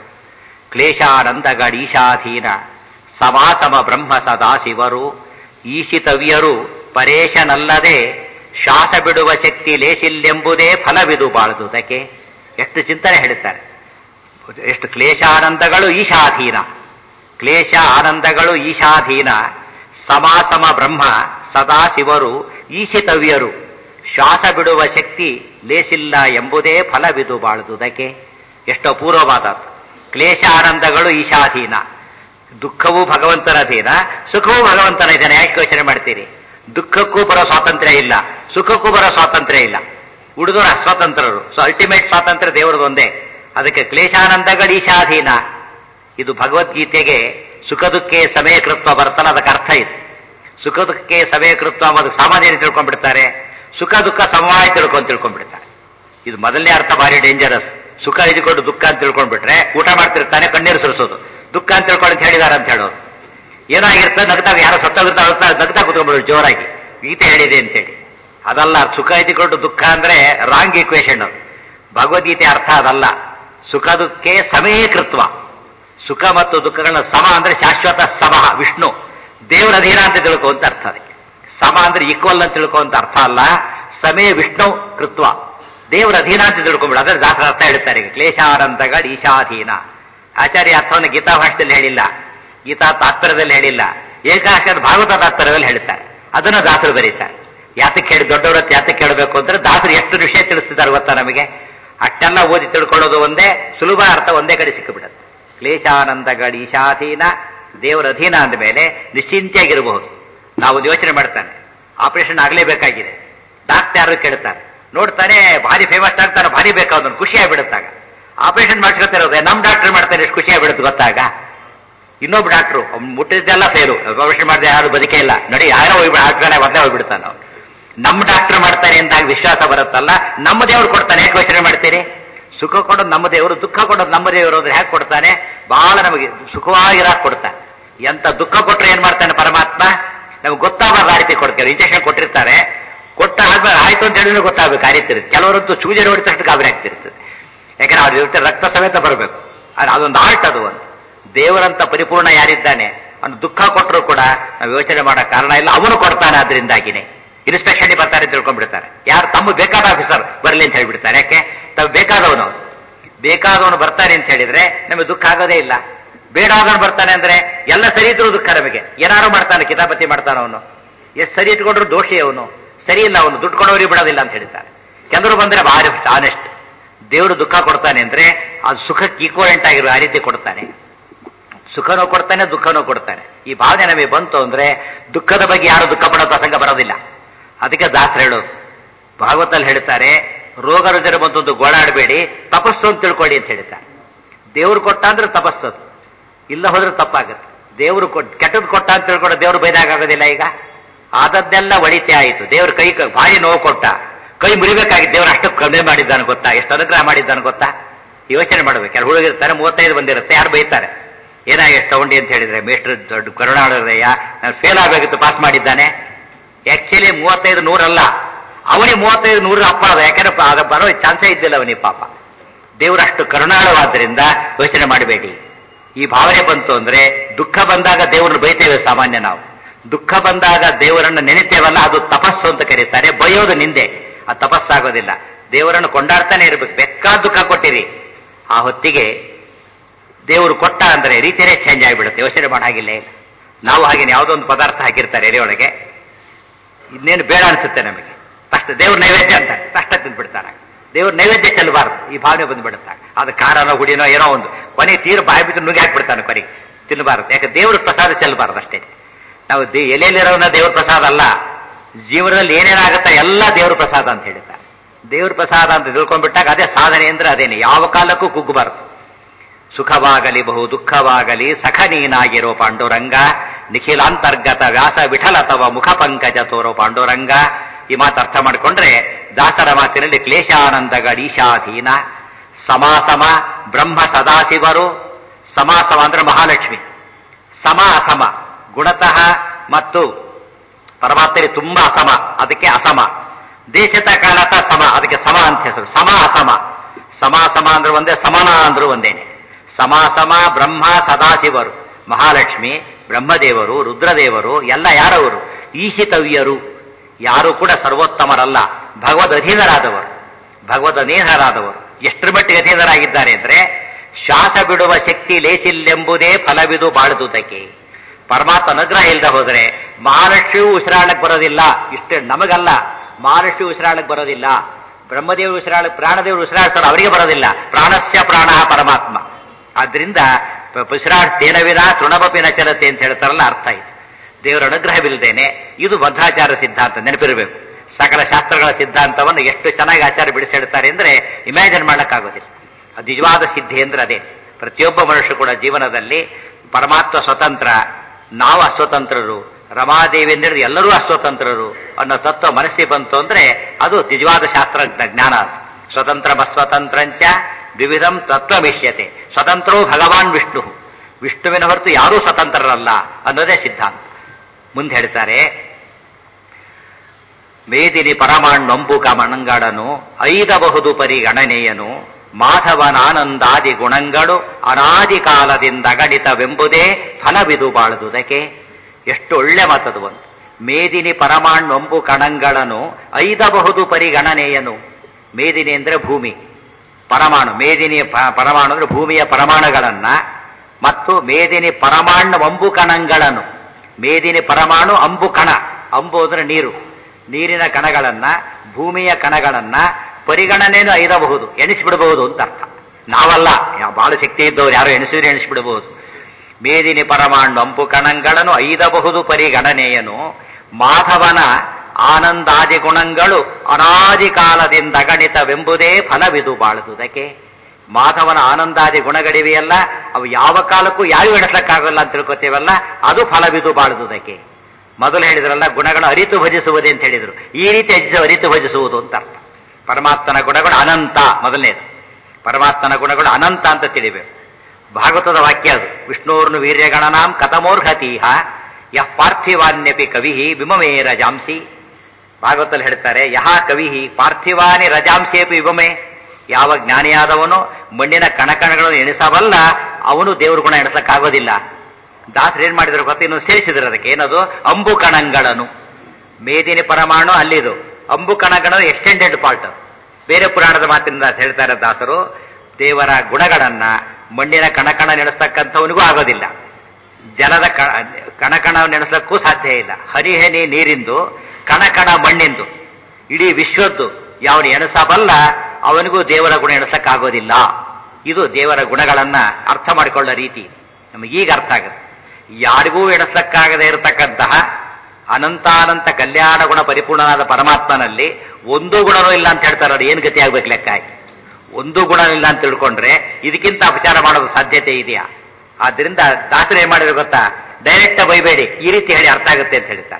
ಕ್ಲೇಶಾನಂದಗಡೀಶಾಧೀನ ಸಮಾಸಮ ಬ್ರಹ್ಮ ಸದಾ ಶಿವರು ಈಶಿತವ್ಯರು ಪರೇಶನಲ್ಲದೆ ಶ್ವಾಸ ಬಿಡುವ ಶಕ್ತಿ ಲೇಸಿಲ್ಲೆಂಬುದೇ ಫಲವಿದು ಬಾಳದುದಕ್ಕೆ. ಎಷ್ಟು ಚಿಂತನೆ ಹೇಳ್ತಾರೆ. ಎಷ್ಟು ಕ್ಲೇಶಾನಂದಗಳು ಈಶಾಧೀನ. ಕ್ಲೇಶ ಆನಂದಗಳು ಈಶಾಧೀನ ಸಮಾಸಮ ಬ್ರಹ್ಮ ಸದಾ ಶಿವರು ಈಶಿತವ್ಯರು ಶ್ವಾಸ ಬಿಡುವ ಶಕ್ತಿ ಲೇಸಿಲ್ಲ ಎಂಬುದೇ ಫಲವಿದು ಬಾಳದುದಕ್ಕೆ. ಎಷ್ಟೋ ಪೂರ್ವವಾದ. ಕ್ಲೇಶ ಆನಂದಗಳು ಈಶಾಧೀನ. ದುಃಖವೂ ಭಗವಂತನ ಅಧೀನ, ಸುಖವೂ ಭಗವಂತನ ಅಧೀನ. ಯಾಕೆ ಯೋಚನೆ ಮಾಡ್ತೀರಿ? ದುಃಖಕ್ಕೂ ಬರೋ ಸ್ವಾತಂತ್ರ್ಯ ಇಲ್ಲ, ಸುಖಕ್ಕೂ ಬರೋ ಸ್ವಾತಂತ್ರ್ಯ ಇಲ್ಲ. ಉಳಿದವರು ಅಸ್ವಾತಂತ್ರರು. ಸೊ ಅಲ್ಟಿಮೇಟ್ ಸ್ವಾತಂತ್ರ್ಯ ದೇವರದು ಒಂದೇ. ಅದಕ್ಕೆ ಕ್ಲೇಶಾನಂದಗಳು ಈಶಾಧೀನ. ಇದು ಭಗವದ್ಗೀತೆಗೆ ಸುಖ ದುಃಖೇ ಸಮಯಕೃತ್ವ ಬರ್ತಲ್ಲ, ಅದಕ್ಕೆ ಅರ್ಥ ಇದೆ. ಸುಖ ದುಃಖಕ್ಕೆ ಸಮಯಕೃತ್ವ ಅನ್ನೋದು ಸಾಮಾನ್ಯರು ತಿಳ್ಕೊಂಡ್ಬಿಡ್ತಾರೆ. ಸುಖ ದುಃಖ ಸಮವಾಯ ತಿಳ್ಕೊಂಡ್ಬಿಡ್ತಾರೆ. ಇದು ಮೊದಲನೇ ಅರ್ಥ ಭಾರಿ ಡೇಂಜರಸ್. ಸುಖ ಇದ್ಕೊಂಡು ದುಃಖ ಅಂತ ತಿಳ್ಕೊಂಡ್ಬಿಟ್ರೆ ಊಟ ಮಾಡ್ತಿರ್ತಾನೆ, ಕಣ್ಣೀರು ಸುರಿಸೋದು. ದುಃಖ ಅಂತ ತಿಳ್ಕೊಂಡು ಅಂತ ಹೇಳಿದಾರೆ ಅಂತ ಹೇಳೋದು. ಏನೋ ಆಗಿರ್ತದೆ, ನಗ್ತಾಗ ಯಾರೋ ಸತ್ತೋಗಿರ್ತಾರೆ, ನಗ್ತಾ ಕೂತ್ಕೊಂಡ್ಬಿಡೋದು ಜೋರಾಗಿ, ಗೀತೆ ಹೇಳಿದೆ ಅಂತೇಳಿ. ಅದಲ್ಲ. ಸುಖ ಇದ್ಕೊಂಡು ದುಃಖ ಅಂದ್ರೆ ರಾಂಗ್ ಈಕ್ವೇಷನ್ ಅದು. ಭಗವದ್ಗೀತೆ ಅರ್ಥ ಅದಲ್ಲ. ಸುಖ ದುಃಖೇ ಸಮಯಕೃತ್ವ. ಸುಖ ಮತ್ತು ದುಃಖಗಳನ್ನ ಸಮ ಅಂದ್ರೆ ಶಾಶ್ವತ ಸಮಃ ವಿಷ್ಣು, ದೇವರ ಅಧೀನ ಅಂತ ತಿಳ್ಕೊ ಅಂತ ಅರ್ಥ. ಅದಕ್ಕೆ ಸಮ ಅಂದ್ರೆ ಈಕ್ವಲ್ ಅಂತ ತಿಳ್ಕೊ ಅಂತ ಅರ್ಥ ಅಲ್ಲ. ಸಮಯ ವಿಷ್ಣು ಕೃತ್ವ, ದೇವರ ಅಧೀನ ಅಂತ ತಿಳ್ಕೊಂಡ್ಬಿಡ. ಅದ್ರ ದಾಸರ ಅರ್ಥ ಹೇಳ್ತಾರೆ. ಕ್ಲೇಶಾನಂದಗಳು ಈಶಾಧೀನ. ಆಚಾರ್ಯ ಅರ್ಥವನ್ನು ಗೀತಾ ಭಾಷೆಯಲ್ಲಿ ಹೇಳಿಲ್ಲ, ಗೀತಾ ತಾತ್ಪರ್ಯದಲ್ಲಿ ಹೇಳಿಲ್ಲ, ಏಕಾಕ್ಷರ ಭಾಗವತ ತಾತ್ಪರ್ಯದಲ್ಲಿ ಹೇಳ್ತಾರೆ. ಅದನ್ನು ದಾಸರು ಬರೀತಾರೆ. ಯಾತಕ್ಕೆ ಹೇಳಿ ದೊಡ್ಡವ್ರ ಹತ್ರ ಯಾತಕ್ಕೆ ಹೇಳಬೇಕು ಅಂದ್ರೆ ದಾಸರು ಎಷ್ಟು ವಿಷಯ ತಿಳಿಸ್ತಿದ್ದಾರೆ ಗೊತ್ತಾ ನಮಗೆ. ಅಷ್ಟೆಲ್ಲ ಓದಿ ತಿಳ್ಕೊಳ್ಳೋದು ಒಂದೇ, ಸುಲಭ ಅರ್ಥ ಒಂದೇ ಕಡೆ ಸಿಕ್ಕಿಬಿಡುತ್ತೆ. ಕ್ಲೇಶಾನಂದಗಳು ಈಶಾಧೀನ, ದೇವರ ಅಧೀನ ಅಂದ ಮೇಲೆ ನಿಶ್ಚಿಂತೆಯಾಗಿರಬಹುದು. ನಾವು ಯೋಚನೆ ಮಾಡ್ತಾನೆ ಆಪರೇಷನ್ ಆಗಲೇಬೇಕಾಗಿದೆ, ಡಾಕ್ಟರ್ ಯಾರು ಕೇಳ್ತಾರೆ, ನೋಡ್ತಾನೆ ಭಾರಿ ಫೇಮಸ್ ಆಗ್ತಾನೆ, ಭಾರಿ ಬೇಕಾದವನು ಖುಷಿ ಆಗ್ಬಿಡುತ್ತಾಗ. ಆಪರೇಷನ್ ಮಾಡಿಸ್ಕೊತಿರೋದೆ ನಮ್ಮ ಡಾಕ್ಟರ್ ಮಾಡ್ತಾನೆ, ಎಷ್ಟು ಖುಷಿ ಆಗ್ಬಿಡುತ್ತೆ ಗೊತ್ತಾಗ. ಇನ್ನೊಬ್ಬ ಡಾಕ್ಟ್ರು ಮುಟ್ಟಿದ್ದೆಲ್ಲ ಫೇಲು, ಆಪರೇಷನ್ ಮಾಡಿದೆ ಯಾರು ಬದುಕೇ ಇಲ್ಲ, ನೋಡಿ ಯಾರೋ ಹೋಗ್ಬಿಡ್ತಾನೆ, ಮೊದಲೇ ಹೋಗ್ಬಿಡ್ತಾನೆ. ಅವ್ರು ನಮ್ಮ ಡಾಕ್ಟರ್ ಮಾಡ್ತಾನೆ ಅಂದಾಗ ವಿಶ್ವಾಸ ಬರುತ್ತಲ್ಲ, ನಮ್ಮ ದೇವ್ರು ಕೊಡ್ತಾನೆ. ಯಾಕೆ ಯೋಚನೆ ಮಾಡ್ತೀರಿ? ಸುಖ ಕೊಡೋದು ನಮ್ಮ ದೇವರು, ದುಃಖ ಕೊಡೋದು ನಮ್ಮ ದೇವರು ಅಂದ್ರೆ ಹೇಗೆ ಕೊಡ್ತಾನೆ? ಬಹಳ ನಮಗೆ ಸುಖವಾಗಿರಾಕ್ ಕೊಡ್ತಾನೆ. ಎಂತ ದುಃಖ ಕೊಟ್ಟರೆ ಏನ್ ಮಾಡ್ತಾನೆ ಪರಮಾತ್ಮ? ನಮ್ಗೆ ಗೊತ್ತಾಗಬಾರ್ದು ಆ ರೀತಿ ಕೊಡ್ತಾರೆ. ಇಂಜೆಕ್ಷನ್ ಕೊಟ್ಟಿರ್ತಾರೆ, ಕೊಟ್ಟ ಆದ್ಮೇಲೆ ಆಯ್ತು ಅಂತ ಹೇಳಿದ್ರೆ ಗೊತ್ತಾಗಬೇಕು ಆ ರೀತಿ ಇರುತ್ತೆ. ಕೆಲವರಂತೂ ಚೂಜೆ ನೋಡಿದಷ್ಟು ಗಾಬರಿ ಆಗ್ತಿರ್ತದೆ. ಯಾಕಂದ್ರೆ ಅವ್ರ ಜೊತೆ ರಕ್ತ ಸಮೇತ ಬರಬೇಕು. ಅದೊಂದು ಆರ್ಟ್, ಅದು ಒಂದು. ದೇವರಂತ ಪರಿಪೂರ್ಣ ಯಾರಿದ್ದಾನೆ ಅವನು ದುಃಖ ಕೊಟ್ಟರು ಕೂಡ ನಾವು ಯೋಚನೆ ಮಾಡೋ ಕಾರಣ ಇಲ್ಲ, ಅವನು ಕೊಡ್ತಾನೆ. ಅದರಿಂದಾಗಿನೇ ಇನ್ಸ್ಪೆಕ್ಷನ್ ಬರ್ತಾರೆ ತಿಳ್ಕೊಂಡ್ಬಿಡ್ತಾರೆ. ಯಾರು ತಮ್ಮ ಬೇಕಾದ ಆಫೀಸರ್ ಬರಲಿ ಅಂತ ಹೇಳ್ಬಿಡ್ತಾರೆ. ಯಾಕೆ? ತಾವು ಬೇಕಾದವನು ಬರ್ತಾನೆ ಅಂತ ಹೇಳಿದ್ರೆ ನಮಗೆ ದುಃಖ ಆಗೋದೇ ಇಲ್ಲ. ಬೇಡಾದವನು ಬರ್ತಾನೆ ಅಂದ್ರೆ ಎಲ್ಲ ಸರಿ ಇದ್ರು ದುಃಖ ನಮಗೆ. ಏನಾರು ಮಾಡ್ತಾನೆ, ಕಿತಾಪತಿ ಮಾಡ್ತಾನೆ ಅವನು. ಎಷ್ಟು ಸರಿ ಇಟ್ಕೊಂಡ್ರು ದೋಷಿ ಅವನು, ಸರಿ ಇಲ್ಲ ಅವನು, ದುಡ್ಡು ಕೊಡೋರಿಗೆ ಬಿಡೋದಿಲ್ಲ ಅಂತ ಹೇಳ್ತಾರೆ. ಕೆಲವರು ಬಂದ್ರೆ ಭಾರಿ ಆನೆಸ್ಟ್. ದೇವರು ದುಃಖ ಕೊಡ್ತಾನೆ ಅಂದ್ರೆ ಅದು ಸುಖಕ್ಕೆ ಈಕ್ವಲೆಂಟ್ ಆಗಿರೋ ಆ ರೀತಿ ಕೊಡ್ತಾನೆ. ಸುಖನೂ ಕೊಡ್ತಾನೆ, ದುಃಖನೂ ಕೊಡ್ತಾನೆ. ಈ ಭಾವನೆ ನಮಗೆ ಬಂತು ಅಂದ್ರೆ ದುಃಖದ ಬಗ್ಗೆ ಯಾರು ದುಃಖ ಪಡೋ ಪ್ರಸಂಗ ಬರೋದಿಲ್ಲ. ಅದಕ್ಕೆ ದಾಸರು ಹೇಳೋದು, ಭಾಗವತಲ್ಲಿ ಹೇಳ್ತಾರೆ, ರೋಗ ರುಜಿನ ಬಂತೊಂದು ಗೋಳಾಡಬೇಡಿ, ತಪಸ್ಸು ಅಂತ ತಿಳ್ಕೊಳ್ಳಿ ಅಂತ ಹೇಳ್ತಾರೆ. ದೇವ್ರು ಕೊಟ್ಟ ಅಂದ್ರೆ ತಪಸ್ಸದು, ಇಲ್ಲ ಹೋದ್ರೆ ತಪ್ಪಾಗುತ್ತೆ. ದೇವರು ಕೆಟ್ಟದ್ದು ಕೊಟ್ಟ ಅಂತ ತಿಳ್ಕೊಂಡು ದೇವ್ರು ಬೈದಾಗೋದಿಲ್ಲ. ಈಗ ಆದದ್ದೆಲ್ಲ ಒಳಿತೆ ಆಯಿತು, ದೇವ್ರ ಕೈ ಭಾರಿ ನೋವು ಕೊಟ್ಟ, ಕೈ ಮುರಿಬೇಕಾಗಿ ದೇವ್ರು ಅಷ್ಟು ಕಡಿಮೆ ಮಾಡಿದ್ದಾನೆ ಗೊತ್ತಾ, ಎಷ್ಟು ಅನುಗ್ರಹ ಮಾಡಿದ್ದಾನೆ ಗೊತ್ತಾ. ಯೋಚನೆ ಮಾಡ್ಬೇಕು. ಯಾರು ಹುಡುಗಿರ್ತಾರೆ 35 ಬಂದಿರುತ್ತೆ, ಯಾರು ಬೈತಾರೆ, ಏನಾಗಿ ಎಷ್ಟು ತಗೊಂಡಿ ಅಂತ ಹೇಳಿದ್ರೆ, ಮೇಷ್ಟ್ರ ದೊಡ್ಡ ಕರುಣಾಳಯ್ಯ ನಾನು ಫೇಲ್ ಆಗಬೇಕಿತ್ತು, ಪಾಸ್ ಮಾಡಿದ್ದಾನೆ. ಆಕ್ಚುಲಿ 35 100 ಅವನಿಗೆ 35 100 ಅಪ್ಪ ಅದ. ಯಾಕಂದ್ರೆ ಆಗ ಬರೋ ಚಾನ್ಸೇ ಇದ್ದಿಲ್ಲ ಅವನಿಗೆ ಪಾಪ. ದೇವರಷ್ಟು ಕರುಣಾಳವಾದ್ರಿಂದ ಯೋಚನೆ ಮಾಡಬೇಡಿ. ಈ ಭಾವನೆ ಬಂತು ಅಂದ್ರೆ ದುಃಖ ಬಂದಾಗ ದೇವರನ್ನು ಬೈತೇವೆ ಸಾಮಾನ್ಯ ನಾವು. ದುಃಖ ಬಂದಾಗ ದೇವರನ್ನು ನೆನೆತೇವಲ್ಲ, ಅದು ತಪಸ್ಸು ಅಂತ ಕರೀತಾರೆ. ಬೈಯೋದು ನಿಂದೆ, ಅದು ತಪಸ್ಸಾಗೋದಿಲ್ಲ. ದೇವರನ್ನು ಕೊಂಡಾಡ್ತಾನೆ ಇರಬೇಕು. ಬೇಕಾದ ದುಃಖ ಕೊಟ್ಟಿರಿ, ಆ ಹೊತ್ತಿಗೆ ದೇವರು ಕೊಟ್ಟ ಅಂದ್ರೆ ರೀತಿಯೇ ಚೇಂಜ್ ಆಗಿಬಿಡುತ್ತೆ. ಯೋಚನೆ ಮಾಡಾಗಿಲ್ಲ. ನಾವು ಹಾಗೇನೆ ಯಾವುದೋ ಒಂದು ಪದಾರ್ಥ ಹಾಕಿರ್ತಾರೆ ಎಲೆಯೊಳಗೆ, ಇನ್ನೇನು ಬೇಡ ಅನ್ಸುತ್ತೆ ನಮಗೆ, ತಕ್ಷಣ ದೇವ್ರ ನೈವೇದ್ಯ ಅಂತ ತಕ್ಷಣ ತಿಂದ್ಬಿಡ್ತಾರೆ. ದೇವ್ರ ನೈವೇದ್ಯ ಚೆಲ್ಲಬಾರ್ದು, ಈ ಭಾವನೆ ಬಂದ್ಬಿಡುತ್ತೆ. ಅದು ಖಾರನೋ ಹುಡಿನೋ ಏನೋ ಒಂದು ಕೊನೆಗೆ ತೀರು ಬಾಯಿ ಬಿಟ್ಟು ನುಗ್ಗಿ ಹಾಕ್ಬಿಡ್ತಾನೆ, ಕೊನೆಗೆ ತಿನ್ನಬಾರದು. ಯಾಕೆ? ದೇವ್ರ ಪ್ರಸಾದ ಚೆಲ್ಲಬಾರ್ದು ಅಷ್ಟೇ. ನಾವು ಎಲೆಯಲ್ಲಿರೋನ ದೇವ್ರ ಪ್ರಸಾದ ಅಲ್ಲ, ಜೀವನದಲ್ಲಿ ಏನೇನಾಗುತ್ತೆ ಎಲ್ಲ ದೇವ್ರ ಪ್ರಸಾದ ಅಂತ ಹೇಳ್ತಾರೆ. ದೇವ್ರ ಪ್ರಸಾದ ಅಂತ ತಿಳ್ಕೊಂಡ್ಬಿಟ್ಟಾಗ ಅದೇ ಸಾಧನೆ ಅಂದ್ರೆ ಅದೇನೆ. ಯಾವ ಕಾಲಕ್ಕೂ ಕುಗ್ಗಬಾರದು. ಸುಖವಾಗಲಿ ಬಹು ದುಃಖವಾಗಲಿ ಸಖ ನೀನಾಗಿರೋ ಪಾಂಡುರಂಗ, ನಿಖಿಲಾಂತರ್ಗತ ವ್ಯಾಸ ವಿಠಲ ತವ ಮುಖ ಪಂಕಜ ತೋರೋ ಪಾಂಡುರಂಗ. ಈ ಮಾತು ಅರ್ಥ ಮಾಡಿಕೊಂಡ್ರೆ ದಾಸರ ಮಾತಿನಲ್ಲಿ ಕ್ಲೇಶಾನಂದಗಳೀಶಾಧೀನ, ಸಮಾಸಮ ಬ್ರಹ್ಮ ಸದಾಶಿವರು. ಸಮಾಸಮ ಅಂದ್ರೆ ಮಹಾಲಕ್ಷ್ಮಿ, ಸಮ ಅಸಮ ಗುಣತಃ ಮತ್ತು ಪರಮಾತ್ಮರಿಗೆ ತುಂಬಾ ಅಸಮ, ಅದಕ್ಕೆ ಅಸಮ. ದೇಶದ ಕಾಲತ ಸಮ, ಅದಕ್ಕೆ ಸಮ ಅಂತ ಹೆಸರು. ಸಮ ಅಸಮ, ಸಮಾಸಮ ಅಂದ್ರೆ ಒಂದೇ, ಸಮಾನ ಅಂದ್ರೂ ಒಂದೇನೆ. ಸಮಾಸಮ ಬ್ರಹ್ಮ ಸದಾಶಿವರು, ಮಹಾಲಕ್ಷ್ಮಿ, ಬ್ರಹ್ಮದೇವರು, ರುದ್ರದೇವರು ಎಲ್ಲ ಯಾರವರು? ಈಶಿತವ್ಯರು. ಯಾರು ಕೂಡ ಸರ್ವೋತ್ತಮರಲ್ಲ, ಭಗವದ್ ಅಧೀನರಾದವರು. ಭಗವದ್ ಅಧೀನರಾದವರು ಎಷ್ಟರ ಮಟ್ಟಿಗೆ ಅಧೀನರಾಗಿದ್ದಾರೆ ಅಂದ್ರೆ, ಶ್ವಾಸ ಬಿಡುವ ಶಕ್ತಿ ಲೇಸಿಲ್ಲೆಂಬುದೇ ಫಲವಿದು ಬಾಳುವುದಕ್ಕೆ. ಪರಮಾತ್ಮ ಅನುಗ್ರಹ ಇಲ್ಲದೆ ಹೋದರೆ ಮಹಾಲಕ್ಷ್ಮಿಯೂ ಉಸಿರಾಡಕ್ಕೆ ಬರೋದಿಲ್ಲ. ಇಷ್ಟೇ ನಮಗಲ್ಲ, ಮಹಾಲಕ್ಷ್ಮಿ ಉಸಿರಾಡಕ್ಕೆ ಬರೋದಿಲ್ಲ. ಬ್ರಹ್ಮದೇವರು ಪ್ರಾಣದೇವರು ಉಸಿರಾಡ್ತಾರೆ, ಅವರಿಗೆ ಬರೋದಿಲ್ಲ. ಪ್ರಾಣಸ್ಯ ಪ್ರಾಣ ಪರಮಾತ್ಮ. ಆದ್ರಿಂದ ಉಸಿರಾಡ್ತೇನವಿನ ತೃಣಬಪಿನ ಚಲತೆ ಅಂತ ಹೇಳ್ತಾರಲ್ಲ, ಅರ್ಥ ಆಯ್ತು. ದೇವರ ಅನುಗ್ರಹವಿಲ್ಲದೇನೆ ಇದು ಬದ್ಧಾಚಾರ ಸಿದ್ಧಾಂತ, ನೆನಪಿರಬೇಕು. ಸಕಲ ಶಾಸ್ತ್ರಗಳ ಸಿದ್ಧಾಂತವನ್ನು ಎಷ್ಟು ಚೆನ್ನಾಗಿ ಆಚಾರ್ಯ ಬಿಡಿಸಿಡ್ತಾರೆ ಅಂದ್ರೆ ಇಮ್ಯಾಜಿನ್ ಮಾಡಕ್ಕಾಗೋದಿಲ್ಲ. ಅದು ನಿಜವಾದ ಸಿದ್ಧಿ ಅಂದ್ರೆ ಅದೇ. ಪ್ರತಿಯೊಬ್ಬ ಮನುಷ್ಯ ಕೂಡ ಜೀವನದಲ್ಲಿ ಪರಮಾತ್ಮ ಸ್ವತಂತ್ರ, ನಾವು ಅಸ್ವತಂತ್ರರು, ರಮಾದೇವಿ ಅಂದ್ರೆ ಎಲ್ಲರೂ ಅಸ್ವತಂತ್ರರು ಅನ್ನೋ ತತ್ವ ಮನಸ್ಸಿಗೆ ಬಂತು ಅಂದ್ರೆ ಅದು ನಿಜವಾದ ಶಾಸ್ತ್ರಜ್ಞ ಜ್ಞಾನ. ಸ್ವತಂತ್ರ ಅಸ್ವತಂತ್ರಂಚ ವಿವಿಧಂ ತತ್ವಮಿಷ್ಯತೆ. ಸ್ವತಂತ್ರೋ ಭಗವಾನ್ ವಿಷ್ಣು, ವಿಷ್ಣುವಿನ ಹೊರತು ಯಾರೂ ಸ್ವತಂತ್ರರಲ್ಲ ಅನ್ನೋದೇ ಸಿದ್ಧಾಂತ. ಮುಂದೆ ಹೇಳ್ತಾರೆ, ಮೇದಿನಿ ಪರಮಾಣ್ಣೊಂಬುಕ ಮಣಂಗಳನು ಐದಬಹುದು ಪರಿಗಣನೆಯನು, ಮಾಧವನಾನಂದಾದಿ ಗುಣಗಳು ಅನಾದಿ ಕಾಲದಿಂದ ಗಣಿತವೆಂಬುದೇ ಫಲವಿದು ಬಾಳುವುದಕ್ಕೆ. ಎಷ್ಟು ಒಳ್ಳೆ ಮಾತದು ಒಂದು. ಮೇದಿನಿ ಪರಮಾಣ್ಣೊಂಬು ಕಣಂಗಳನು ಐದಬಹುದು ಪರಿಗಣನೆಯನು. ಮೇದಿನಿ ಅಂದ್ರೆ ಭೂಮಿ, ಪರಮಾಣು, ಮೇದಿನಿ ಪರಮಾಣು ಅಂದ್ರೆ ಭೂಮಿಯ ಪರಮಾಣುಗಳನ್ನ ಮತ್ತು ಮೇದಿನಿ ಪರಮಾಣು ಅಂಬು ಕಣಗಳನ್ನು, ಮೇದಿನಿ ಪರಮಾಣು ಅಂಬು ಕಣ, ಅಂಬು ಅಂದ್ರೆ ನೀರು, ನೀರಿನ ಕಣಗಳನ್ನ ಭೂಮಿಯ ಕಣಗಳನ್ನ ಪರಿಗಣನೆಯನ್ನು ಐದಬಹುದು, ಎಣಿಸಿಬಿಡಬಹುದು ಅಂತ ಅರ್ಥ. ನಾವಲ್ಲ, ಬಹಳ ಶಕ್ತಿ ಇದ್ದವ್ರು ಯಾರು ಎಣಿಸಿದ್ರೆ ಎಣಿಸಿಬಿಡಬಹುದು. ಮೇದಿನಿ ಪರಮಾಣು ಅಂಬು ಕಣಗಳನ್ನು ಐದಬಹುದು ಪರಿಗಣನೆಯನು, ಮಾಧವನ ಆನಂದಾದಿ ಗುಣಗಳು ಅನಾದಿ ಕಾಲದಿಂದ ಗಣಿತವೆಂಬುದೇ ಫಲವಿದು ಬಾಳುವುದಕ್ಕೆ. ಮಾಧವನ ಆನಂದಾದಿ ಗುಣಗಳಿವೆಯಲ್ಲ, ಅವು ಯಾವ ಕಾಲಕ್ಕೂ ಯಾರು ಎಣಿಸ್ಲಕ್ಕಾಗಲ್ಲ ಅಂತ ತಿಳ್ಕೊತೇವಲ್ಲ, ಅದು ಫಲವಿದು ಬಾಳುವುದಕ್ಕೆ. ಮೊದಲು ಹೇಳಿದ್ರಲ್ಲ, ಗುಣಗಳು ಅರಿತು ಭಜಿಸುವುದೇ ಅಂತ ಹೇಳಿದ್ರು. ಈ ರೀತಿ ಅರಿತು ಭಜಿಸುವುದು ಅಂತ ಅರ್ಥ. ಪರಮಾತ್ಮನ ಗುಣಗಳು ಅನಂತ, ಮೊದಲನೇದು ಪರಮಾತ್ಮನ ಗುಣಗಳು ಅನಂತ ಅಂತ ತಿಳಿಬೇಕು. ಭಾಗವತದ ವಾಕ್ಯ ಅದು. ವಿಷ್ಣೋರ್ನು ವೀರ್ಯಗಣನಾಂ ಕಥಮೋರ್ಹತೀಹ ಯಃ ಪಾರ್ಥಿವಾನ್ಯಪಿ ಕವಿ ವಿಮಮೇ ರಜಾಂಸಿ. ಭಾಗವತಲ್ಲಿ ಹೇಳ್ತಾರೆ, ಯಹ ಕವಿ ಪಾರ್ಥಿವಾನಿ ರಜಾಂಸೇಪಿ ವಿಮಮೇ. ಯಾವ ಜ್ಞಾನಿಯಾದವನು ಮಣ್ಣಿನ ಕಣಕಣಗಳನ್ನು ಎಣಿಸಬಲ್ಲ, ಅವನು ದೇವ್ರ ಗುಣ ಎಣಿಸಕ್ಕಾಗೋದಿಲ್ಲ. ದಾಸರು ಏನ್ ಮಾಡಿದ್ರು ಗೊತ್ತ, ಇನ್ನು ಸೇರಿಸಿದ್ರು ಅದಕ್ಕೆ ಏನದು, ಅಂಬು ಕಣಗಳನ್ನು. ಮೇದಿನಿ ಪರಮಾಣು ಅಲ್ಲಿದು, ಅಂಬು ಕಣಗಳು ಎಕ್ಸ್ಟೆಂಡೆಡ್ ಪಾರ್ಟ್. ಬೇರೆ ಪುರಾಣದ ಮಾತಿನಿಂದ ಹೇಳ್ತಾರೆ ದಾಸರು, ದೇವರ ಗುಣಗಳನ್ನ ಮಣ್ಣಿನ ಕಣಕಣ ನೆನೆಸ್ತಕ್ಕಂಥವನಿಗೂ ಆಗೋದಿಲ್ಲ, ಜಲದ ಕಣಕಣ ನೆನೆಸಕ್ಕೂ ಸಾಧ್ಯ ಇಲ್ಲ. ಹರಿಹನಿ ನೀರಿಂದು, ಕಣಕಣ ಮಣ್ಣಿಂದು, ಇಡೀ ವಿಶ್ವದ್ದು ಯಾವನು ಎಣಸಬಲ್ಲ ಅವನಿಗೂ ದೇವರ ಗುಣ ಎಣಸಕ್ಕಾಗೋದಿಲ್ಲ. ಇದು ದೇವರ ಗುಣಗಳನ್ನ ಅರ್ಥ ಮಾಡಿಕೊಳ್ಳೋ ರೀತಿ ನಮಗೀಗ ಅರ್ಥ ಆಗುತ್ತೆ. ಯಾರಿಗೂ ಎಣಿಸ್ಲಕ್ಕಾಗದೇ ಇರತಕ್ಕಂತಹ ಅನಂತಾನಂತ ಕಲ್ಯಾಣ ಗುಣ ಪರಿಪೂರ್ಣನಾದ ಪರಮಾತ್ಮನಲ್ಲಿ ಒಂದು ಗುಣನೂ ಇಲ್ಲ ಅಂತ ಹೇಳ್ತಾರೆ. ಅವ್ರು ಏನು ಗತಿ ಆಗ್ಬೇಕು ಲೆಕ್ಕ ಹಾಕಿ. ಒಂದು ಗುಣ ಇಲ್ಲ ಅಂತ ತಿಳ್ಕೊಂಡ್ರೆ ಇದಕ್ಕಿಂತ ಅಪಚಾರ ಮಾಡೋದು ಸಾಧ್ಯತೆ ಇದೆಯಾ? ಆದ್ರಿಂದ ದಾಸರು ಏನ್ ಮಾಡಿದ್ರು ಗೊತ್ತಾ, ಡೈರೆಕ್ಟ್ ಬೈಬೇಡಿ, ಈ ರೀತಿ ಹೇಳಿ ಅರ್ಥ ಆಗುತ್ತೆ ಅಂತ ಹೇಳ್ತಾರೆ.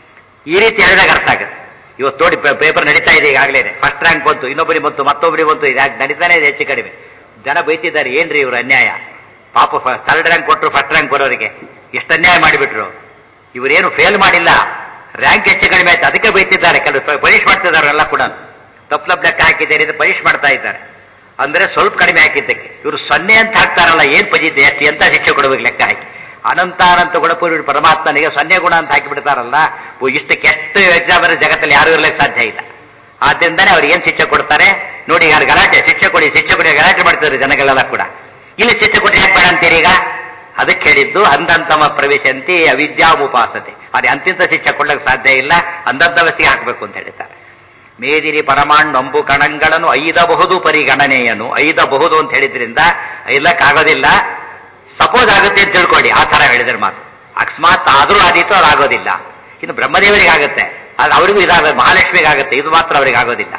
ಈ ರೀತಿ ಹೇಳಿದಾಗ ಅರ್ಥ ಆಗುತ್ತೆ. ಇವತ್ತು ನೋಡಿ ಪೇಪರ್ ನಡೀತಾ ಇದೆ ಈಗಾಗಲೇ, ಫಸ್ಟ್ ರ್ಯಾಂಕ್ ಬಂತು, ಇನ್ನೊಬ್ಬರಿಗೆ ಬಂತು, ಮತ್ತೊಬ್ಬರಿಗೆ ಬಂತು, ಇದಾಗಿ ನಡೀತಾನೆ ಇದೆ ಹೆಚ್ಚು ಕಡಿಮೆ. ಜನ ಬೈತಿದ್ದಾರೆ, ಏನ್ರಿ ಇವರು ಅನ್ಯಾಯ, ಪಾಪ ಥರ್ಡ್ ರ್ಯಾಂಕ್ ಕೊಟ್ಟರು ಫಸ್ಟ್ ರ್ಯಾಂಕ್ ಬರೋರಿಗೆ ಎಷ್ಟು ಅನ್ಯಾಯ ಮಾಡಿಬಿಟ್ರು. ಇವರೇನು ಫೇಲ್ ಮಾಡಿಲ್ಲ, ರ್ಯಾಂಕ್ ಹೆಚ್ಚು ಕಡಿಮೆ ಆಯ್ತು, ಅದಕ್ಕೆ ಬೈತಿದ್ದಾರೆ. ಕೆಲವು ಪರೀಕ್ಷೆ ಮಾಡ್ತಿದ್ದಾರೆ, ಎಲ್ಲ ಕೂಡ ತಪ್ಪು ಲೆಕ್ಕ ಹಾಕಿದ್ದಾರೆ ಅಂತ ಪರೀಕ್ಷೆ ಮಾಡ್ತಾ ಇದ್ದಾರೆ. ಅಂದ್ರೆ ಸ್ವಲ್ಪ ಕಡಿಮೆ ಹಾಕಿದ್ದಕ್ಕೆ ಇವರು 0 ಅಂತ ಹಾಕ್ತಾರಲ್ಲ, ಏನ್ ಪಜಿದ್ದೆ ಎಷ್ಟು ಎಂತ ಶಿಕ್ಷೆ ಕೊಡಬೇಕು ಲೆಕ್ಕ ಹಾಕಿ. ಅನಂತ ಗುಣಪೂರ್ಣ ಪರಮಾತ್ಮನಿಗೆ 0 ಗುಣ ಅಂತ ಹಾಕಿ ಬಿಡ್ತಾರಲ್ಲ, ಇಷ್ಟು ಕೆಟ್ಟ ಎಕ್ಸಾಮ್ ಜಗತ್ತಲ್ಲಿ ಯಾರು ಇರ್ಲಿಕ್ಕೆ ಸಾಧ್ಯ ಇಲ್ಲ. ಆದ್ರಿಂದಾನೇ ಅವ್ರಿಗೆ ಏನ್ ಶಿಕ್ಷೆ ಕೊಡ್ತಾರೆ ನೋಡಿ. ಯಾರು ಗಲಾಟೆ, ಶಿಕ್ಷೆ ಕೊಡಿ ಗಲಾಟೆ ಮಾಡ್ತಿದ್ದಾರೆ ಜನಗಳೆಲ್ಲ ಕೂಡ. ಇಲ್ಲಿ ಶಿಕ್ಷೆ ಕೊಟ್ಟು ಯಾಕೆ ಬೇಡ ಅಂತೀರಿ ಈಗ? ಅದಕ್ಕೆ ಹೇಳಿದ್ದು ಅಂಧಂತಮ ಪ್ರವೇಶಂತಿ ಅವಿದ್ಯಾಮುಪಾಸತೆ. ಅದೇ ಅಂತಿಂತ ಶಿಕ್ಷೆ ಕೊಡ್ಲಿಕ್ಕೆ ಸಾಧ್ಯ ಇಲ್ಲ, ಅಂಧಂತವಸ್ತಿಗೆ ಹಾಕಬೇಕು ಅಂತ ಹೇಳ್ತಾರೆ. ಮೇದಿನಿ ಪರಮಾಣು ಅಂಬು ಕಣಗಳನ್ನು ಐದಬಹುದು ಪರಿಗಣನೆಯನು. ಐದಬಹುದು ಅಂತ ಹೇಳಿದ್ರಿಂದ ಐದಕ್ಕಾಗೋದಿಲ್ಲ, ಸಪೋಸ್ ಆಗುತ್ತೆ ಅಂತ ತಿಳ್ಕೊಳ್ಳಿ, ಆ ತರ ಹೇಳಿದ್ರೆ ಮಾತು. ಅಕಸ್ಮಾತ್ ಆದ್ರೂ ಆದೀತು, ಅದಾಗೋದಿಲ್ಲ. ಇನ್ನು ಬ್ರಹ್ಮದೇವರಿಗೆ ಆಗುತ್ತೆ, ಅದು ಅವರಿಗೂ ಇದಾಗುತ್ತೆ, ಮಹಾಲಕ್ಷ್ಮಿಗೆ ಆಗುತ್ತೆ, ಇದು ಮಾತ್ರ ಅವರಿಗೆ ಆಗೋದಿಲ್ಲ.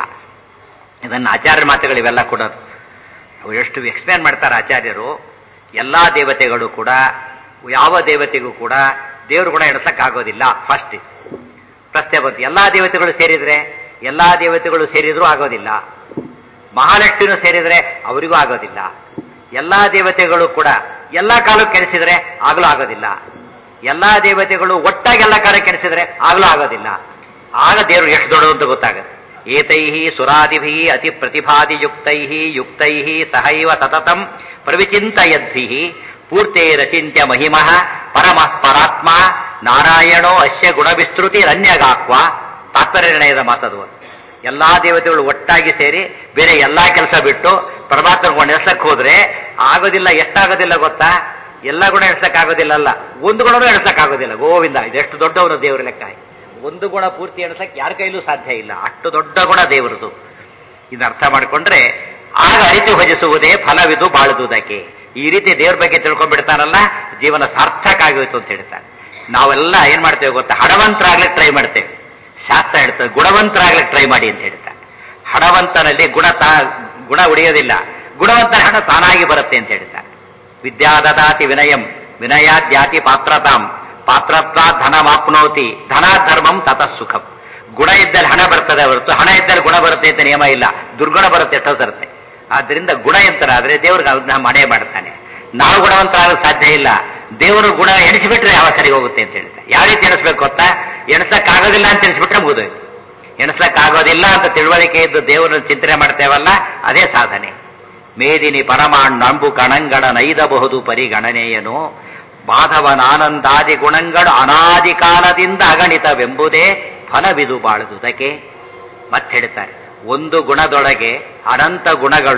ಇದನ್ನು ಆಚಾರ್ಯ ಮಾತುಗಳು ಇವೆಲ್ಲ ಕೂಡ ಅವ್ರು ಎಷ್ಟು ಎಕ್ಸ್ಪ್ಲೇನ್ ಮಾಡ್ತಾರೆ ಆಚಾರ್ಯರು. ಎಲ್ಲಾ ದೇವತೆಗಳು ಕೂಡ, ಯಾವ ದೇವತೆಗೂ ಕೂಡ ದೇವ್ರ ಗುಣ ಎಣಿಸಕ್ಕಾಗೋದಿಲ್ಲ. ಫಸ್ಟ್ ಪ್ರಶ್ನೆ ಬಂತು, ಎಲ್ಲಾ ದೇವತೆಗಳು ಸೇರಿದ್ರೆ, ಎಲ್ಲಾ ದೇವತೆಗಳು ಸೇರಿದ್ರೂ ಆಗೋದಿಲ್ಲ. ಮಹಾಲಕ್ಷ್ಮಿನೂ ಸೇರಿದ್ರೆ ಅವರಿಗೂ ಆಗೋದಿಲ್ಲ. ಎಲ್ಲಾ ದೇವತೆಗಳು ಕೂಡ ಎಲ್ಲಾ ಕಾಲಕ್ಕೆ ಕೆಣಿಸಿದ್ರೆ ಆಗಲೂ ಆಗೋದಿಲ್ಲ. ಎಲ್ಲಾ ದೇವತೆಗಳು ಒಟ್ಟಾಗಿ ಎಲ್ಲ ಕಾಲಕ್ಕೆ ಕೆಣಿಸಿದ್ರೆ ಆಗಲೂ ಆಗೋದಿಲ್ಲ. ಆಗ ದೇವರು ಎಷ್ಟು ದೊಡ್ಡದು ಅಂತ ಗೊತ್ತಾಗುತ್ತೆ. ಏತೈಹಿ ಸುರಾದಿಭಿ ಅತಿ ಪ್ರತಿಭಾದಿಯುಕ್ತೈಹಿ ಯುಕ್ತೈಹಿ ಸಹೈವ ಸತತಂ ಪ್ರವಿಚಿಂತಯದ್ಭಿಃ ಪೂರ್ತೆ ರಚಿಂತ್ಯ ಮಹಿಮಃ ಪರಮಃ ಪರಾತ್ಮ ನಾರಾಯಣೋ ಅಸ್ಯ ಗುಣವಿಸ್ತೃತಿರನ್ಯಗಾಕ್ವ. ತಾತ್ಪರ್ಯ ನಿರ್ಣಯದ ಮಾತದು. ಎಲ್ಲಾ ದೇವತೆಗಳು ಒಟ್ಟಾಗಿ ಸೇರಿ ಬೇರೆ ಎಲ್ಲಾ ಕೆಲಸ ಬಿಟ್ಟು ಪರಮಾತ್ಮ ಎಣಿಸಕ್ಕೆ ಹೋದ್ರೆ ಆಗೋದಿಲ್ಲ. ಎಷ್ಟಾಗೋದಿಲ್ಲ ಗೊತ್ತಾ? ಎಲ್ಲ ಗುಣ ಎಣಿಸಕ್ಕಾಗೋದಿಲ್ಲ, ಅಲ್ಲ ಒಂದು ಗುಣನೂ ಎಣಿಸಕ್ಕಾಗೋದಿಲ್ಲ. ಗೋವಿಂದ, ಇದೆಷ್ಟು ದೊಡ್ಡವನು ದೇವರ ಲೆಕ್ಕ. ಒಂದು ಗುಣ ಪೂರ್ತಿ ಎಣಿಸಕ್ಕೆ ಯಾರ ಕೈಲೂ ಸಾಧ್ಯ ಇಲ್ಲ, ಅಷ್ಟು ದೊಡ್ಡ ಗುಣ ದೇವರದು. ಇದನ್ನ ಅರ್ಥ ಮಾಡಿಕೊಂಡ್ರೆ ಆಗ ಅರಿತು ಭಜಿಸುವುದೇ ಫಲವಿದು ಬಾಳುವುದಕ್ಕೆ. ಈ ರೀತಿ ದೇವ್ರ ಬಗ್ಗೆ ತಿಳ್ಕೊಂಡ್ಬಿಡ್ತಾನಲ್ಲ, ಜೀವನ ಸಾರ್ಥಕ ಆಗೋಯ್ತು ಅಂತ ಹೇಳ್ತಾರೆ. ನಾವೆಲ್ಲ ಏನ್ ಮಾಡ್ತೇವೆ ಗೊತ್ತಾ, ಹಣವಂತರಾಗ್ಲಿಕ್ಕೆ ಟ್ರೈ ಮಾಡ್ತೇವೆ. ಶಾಸ್ತ್ರ ಹೇಳ್ತದೆ ಗುಣವಂತರಾಗ್ಲಿಕ್ಕೆ ಟ್ರೈ ಮಾಡಿ ಅಂತ ಹೇಳ್ತಾರೆ. ಹಣವಂತನಲ್ಲಿ ಗುಣ ಉಳಿಯೋದಿಲ್ಲ, ಗುಣವಂತರ ಹಣ ತಾನಾಗಿ ಬರುತ್ತೆ ಅಂತ ಹೇಳ್ತಾರೆ. ವಿದ್ಯಾದದಾತಿ ವಿನಯಂ ವಿನಯಾದ್ಯಾತಿ ಪಾತ್ರತಾಂ ಪಾತ್ರತ್ವಾ ಧನಮಾಪ್ನೋತಿ ಧನಾಧರ್ಮಂ ತತಃ ಸುಖಂ. ಗುಣ ಇದ್ದಲ್ಲಿ ಹಣ ಬರ್ತದೆ ಹೊರತು ಹಣ ಇದ್ದಲ್ಲಿ ಗುಣ ಬರುತ್ತೆ ಅಂತ ನಿಯಮ ಇಲ್ಲ. ದುರ್ಗುಣ ಬರುತ್ತೆ, ಎಷ್ಟೋ ತರುತ್ತೆ. ಆದ್ರಿಂದ ಗುಣವಂತರಾದ್ರೆ ದೇವ್ರಿಗೆ ಅದನ್ನ ಮನೆ ಮಾಡ್ತಾನೆ. ನಾವು ಗುಣವಂತರಾಗಲು ಸಾಧ್ಯ ಇಲ್ಲ. ದೇವರು ಗುಣ ಎಣಿಸಿಬಿಟ್ರೆ ಯಾವ ಸರಿ ಹೋಗುತ್ತೆ ಅಂತ ಹೇಳ್ತಾರೆ. ಯಾವ ರೀತಿ ಎಣಿಸ್ಬೇಕು ಗೊತ್ತಾ? ಎಣಿಸ್ಲಕ್ಕಾಗೋದಿಲ್ಲ ಅಂತ ಎಣಿಸ್ಬಿಟ್ರೆ ಮುಗಿದೋಯ್ತು. ಎಣಿಸ್ಲಕ್ಕಾಗೋದಿಲ್ಲ ಅಂತ ತಿಳುವಳಿಕೆ ಇದ್ದು ದೇವರನ್ನು ಚಿಂತನೆ ಮಾಡ್ತೇವಲ್ಲ, ಅದೇ ಸಾಧನೆ. ಮೇದಿನಿ ಪರಮಾಂಡಂಬು ಕಣಂಗಳ ನೈದಬಹುದು ಪರಿಗಣನೆಯನು ಮಾಧವನಾನಂದಾದಿ ಗುಣಗಳು ಅನಾದಿ ಕಾಲದಿಂದ ಅಗಣಿತವೆಂಬುದೇ ಫಲವಿದು ಬಾಳುವುದಕ್ಕೆ. ಮತ್ತೆ ಹೇಳ್ತಾರೆ, ಒಂದು ಗುಣದೊಳಗೆ ಅನಂತ ಗುಣಗಳು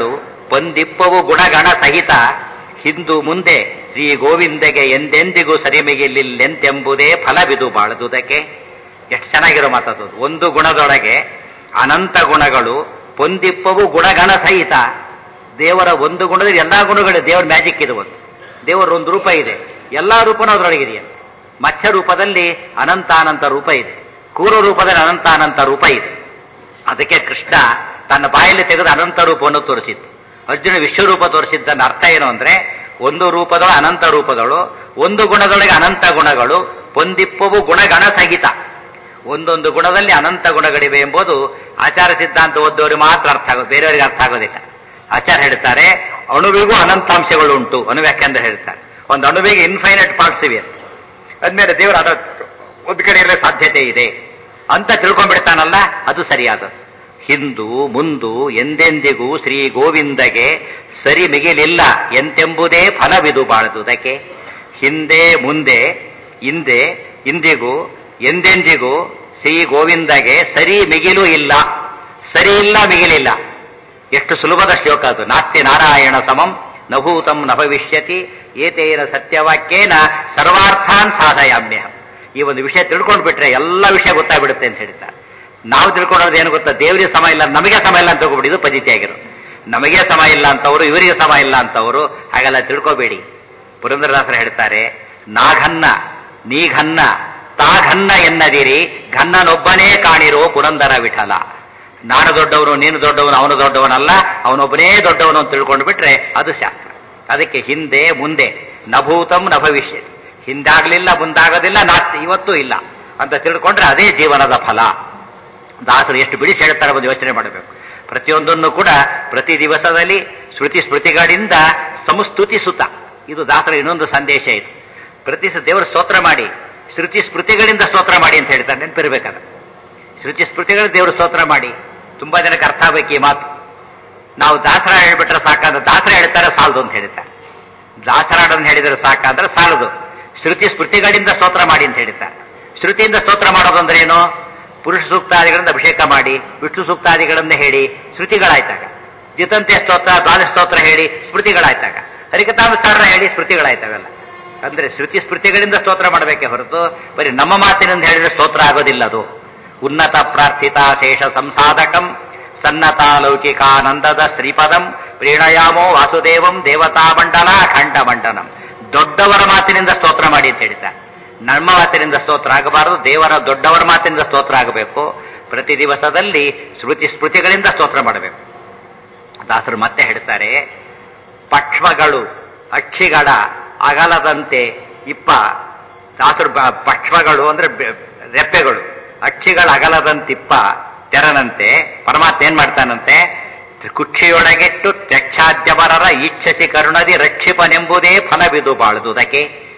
ಪೊಂದಿಪ್ಪವು ಗುಣಗಣ ಸಹಿತ ಹಿಂದು ಮುಂದೆ ಶ್ರೀ ಗೋವಿಂದಗೆ ಎಂದೆಂದಿಗೂ ಸರಿಮಿಗಿಲಿಲ್ಲೆಂತೆಂಬುದೇ ಫಲವಿದು ಬಾಳದುದಕ್ಕೆ. ಎಷ್ಟು ಚೆನ್ನಾಗಿರೋ ಮಾತದು. ಒಂದು ಗುಣದೊಳಗೆ ಅನಂತ ಗುಣಗಳು, ಪೊಂದಿಪ್ಪವು ಗುಣಗಣ ಸಹಿತ. ದೇವರ ಒಂದು ಗುಣದಲ್ಲಿ ಎಲ್ಲಾ ಗುಣಗಳು, ದೇವರ ಮ್ಯಾಜಿಕ್ ಇದು. ಒಂದು ದೇವರ ಒಂದು ರೂಪ ಇದೆ, ಎಲ್ಲಾ ರೂಪನೂ ಅದರೊಳಗಿದೆಯಲ್ಲ. ಮತ್ಸ್ಯ ರೂಪದಲ್ಲಿ ಅನಂತ ರೂಪ ಇದೆ, ಕೂರು ರೂಪದಲ್ಲಿ ಅನಂತ ರೂಪ ಇದೆ. ಅದಕ್ಕೆ ಕೃಷ್ಣ ತನ್ನ ಬಾಯಲ್ಲಿ ತೆಗೆದು ಅನಂತ ರೂಪವನ್ನು ತೋರಿಸಿದ್ದು. ಅರ್ಜುನ ವಿಶ್ವರೂಪ ತೋರಿಸಿದ್ದನ್ನ ಅರ್ಥ ಏನು ಅಂದ್ರೆ, ಒಂದು ರೂಪದೊಳ ಅನಂತ ರೂಪದಳು, ಒಂದು ಗುಣದೊಳಗೆ ಅನಂತ ಗುಣಗಳು, ಪೊಂದಿಪ್ಪವು ಗುಣಗಣ ಸಹಿತ. ಒಂದೊಂದು ಗುಣದಲ್ಲಿ ಅನಂತ ಗುಣಗಳಿವೆ ಎಂಬುದು ಆಚಾರ ಸಿದ್ಧಾಂತ ಓದೋರಿಗೆ ಮಾತ್ರ ಅರ್ಥ ಆಗೋದು, ಬೇರೆಯವರಿಗೆ ಅರ್ಥ ಆಗೋದಿಲ್ಲ. ಆಚಾರ ಹೇಳ್ತಾರೆ ಅಣುವಿಗೂ ಅನಂತಾಂಶಗಳು ಉಂಟು. ಅಣುವ್ಯಾಖ್ಯಾನ ಹೇಳ್ತಾರೆ ಒಂದು ಅಣುವಿಗೆ ಇನ್ಫೈನೈಟ್ ಪಾರ್ಟ್ಸ್ ಇವೆ, ಅದ್ಮೇಲೆ ದೇವರ ಅದ ಒಂದು ಕಡೆ ಇರಲು ಸಾಧ್ಯತೆ ಇದೆ ಅಂತ ತಿಳ್ಕೊಂಡ್ಬಿಡ್ತಾನಲ್ಲ, ಅದು ಸರಿಯಾದದ್ದು. ಹಿಂದು ಮುಂದು ಎಂದೆಂದಿಗೂ ಶ್ರೀ ಗೋವಿಂದಗೆ ಸರಿ ಮಿಗಿಲಿಲ್ಲ ಎಂತೆಂಬುದೇ ಫಲವಿದು ಬಾಳದುದಕ್ಕೆ. ಹಿಂದೆ ಮುಂದೆ ಹಿಂದೆ ಇಂದಿಗೂ ಎಂದೆಂದಿಗೂ ಶ್ರೀ ಗೋವಿಂದಗೆ ಸರಿ ಮಿಗಿಲು ಇಲ್ಲ. ಸರಿ ಇಲ್ಲ, ಮಿಗಿಲಿಲ್ಲ. ಎಷ್ಟು ಸುಲಭದ ಶ್ಲೋಕ ಅದು. ನಾಸ್ತಿ ನಾರಾಯಣ ಸಮಂ ನಭೂತಂ ನ ಭವಿಷ್ಯತಿ ಏತೇನ ಸತ್ಯವಾಕ್ಯೇನ ಸರ್ವಾರ್ಥಾನ್ ಸಾಧಯಾಮ್ಯಹಂ. ಈ ಒಂದು ವಿಷಯ ತಿಳ್ಕೊಂಡು ಬಿಟ್ರೆ ಎಲ್ಲ ವಿಷಯ ಗೊತ್ತಾಗ್ಬಿಡುತ್ತೆ ಅಂತ ಹೇಳ್ತಾರೆ. ನಾವು ತಿಳ್ಕೊಳ್ಳೋದು ಏನು ಗೊತ್ತಾ, ದೇವರಿಗೆ ಸಮ ಇಲ್ಲ, ನಮಗೆ ಸಮ ಇಲ್ಲ ಅಂತ ತಗೋಬಿಡಿ. ಇದು ಪದ್ಧತಿ ಆಗಿರೋದು. ನಮಗೆ ಸಮ ಇಲ್ಲ ಅಂತವರು, ಇವರಿಗೆ ಸಮ ಇಲ್ಲ ಅಂತವರು, ಹಾಗೆಲ್ಲ ತಿಳ್ಕೋಬೇಡಿ. ಪುರಂದರದಾಸರು ಹೇಳ್ತಾರೆ, ನಾಘನ್ನ ನೀಘನ್ನ ತಾಘನ್ನ ಎನ್ನದಿರಿ, ಘನ್ನನೊಬ್ಬನೇ ಕಾಣಿರೋ ಪುರಂದರ ವಿಠಲ. ನಾನು ದೊಡ್ಡವನು, ನೀನು ದೊಡ್ಡವನು, ಅವನು ದೊಡ್ಡವನಲ್ಲ, ಅವನೊಬ್ಬನೇ ದೊಡ್ಡವನು ಅಂತ ತಿಳ್ಕೊಂಡು ಬಿಟ್ರೆ ಅದು ಶಾಸ್ತ್ರ. ಅದಕ್ಕೆ ಹಿಂದೆ ಮುಂದೆ ನಭೂತಂ ನ ಭವಿಷ್ಯತಿ, ಹಿಂದಾಗ್ಲಿಲ್ಲ ಮುಂದಾಗೋದಿಲ್ಲ, ನಾಸ್ತಿ ಇವತ್ತೂ ಇಲ್ಲ ಅಂತ ತಿಳ್ಕೊಂಡ್ರೆ ಅದೇ ಜೀವನದ ಫಲ. ದಾಸರು ಎಷ್ಟು ಬಿಡಿಸಿ ಹೇಳ್ತಾರೆ ಒಂದು ಯೋಚನೆ ಮಾಡಬೇಕು. ಪ್ರತಿಯೊಂದನ್ನು ಕೂಡ ಪ್ರತಿ ದಿವಸದಲ್ಲಿ ಶ್ರುತಿ ಸ್ಮೃತಿಗಳಿಂದ ಸಂಸ್ತುತಿಸುತ್ತ, ಇದು ದಾಸರ ಇನ್ನೊಂದು ಸಂದೇಶ ಇದು. ಪ್ರತಿ ದೇವರ ಸ್ತೋತ್ರ ಮಾಡಿ, ಶ್ರುತಿ ಸ್ಮೃತಿಗಳಿಂದ ಸ್ತೋತ್ರ ಮಾಡಿ ಅಂತ ಹೇಳ್ತಾರೆ. ನೆನಪಿರ್ಬೇಕಾದ್ರೆ ಶ್ರುತಿ ಸ್ಮೃತಿಗಳ ದೇವರು ಸ್ತೋತ್ರ ಮಾಡಿ. ತುಂಬಾ ಜನಕ್ಕೆ ಅರ್ಥ ಆಗಬೇಕು ಈ ಮಾತು. ನಾವು ದಾಸರ ಹೇಳ್ಬಿಟ್ರೆ ಸಾಕಂದ್ರೆ ದಾಸರ ಹೇಳ್ತಾರೆ ಸಾಲದು ಅಂತ ಹೇಳ್ತಾರೆ. ದಾಸರಾಡನ್ನು ಹೇಳಿದರೆ ಸಾಕಂದ್ರೆ ಸಾಲದು. ಶ್ರುತಿ ಸ್ಮೃತಿಗಳಿಂದ ಸ್ತೋತ್ರ ಮಾಡಿ ಅಂತ ಹೇಳ್ತಾರೆ. ಶ್ರುತಿಯಿಂದ ಸ್ತೋತ್ರ ಮಾಡೋದು ಅಂದ್ರೆ ಏನು? ಪುರುಷ ಸೂಕ್ತಾದಿಗಳಿಂದ ಅಭಿಷೇಕ ಮಾಡಿ, ವಿಷ್ಣು ಸೂಕ್ತಾದಿಗಳನ್ನೇ ಹೇಳಿ ಸ್ಮೃತಿಗಳಾಯ್ತಾಗ. ಜಿತಂತೆ ಸ್ತೋತ್ರ, ದ್ವಾದಶ ಸ್ತೋತ್ರ ಹೇಳಿ ಸ್ಮೃತಿಗಳಾಯ್ತಾಗ. ಹರಿಕಥಾನುಸಾರ ಹೇಳಿ ಸ್ಮೃತಿಗಳಾಯ್ತಾಗಲ್ಲ. ಅಂದ್ರೆ ಶ್ರುತಿ ಸ್ಮೃತಿಗಳಿಂದ ಸ್ತೋತ್ರ ಮಾಡಬೇಕೆ ಹೊರತು ಬರೀ ನಮ್ಮ ಮಾತಿನಿಂದ ಹೇಳಿದ್ರೆ ಸ್ತೋತ್ರ ಆಗೋದಿಲ್ಲ. ಅದು ಉನ್ನತ ಪ್ರಾರ್ಥಿತ ಶೇಷ ಸಂಸಾಧಕಂ ಸನ್ನತಾಲೌಕಿಕಾನಂದದ ಶ್ರೀಪದಂ ಪ್ರೀಣಯಾಮೋ ವಾಸುದೇವಂ ದೇವತಾ ಮಂಡಲ ಅಖಂಡ ಮಂಡನಂ. ದೊಡ್ಡವರ ಮಾತಿನಿಂದ ಸ್ತೋತ್ರ ಮಾಡಿ ಅಂತ ಹೇಳ್ತಾರೆ. ನಮ್ಮ ಮಾತಿನಿಂದ ಸ್ತೋತ್ರ ಆಗಬಾರದು, ದೇವರ ದೊಡ್ಡವರ ಮಾತಿನಿಂದ ಸ್ತೋತ್ರ ಆಗಬೇಕು. ಪ್ರತಿ ದಿವಸದಲ್ಲಿ ಶ್ರುತಿ ಸ್ಮೃತಿಗಳಿಂದ ಸ್ತೋತ್ರ ಮಾಡಬೇಕು. ದಾಸರು ಮತ್ತೆ ಹೇಳ್ತಾರೆ, ಪಕ್ಷ್ಮಗಳು ಅಕ್ಷಿಗಳ ಅಗಲದಂತೆ ಇಪ್ಪ. ದಾಸರು ಪಕ್ಷ್ಮಗಳು ಅಂದ್ರೆ ರೆಪ್ಪೆಗಳು, ಅಕ್ಷಿಗಳ ಅಗಲದಂತಿಪ್ಪ ತೆರನಂತೆ ಪರಮಾತ್ಮ ಏನ್ ಮಾಡ್ತಾನಂತೆ, ಕುಕ್ಷಿಯೊಳಗಿಟ್ಟು ತ್ಯಕ್ಷಾದ್ಯವರರ ಈಚ್ಛಸಿ ಕರುಣದಿ ರಕ್ಷಿಪನೆಂಬುದೇ ಫಲವಿದು ಬಾಳುವುದಕ್ಕೆ.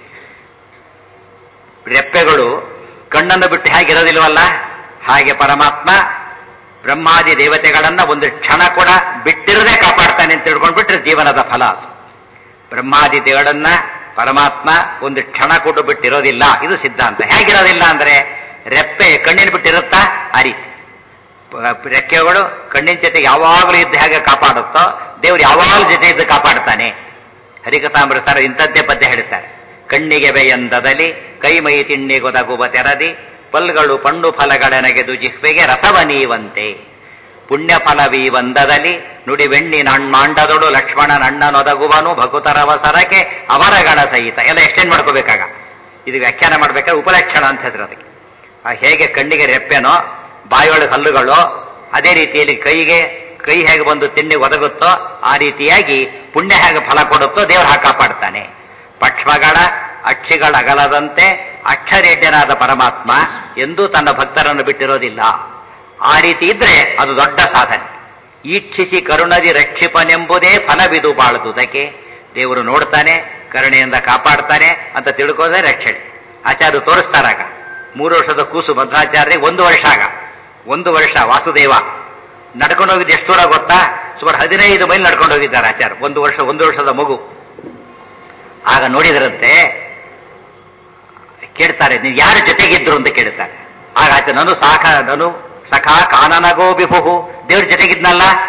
ರೆಪ್ಪೆಗಳು ಕಣ್ಣನ್ನು ಬಿಟ್ಟು ಹೇಗಿರೋದಿಲ್ವಲ್ಲ, ಹಾಗೆ ಪರಮಾತ್ಮ ಬ್ರಹ್ಮಾದಿ ದೇವತೆಗಳನ್ನ ಒಂದು ಕ್ಷಣ ಕೂಡ ಬಿಟ್ಟಿರದೆ ಕಾಪಾಡ್ತಾನೆ ಅಂತ ತಿಳ್ಕೊಂಡ್ಬಿಟ್ರೆ ಜೀವನದ ಫಲ ಅದು. ಬ್ರಹ್ಮಾದಿ ದೇವರನ್ನ ಪರಮಾತ್ಮ ಒಂದು ಕ್ಷಣ ಕೂಡ ಬಿಟ್ಟಿರೋದಿಲ್ಲ, ಇದು ಸಿದ್ಧಾಂತ. ಹೇಗಿರೋದಿಲ್ಲ ಅಂದ್ರೆ, ರೆಪ್ಪೆ ಕಣ್ಣಿನ ಬಿಟ್ಟಿರುತ್ತಾ ಆ ರೀತಿ ರೆಕ್ಕೆಗಳು ಕಣ್ಣಿನ ಜೊತೆ ಯಾವಾಗಲೂ ಇದ್ದು ಹೇಗೆ ಕಾಪಾಡುತ್ತೋ ದೇವರು ಯಾವಾಗಲೂ ಜೊತೆ ಇದ್ದು ಕಾಪಾಡ್ತಾನೆ. ಹರಿಕಥಾಮೃತರ ಇಂಥದ್ದೇ ಪದ್ಯ ಹೇಳ್ತಾರೆ. ಕಣ್ಣಿಗೆ ಬೆಯಂದದಲ್ಲಿ ಕೈ ಮೈ ತಿಣ್ಣಿಗೊದಗುವ ತೆರದಿ ಪಲ್ಗಳು ಪಣ್ಣು ಫಲಗಳೆನಗೆದು ಜಿಹ್ವೆಗೆ ರಸವನೀವಂತೆ. ಪುಣ್ಯ ಫಲವೀವಂದದಲ್ಲಿ ನುಡಿ ಬೆಣ್ಣಿ ನಣ್ಣಾಂಡದೊಡು ಲಕ್ಷ್ಮಣನಣ್ಣನೊದಗುವನು ಭಕುತರವಸರಕ್ಕೆ ಅವರಗಣ ಸಹಿತ. ಎಲ್ಲ ಎಕ್ಸ್ಟೆಂಡ್ ಮಾಡ್ಕೋಬೇಕಾಗ, ಇದು ವ್ಯಾಖ್ಯಾನ ಮಾಡ್ಬೇಕಾದ್ರೆ ಉಪಲಕ್ಷಣ ಅಂತ ಹೆಸರು ಅದಕ್ಕೆ. ಹೇಗೆ ಕಣ್ಣಿಗೆ ರೆಪ್ಪೆನೋ ಬಾಯಿಯೊಳಗೆ ಹಲ್ಲುಗಳು, ಅದೇ ರೀತಿಯಲ್ಲಿ ಕೈ ಹೇಗೆ ಬಂದು ತಿಂಡಿ ಒದಗುತ್ತೋ ಆ ರೀತಿಯಾಗಿ ಪುಣ್ಯ ಹೇಗೆ ಫಲ ಕೊಡುತ್ತೋ ದೇವರು ಹಾಗೆ ಕಾಪಾಡ್ತಾನೆ. ಪಕ್ಷ್ಮಗಳ ಅಕ್ಷಿಗಳ ಅಗಲದಂತೆ ಅಕ್ಷರೇಡ್ಯನಾದ ಪರಮಾತ್ಮ ಎಂದೂ ತನ್ನ ಭಕ್ತರನ್ನು ಬಿಟ್ಟಿರೋದಿಲ್ಲ. ಆ ರೀತಿ ಇದ್ರೆ ಅದು ದೊಡ್ಡ ಸಾಧನೆ. ಈಕ್ಷಿಸಿ ಕರುಣದಿ ರಕ್ಷಿಪನೆಂಬುದೇ ಫಲವಿದು ಬಾಳುವುದಕ್ಕೆ. ದೇವರು ನೋಡ್ತಾನೆ, ಕರುಣೆಯಿಂದ ಕಾಪಾಡ್ತಾನೆ ಅಂತ ತಿಳ್ಕೋದ್ರೆ ರಕ್ಷಣೆ. ಆಚಾರ್ಯರು ತೋರಿಸ್ತಾರಾಗ 3 ವರ್ಷದ ಕೂಸು ಭದ್ರಾಚಾರ್ಯ 1 ವರ್ಷ ಆಗ 1 ವರ್ಷ ವಾಸುದೇವ ನಡ್ಕೊಂಡು ಹೋಗಿದ್ದು ಎಷ್ಟು ದೂರ ಗೊತ್ತಾ? ಸುಮಾರು 15 ಮೈಲ್ ನಡ್ಕೊಂಡು ಹೋಗಿದ್ದಾರೆ ಆಚಾರ್ಯ. 1 ವರ್ಷದ ಮಗು. ಆಗ ನೋಡಿದ್ರಂತೆ, ಕೇಳ್ತಾರೆ, ನೀವು ಯಾರ ಜೊತೆಗಿದ್ರು ಅಂತ ಕೇಳ್ತಾರೆ. ಆಗ ಆಚೆ ನಾನು ಸಖಾ ಕಾನನಗೋ ಬಿಭು, ದೇವ್ರ ಜೊತೆಗಿದ್ನಲ್ಲ.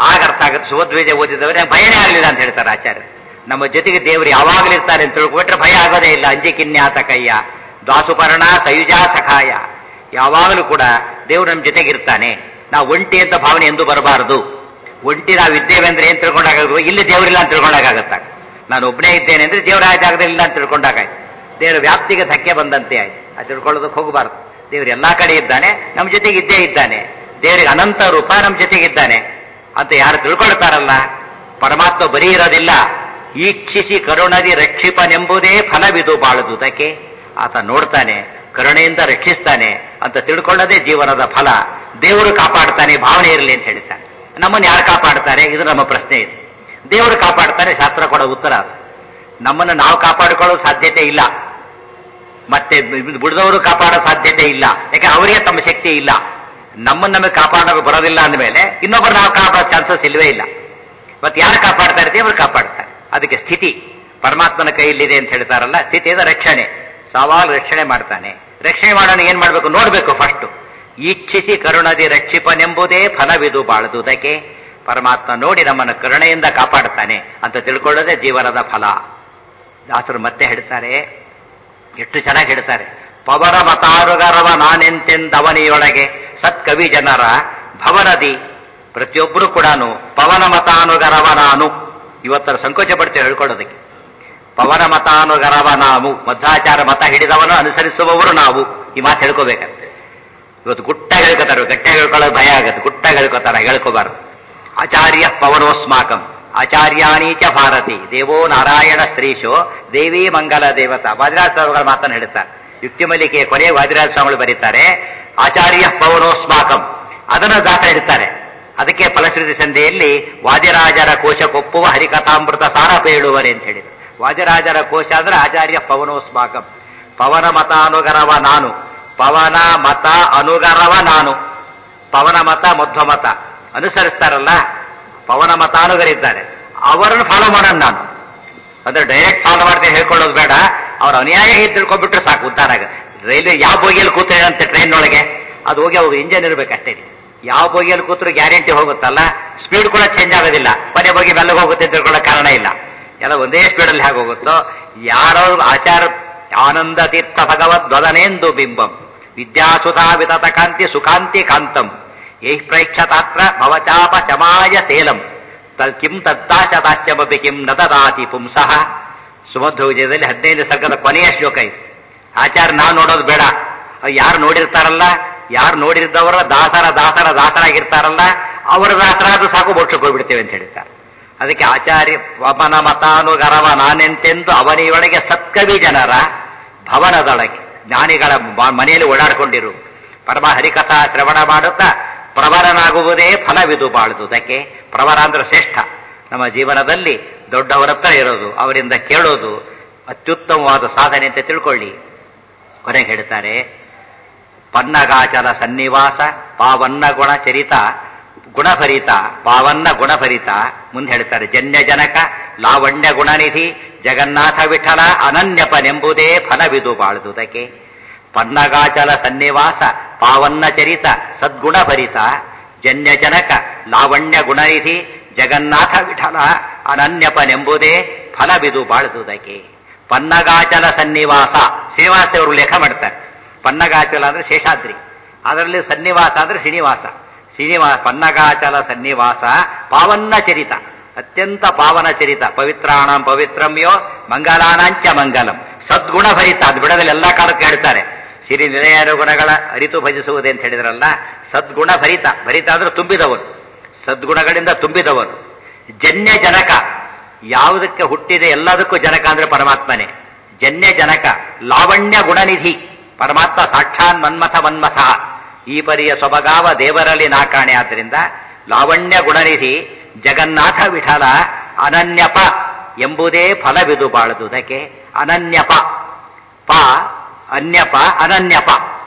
ಆಗ ಅರ್ಥ ಆಗುತ್ತೆ. ಸುಭದ್ವೇಜ ಓದಿದವರೇ ಭಯನೇ ಆಗಲಿಲ್ಲ ಅಂತ ಹೇಳ್ತಾರೆ ಆಚಾರ್ಯ. ನಮ್ಮ ಜೊತೆಗೆ ದೇವರು ಯಾವಾಗಲೂ ಇರ್ತಾರೆ ಅಂತ ತಿಳ್ಕೊಬಿಟ್ರೆ ಭಯ ಆಗೋದೇ ಇಲ್ಲ. ಅಂಜಿಕಿನ್ಯಾತ ಕಯ್ಯ ದಾಸುಪರ್ಣ ಸಯುಜಾ ಸಖಾಯ. ಯಾವಾಗಲೂ ಕೂಡ ದೇವರು ನಮ್ಮ ಜೊತೆಗಿರ್ತಾನೆ. ನಾವು ಒಂಟಿ ಅಂತ ಭಾವನೆ ಎಂದೂ ಬರಬಾರದು. ಒಂಟಿ ನಾವಿದ್ದೇವೆ ಅಂದ್ರೆ ಏನ್ ತಿಳ್ಕೊಂಡಾಗ ಇಲ್ಲಿ ದೇವರಿಲ್ಲ ಅಂತ ತಿಳ್ಕೊಂಡಾಗತ್ತ. ನಾನು ಒಬ್ಬನೇ ಇದ್ದೇನೆ ಅಂದ್ರೆ ದೇವರ ಆ ಜಾಗದಲ್ಲಿ ಇಲ್ಲ ಅಂತ ತಿಳ್ಕೊಂಡಾಗಾಯ್ತು. ದೇವರ ವ್ಯಾಪ್ತಿಗೆ ಧಕ್ಕೆ ಬಂದಂತೆ ಆಯ್ತು. ಅದು ತಿಳ್ಕೊಳ್ಳೋದಕ್ಕೆ ಹೋಗಬಾರ್ದು. ದೇವರು ಎಲ್ಲಾ ಕಡೆ ಇದ್ದಾನೆ, ನಮ್ಮ ಜೊತೆಗೆ ಇದ್ದೇ ಇದ್ದಾನೆ. ದೇವರಿಗೆ ಅನಂತ ರೂಪ ನಮ್ಮ ಜೊತೆಗಿದ್ದಾನೆ ಅಂತ ಯಾರು ತಿಳ್ಕೊಳ್ತಾರಲ್ಲ, ಪರಮಾತ್ಮ ಬರೀ ಇರೋದಿಲ್ಲ. ಈಕ್ಷಿಸಿ ಕರುಣದಿ ರಕ್ಷಿಪನೆಂಬುದೇ ಫಲವಿದು ಬಾಳುವುದಕ್ಕೆ. ಆತ ನೋಡ್ತಾನೆ, ಕರುಣೆಯಿಂದ ರಕ್ಷಿಸ್ತಾನೆ ಅಂತ ತಿಳ್ಕೊಳ್ಳೋದೇ ಜೀವನದ ಫಲ. ದೇವರು ಕಾಪಾಡ್ತಾನೆ ಭಾವನೆ ಇರಲಿ ಅಂತ ಹೇಳ್ತಾನೆ. ನಮ್ಮನ್ನು ಯಾರು ಕಾಪಾಡ್ತಾರೆ? ಇದು ನಮ್ಮ ಪ್ರಶ್ನೆ ಇದೆ. ದೇವರು ಕಾಪಾಡ್ತಾನೆ, ಶಾಸ್ತ್ರ ಕೊಡೋ ಉತ್ತರ ಅದು. ನಮ್ಮನ್ನು ನಾವು ಕಾಪಾಡಿಕೊಳ್ಳೋ ಸಾಧ್ಯತೆ ಇಲ್ಲ, ಮತ್ತೆ ಬಿಡದವರು ಕಾಪಾಡೋ ಸಾಧ್ಯತೆ ಇಲ್ಲ. ಯಾಕೆ ಅವರಿಗೆ ತಮ್ಮ ಶಕ್ತಿ ಇಲ್ಲ. ನಮ್ಮನ್ನು ನಮಗೆ ಕಾಪಾಡೋಕೆ ಬರೋದಿಲ್ಲ ಅಂದಮೇಲೆ ಇನ್ನೊಬ್ಬರು ನಾವು ಕಾಪಾಡೋ ಚಾನ್ಸಸ್ ಇಲ್ವೇ ಇಲ್ಲ. ಮತ್ತೆ ಯಾರು ಕಾಪಾಡ್ತಾರೆ? ದೇವರು ಕಾಪಾಡ್ತಾರೆ. ಅದಕ್ಕೆ ಸ್ಥಿತಿ ಪರಮಾತ್ಮನ ಕೈಯಲ್ಲಿದೆ ಅಂತ ಹೇಳ್ತಾರಲ್ಲ, ಸ್ಥಿತಿಯಿಂದ ರಕ್ಷಣೆ. ಸವಾಲು ರಕ್ಷಣೆ ಮಾಡ್ತಾನೆ. ರಕ್ಷಣೆ ಮಾಡೋಣ ಏನ್ ಮಾಡ್ಬೇಕು ನೋಡ್ಬೇಕು. ಫಸ್ಟ್ ಈಕ್ಷಿಸಿ ಕರುಣದಿ ರಕ್ಷಿಪನೆಂಬುದೇ ಫಲವಿದು ಬಾಳುವುದಕ್ಕೆ. ಪರಮಾತ್ಮ ನೋಡಿ ನಮ್ಮನ್ನು ಕರುಣೆಯಿಂದ ಕಾಪಾಡ್ತಾನೆ ಅಂತ ತಿಳ್ಕೊಳ್ಳೋದೇ ಜೀವನದ ಫಲ. ದಾಸರು ಮತ್ತೆ ಹೇಳ್ತಾರೆ, ಎಷ್ಟು ಚೆನ್ನಾಗಿ ಹೇಳ್ತಾರೆ. ಪವನ ಮತಾನುಗರವ ನಾನೆಂತೆಂದವನಿಯೊಳಗೆ ಸತ್ಕವಿ ಜನರ ಭವನದಿ. ಪ್ರತಿಯೊಬ್ಬರು ಕೂಡ ಪವನ ಮತಾನುಗರವ ನಾನು. ಇವತ್ತರ ಸಂಕೋಚ ಪಡ್ತೇವೆ ಹೇಳ್ಕೊಳ್ಳೋದಕ್ಕೆ. ಪವನ ಮತಾನುಗರವ ನಾವು, ಮಧ್ವಾಚಾರ ಮತ ಹಿಡಿದವನು ಅನುಸರಿಸುವವರು ನಾವು. ಈ ಮಾತು ಹೇಳ್ಕೋಬೇಕಂತೆ. ಇವತ್ತು ಗುಟ್ಟಾಗಿ ಹೇಳ್ಕೊತಾರೆ, ಗಟ್ಟಿಯಾಗಿ ಹೇಳ್ಕೊಳ್ಳೋದು ಭಯ ಆಗುತ್ತೆ. ಗುಟ್ಟಾಗಿ ಹೇಳ್ಕೊತಾರೆ, ಹೇಳ್ಕೋಬಾರ್ದು. ಆಚಾರ್ಯ ಪವನೋಸ್ಮಾಕಂ ಆಚಾರ್ಯಾನೀಚ ಭಾರತಿ ದೇವೋ ನಾರಾಯಣ ಸ್ತ್ರೀಶೋ ದೇವಿ ಮಂಗಲ ದೇವತಾ. ವಾದಿರಾಜ ಸ್ವಾಮಿಗಳ ಮಾತನ್ನು ಹೇಳ್ತಾರೆ. ಯುಕ್ತಿ ಮಲ್ಲಿಕೆಯ ಕೊನೆಗೆ ವಾದಿರಾಜ ಸ್ವಾಮಿಗಳು ಬರೀತಾರೆ ಆಚಾರ್ಯ ಪವನೋಸ್ಮಾಕಂ. ಅದನ್ನು ದಾಸ ಹೇಳ್ತಾರೆ. ಅದಕ್ಕೆ ಫಲಶ್ರುತಿ ಸಂಧಿಯಲ್ಲಿ ವಾದಿರಾಜರ ಕೋಶ ಕೊಪ್ಪುವ ಹರಿಕಥಾಮೃತ ಸಾರ ಪೇಳುವರೆ ಅಂತ ಹೇಳಿದ್ರು. ವಾದಿರಾಜರ ಕೋಶ ಅಂದ್ರೆ ಆಚಾರ್ಯ ಪವನೋಸ್ಮಾಕಂ. ಪವನ ಮತ ಅನುಗರವ ನಾನು, ಪವನ ಮತ ಅನುಗರವ ನಾನು. ಪವನ ಮತ ಮಧ್ವ ಮತ ಅನುಸರಿಸ್ತಾರಲ್ಲ, ಪವನ ಮತ ಅನುಗರಿದ್ದಾರೆ, ಅವರನ್ನು ಫಾಲೋ ಮಾಡೋಣ ನಾನು. ಅಂದ್ರೆ ಡೈರೆಕ್ಟ್ ಫಾಲೋ ಮಾಡ್ತೇನೆ ಹೇಳ್ಕೊಳ್ಳೋದು ಬೇಡ. ಅವ್ರ ಅನ್ಯಾಯ ತಿಳ್ಕೊಂಡ್ಬಿಟ್ರೆ ಸಾಕು, ಉದ್ಧಾರ ಆಗುತ್ತೆ. ರೈಲ್ವೆ ಯಾವ ಬೋಗಿಯಲ್ಲಿ ಕೂತ್ರೇನಂತೆ ಟ್ರೈನ್ ಒಳಗೆ ಅದು ಹೋಗಿ ಅವ್ರು ಇಂಜನ್ ಇರ್ಬೇಕಷ್ಟೇ. ಯಾವ ಬೋಗಿಯಲ್ಲಿ ಕೂತ್ರು ಗ್ಯಾರಂಟಿ ಹೋಗುತ್ತಲ್ಲ, ಸ್ಪೀಡ್ ಕೂಡ ಚೇಂಜ್ ಆಗೋದಿಲ್ಲ. ಮನೆ ಬೋಗಿ ಮೆಲ್ಲಗೆ ಹೋಗುತ್ತೆ ಅಂತ ತಿಳ್ಕೊಳ್ಳೋ ಕಾರಣ ಇಲ್ಲ. ಎಲ್ಲ ಒಂದೇ ಸ್ಪೀಡಲ್ಲಿ ಹೇಗೆ ಹೋಗುತ್ತೋ. ಯಾರೋ ಆಚಾರ ಆನಂದ ತೀರ್ಥ ಭಗವದ್ವದನೆಂದು ಬಿಂಬಂ ವಿದ್ಯಾಸುಧಾ ವಿತತ ಕಾಂತಿ ಸುಕಾಂತಿ ಕಾಂತಂ ಯೈ ಪ್ರೇಕ್ಷತಾತ್ರ ಭವಚಾಪ ಚಮಾಯ ತೇಲಂ ಕಿಂ ತತ್ತಾಶತಾಶ್ಯಮಪಿ ಕಿಂ ನದಾತಿ ಪುಂಸಃ. ಸುಮಧ್ವ ವಿಜಯದಲ್ಲಿ 15 ಸರ್ಗದ ಕೊನೆಯ ಶ್ಲೋಕ ಇದು. ಆಚಾರ ನಾವು ನೋಡೋದು ಬೇಡ, ಯಾರು ನೋಡಿರ್ತಾರಲ್ಲ, ಯಾರು ನೋಡಿದ್ದವರ ದಾಸರಾಗಿರ್ತಾರಲ್ಲ, ಅವರ ದಾಸರಾದ್ರೂ ಸಾಕು, ಮೋಕ್ಷಕ್ಕೆ ಹೋಗ್ಬಿಡ್ತೇವೆ ಅಂತ ಹೇಳ್ತಾರೆ. ಅದಕ್ಕೆ ಆಚಾರ್ಯ ಪವನ ಮತಾನುಗರವ ನಾನೆಂತೆಂದು ಅವನಿಯೊಳಗೆ ಸತ್ಕವಿ ಜನರ ಭವನದೊಳಗೆ ಜ್ಞಾನಿಗಳ ಮನೆಯಲ್ಲಿ ಓಡಾಡಿಕೊಂಡಿರು. ಪರಮ ಹರಿಕಥಾ ಶ್ರವಣ ಮಾಡುತ್ತಾ ಪ್ರವರನಾಗುವುದೇ ಫಲವಿದು ಬಾಳುವುದಕ್ಕೆ. ಪ್ರವರ ಅಂದ್ರೆ ಶ್ರೇಷ್ಠ. ನಮ್ಮ ಜೀವನದಲ್ಲಿ ದೊಡ್ಡವರ ಹತ್ರ ಇರೋದು, ಅವರಿಂದ ಕೇಳೋದು ಅತ್ಯುತ್ತಮವಾದ ಸಾಧನೆ ಅಂತ ತಿಳ್ಕೊಳ್ಳಿ. ಕೊನೆಗೆ ಹೇಳ್ತಾರೆ, ಪನ್ನಗಾಚಲ ಸನ್ನಿವಾಸ ಪಾವನ್ನ ಗುಣಚರಿತ ಗುಣಭರಿತ ಪಾವನ್ನ ಗುಣಭರಿತ. ಮುಂದೆ ಹೇಳ್ತಾರೆ, ಜನ್ಯ ಜನಕ ಲಾವಣ್ಯ ಗುಣನಿಧಿ ಜಗನ್ನಾಥ ವಿಠಲ ಅನನ್ಯಪನೆಂಬುದೇ ಫಲವಿದು ಬಾಳುವುದಕ್ಕೆ. ಪನ್ನಗಾಚಲ ಸನ್ನಿವಾಸ ಪಾವನ್ನ ಚರಿತ ಸದ್ಗುಣಭರಿತ ಜನ್ಯ ಜನಕ ಲಾವಣ್ಯ ಗುಣನಿಧಿ ಜಗನ್ನಾಥ ವಿಠಲ ಅನನ್ಯಪನೆಂಬುದೇ ಫಲವಿದು ಬಾಳುವುದಕ್ಕೆ. ಪನ್ನಗಾಚಲ ಸನ್ನಿವಾಸ, ಶ್ರೀನಿವಾಸದೇವರು ಲೇಖ ಮಾಡ್ತಾರೆ. ಪನ್ನಗಾಚಲ ಅಂದ್ರೆ ಶೇಷಾದ್ರಿ, ಅದರಲ್ಲಿ ಸನ್ನಿವಾಸ ಅಂದ್ರೆ ಶ್ರೀನಿವಾಸ. ಪನ್ನಗಾಚಲ ಸನ್ನಿವಾಸ ಪಾವನ್ನ ಚರಿತ, ಅತ್ಯಂತ ಪಾವನ ಚರಿತ. ಪವಿತ್ರಾಣಂ ಪವಿತ್ರಮ್ಯೋ ಮಂಗಲಾನಾಂಚ ಮಂಗಲಂ. ಸದ್ಗುಣ ಭರಿತ, ಅದು ಬಿಡದಲ್ಲಿ ಎಲ್ಲಾ ಕಾಲಕ್ಕೆ ಹೇಳ್ತಾರೆ. ಸಿರಿ ನಿಲಯರ ಗುಣಗಳ ಅರಿತು ಭಜಿಸುವುದೇ ಅಂತ ಹೇಳಿದ್ರಲ್ಲ, ಸದ್ಗುಣ ಭರಿತ. ಭರಿತ ಅಂದ್ರೆ ತುಂಬಿದವನು, ಸದ್ಗುಣಗಳಿಂದ ತುಂಬಿದವನು. ಜನ್ಯ ಜನಕ, ಯಾವುದಕ್ಕೆ ಹುಟ್ಟಿದೆ ಎಲ್ಲದಕ್ಕೂ ಜನಕ ಅಂದ್ರೆ ಪರಮಾತ್ಮನೇ. ಜನ್ಯ ಜನಕ ಲಾವಣ್ಯ ಗುಣನಿಧಿ, ಪರಮಾತ್ಮ ಸಾಕ್ಷಾನ್ ಮನ್ಮಥ. ಈ ಪರಿಯ ಸೊಬಗಾವ ದೇವರಲ್ಲಿ ನಾಕಾಣೆ. ಆದ್ದರಿಂದ ಲಾವಣ್ಯ ಗುಣನಿಧಿ ಜಗನ್ನಾಥ ವಿಠಲ ಅನನ್ಯಪ ಎಂಬುದೇ ಫಲವಿದು ಬಾಳುವುದಕ್ಕೆ. ಅನನ್ಯಪ ಪ ಅನ್ಯಪ ಅನನ್ಯಪ.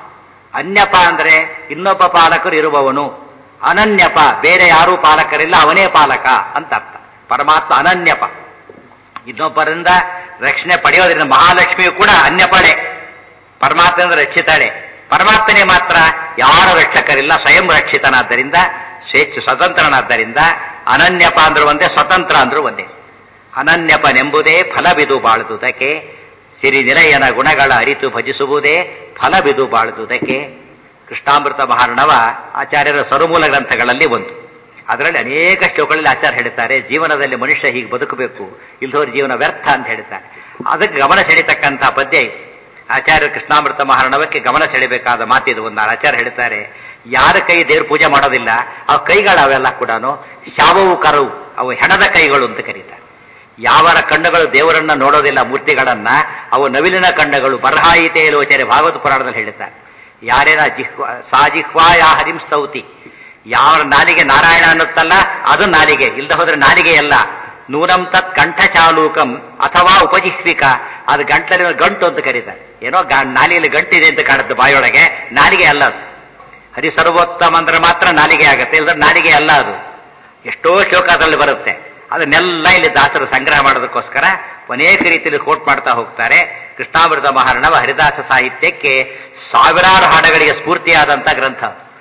ಅನ್ಯಪ ಅಂದ್ರೆ ಇನ್ನೊಬ್ಬ ಪಾಲಕರು ಇರುವವನು. ಅನನ್ಯಪ ಬೇರೆ ಯಾರೂ ಪಾಲಕರಿಲ್ಲ, ಅವನೇ ಪಾಲಕ ಅಂತ ಅರ್ಥ. ಪರಮಾತ್ಮ ಅನನ್ಯಪ, ಇನ್ನೊಬ್ಬರಿಂದ ರಕ್ಷಣೆ ಪಡೆಯೋದ್ರಿಂದ. ಮಹಾಲಕ್ಷ್ಮಿಯು ಕೂಡ ಅನ್ಯಪಳೆ, ಪರಮಾತ್ಮನಿಂದ ರಕ್ಷಿತಾಳೆ. ಪರಮಾತ್ಮನೇ ಮಾತ್ರ ಯಾರು ರಕ್ಷಕರಿಲ್ಲ, ಸ್ವಯಂ ರಕ್ಷಿತನಾದ್ದರಿಂದ ಸ್ವತಂತ್ರನಾದ್ದರಿಂದ ಅನನ್ಯಪ ಅಂದ್ರೂ ಒಂದೇ, ಸ್ವತಂತ್ರ ಅಂದ್ರೂ ಒಂದೇ. ಅನನ್ಯಪನೆಂಬುದೇ ಫಲವಿದು ಬಾಳುದುದಕ್ಕೆ, ಸಿರಿ ನಿಲಯನ ಗುಣಗಳ ಅರಿತು ಭಜಿಸುವುದೇ ಫಲವಿದು ಬಾಳುದುದಕ್ಕೆ. ಕೃಷ್ಣಾಮೃತ ಮಹಾರ್ಣವ ಆಚಾರ್ಯರ ಸರುಮೂಲ ಗ್ರಂಥಗಳಲ್ಲಿ ಒಂದು. ಅದರಲ್ಲಿ ಅನೇಕ ಶ್ಲೋಕಗಳಲ್ಲಿ ಆಚಾರ್ಯ ಹೇಳ್ತಾರೆ, ಜೀವನದಲ್ಲಿ ಮನುಷ್ಯ ಹೀಗೆ ಬದುಕಬೇಕು, ಇಲ್ದೋರ್ ಜೀವನ ವ್ಯರ್ಥ ಅಂತ ಹೇಳ್ತಾರೆ. ಅದಕ್ಕೆ ಗಮನ ಸೆಳೀತಕ್ಕಂಥ ಪದ್ಯ ಇದು. ಆಚಾರ್ಯ ಕೃಷ್ಣಾಮೃತ ಮಹಾರ್ಣವಕ್ಕೆ ಗಮನ ಸೆಳೆಬೇಕಾದ ಮಾತಿದು. ಒಂದು ಆಚಾರ್ಯ ಹೇಳ್ತಾರೆ, ಯಾರ ಕೈ ದೇವ್ರ ಪೂಜೆ ಮಾಡೋದಿಲ್ಲ ಅವು ಕೈಗಳು ಅವೆಲ್ಲ ಕೂಡ ಶಾವವು ಕರವು, ಅವು ಹೆಣದ ಕೈಗಳು ಅಂತ ಕರೀತಾರೆ. ಯಾವರ ಕಣ್ಣುಗಳು ದೇವರನ್ನ ನೋಡೋದಿಲ್ಲ, ಮೂರ್ತಿಗಳನ್ನ, ಅವು ನವಿಲಿನ ಕಣ್ಣುಗಳು. ಬರಹಾಯಿತೇ ಲೋಚನೆ ಭಾಗವತ ಪುರಾಣದಲ್ಲಿ ಹೇಳ್ತಾರೆ. ಯಾರೇನ ಸಾಜಿಹ್ವಾಯ ಹರಿಂಸ್ತೌತಿ, ಯಾವ ನಾಲಿಗೆ ನಾರಾಯಣ ಅನ್ನುತ್ತಲ್ಲ ಅದು ನಾಲಿಗೆ, ಇಲ್ದ ಹೋದ್ರೆ ನಾಲಿಗೆ ಅಲ್ಲ. ನೂನಂ ತತ್ ಕಂಠ ಚಾಲೂಕಂ ಅಥವಾ ಉಪಜಿಹ್ವಿಕ, ಅದು ಗಂಟಲಿನ ಗಂಟು ಅಂತ ಕರೀತಾರೆ. ಏನೋ ನಾಲಿಗೆಯಲ್ಲಿ ಗಂಟಿದೆ ಅಂತ ಕಾಣುತ್ತೆ ಬಾಯೊಳಗೆ, ನಾಲಿಗೆ ಅಲ್ಲ ಅದು. ಹರಿ ಸರ್ವೋತ್ತಮ ಅಂದ್ರೆ ಮಾತ್ರ ನಾಲಿಗೆ ಆಗುತ್ತೆ, ಇಲ್ಲದ್ರೆ ನಾಲಿಗೆ ಅಲ್ಲ ಅದು. ಎಷ್ಟೋ ಶ್ಲೋಕ ಅದರಲ್ಲಿ ಬರುತ್ತೆ. ಅದನ್ನೆಲ್ಲ ಇಲ್ಲಿ ದಾಸರು ಸಂಗ್ರಹ ಮಾಡೋದಕ್ಕೋಸ್ಕರ ಅನೇಕ ರೀತಿಯಲ್ಲಿ ಕೋಟ್ ಮಾಡ್ತಾ ಹೋಗ್ತಾರೆ. ಕೃಷ್ಣಾಮೃತ ಮಹಾರ್ಣವ ಹರಿದಾಸ ಸಾಹಿತ್ಯಕ್ಕೆ ಸಾವಿರಾರು ಹಾಡುಗಳಿಗೆ ಸ್ಫೂರ್ತಿಯಾದಂಥ ಗ್ರಂಥ.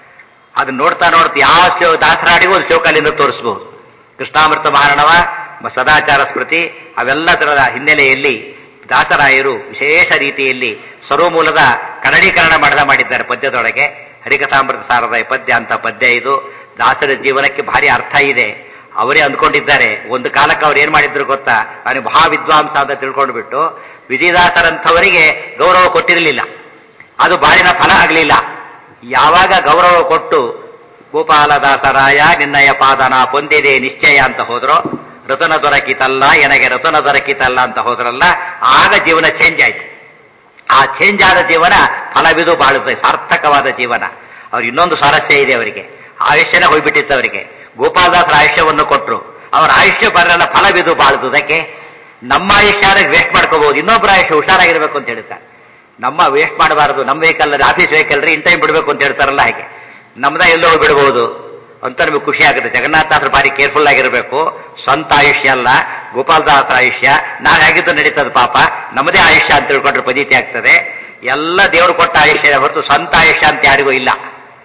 ಅದನ್ನ ನೋಡ್ತಾ ನೋಡ್ತಾ ಯಾವ ದಾಸರ ಹಾಡಿಗೂ ಒಂದು ಶ್ಲೋಕ ಅಲ್ಲಿಂದ ತೋರಿಸಬಹುದು. ಕೃಷ್ಣಾಮೃತ ಮಹಾರ್ಣವ, ಸದಾಚಾರ ಸ್ಮೃತಿ, ಅವೆಲ್ಲದರ ಹಿನ್ನೆಲೆಯಲ್ಲಿ ದಾಸರಾಯರು ವಿಶೇಷ ರೀತಿಯಲ್ಲಿ ಸರ್ವಮೂಲದ ಕನ್ನಡೀಕರಣ ಮಾಡಿದ್ದಾರೆ ಪದ್ಯದೊಳಗೆ. ಹರಿಕಥಾಮೃತ ಸಾರದ ಪದ್ಯ ಅಂತ ಪದ್ಯ ಇದು. ದಾಸರ ಜೀವನಕ್ಕೆ ಭಾರಿ ಅರ್ಥ ಇದೆ. ಅವರೇ ಅಂದ್ಕೊಂಡಿದ್ದಾರೆ, ಒಂದು ಕಾಲಕ್ಕೆ ಅವ್ರು ಏನ್ ಮಾಡಿದ್ರು ಗೊತ್ತಾ, ಅವನು ಮಹಾವಿದ್ವಾಂಸ ಅಂತ ತಿಳ್ಕೊಂಡು ಬಿಟ್ಟು ವಿಜಯದಾಸರಂಥವರಿಗೆ ಗೌರವ ಕೊಟ್ಟಿರಲಿಲ್ಲ. ಅದು ಬಾಳಿನ ಫಲ ಆಗಲಿಲ್ಲ. ಯಾವಾಗ ಗೌರವ ಕೊಟ್ಟು ಗೋಪಾಲದಾಸರಾಯ ನಿನ್ನಯ ಪಾದನ ಪೊಂದಿದೆ ನಿಶ್ಚಯ ಅಂತ ಹೋದ್ರೋ, ರತನ ದೊರಕಿತಲ್ಲ ಎನಗೆ ರತನ ದೊರಕಿತಲ್ಲ ಅಂತ ಹೋದ್ರಲ್ಲ, ಆಗ ಜೀವನ ಚೇಂಜ್ ಆಯ್ತು. ಆ ಚೇಂಜ್ ಆದ ಜೀವನ ಫಲವಿದು ಬಾಳುತ್ತೆ, ಸಾರ್ಥಕವಾದ ಜೀವನ. ಅವ್ರು ಇನ್ನೊಂದು ಸ್ವಾರಸ್ಯ ಇದೆ, ಅವರಿಗೆ ಆಯುಷ್ಯನೇ ಹೋಗ್ಬಿಟ್ಟಿತ್ತು. ಅವರಿಗೆ ಗೋಪಾಲದಾಸರ ಆಯುಷ್ಯವನ್ನು ಕೊಟ್ಟರು, ಅವರ ಆಯುಷ್ಯ ಬರಲ್ಲ ಫಲವಿದು ಬಾಳುವುದಕ್ಕೆ. ನಮ್ಮ ಆಯುಷ್ಯ ವೇಸ್ಟ್ ಮಾಡ್ಕೋಬಹುದು, ಇನ್ನೊಬ್ಬರ ಆಯುಷ್ಯ ಹುಷಾರಾಗಿರ್ಬೇಕು ಅಂತ ಹೇಳ್ತಾರೆ. ನಮ್ಮ ವೇಸ್ಟ್ ಮಾಡಬಾರದು, ನಮ್ಮ vehicle office vehicle in time ಬಿಡಬೇಕು ಅಂತ ಹೇಳ್ತಾರಲ್ಲ, ಹಾಗೆ ನಮ್ದ ಎಲ್ಲೋ ಬಿಡಬಹುದು ಅಂತ ನಮಗೆ ಖುಷಿ ಆಗುತ್ತೆ. ಜಗನ್ನಾಥಾಸರು ಭಾರಿ ಕೇರ್ಫುಲ್ ಆಗಿರಬೇಕು. ಸ್ವಂತ ಆಯುಷ್ಯ ಅಲ್ಲ, ಗೋಪಾಲದಾಸರ ಆಯುಷ್ಯ. ನಾವು ಹೇಗಿದ್ದು ನಡೀತದೆ ಪಾಪ, ನಮ್ಮದೇ ಆಯುಷ್ಯ ಅಂತ ತಿಳ್ಕೊಂಡ್ರೆ ಪದ್ಧತಿ ಆಗ್ತದೆ. ಎಲ್ಲ ದೇವರು ಕೊಟ್ಟ ಆಯುಷ್ಯ ಹೊರತು ಸ್ವಂತ ಆಯುಷ್ಯ ಅಂತ ಯಾರಿಗೂ ಇಲ್ಲ.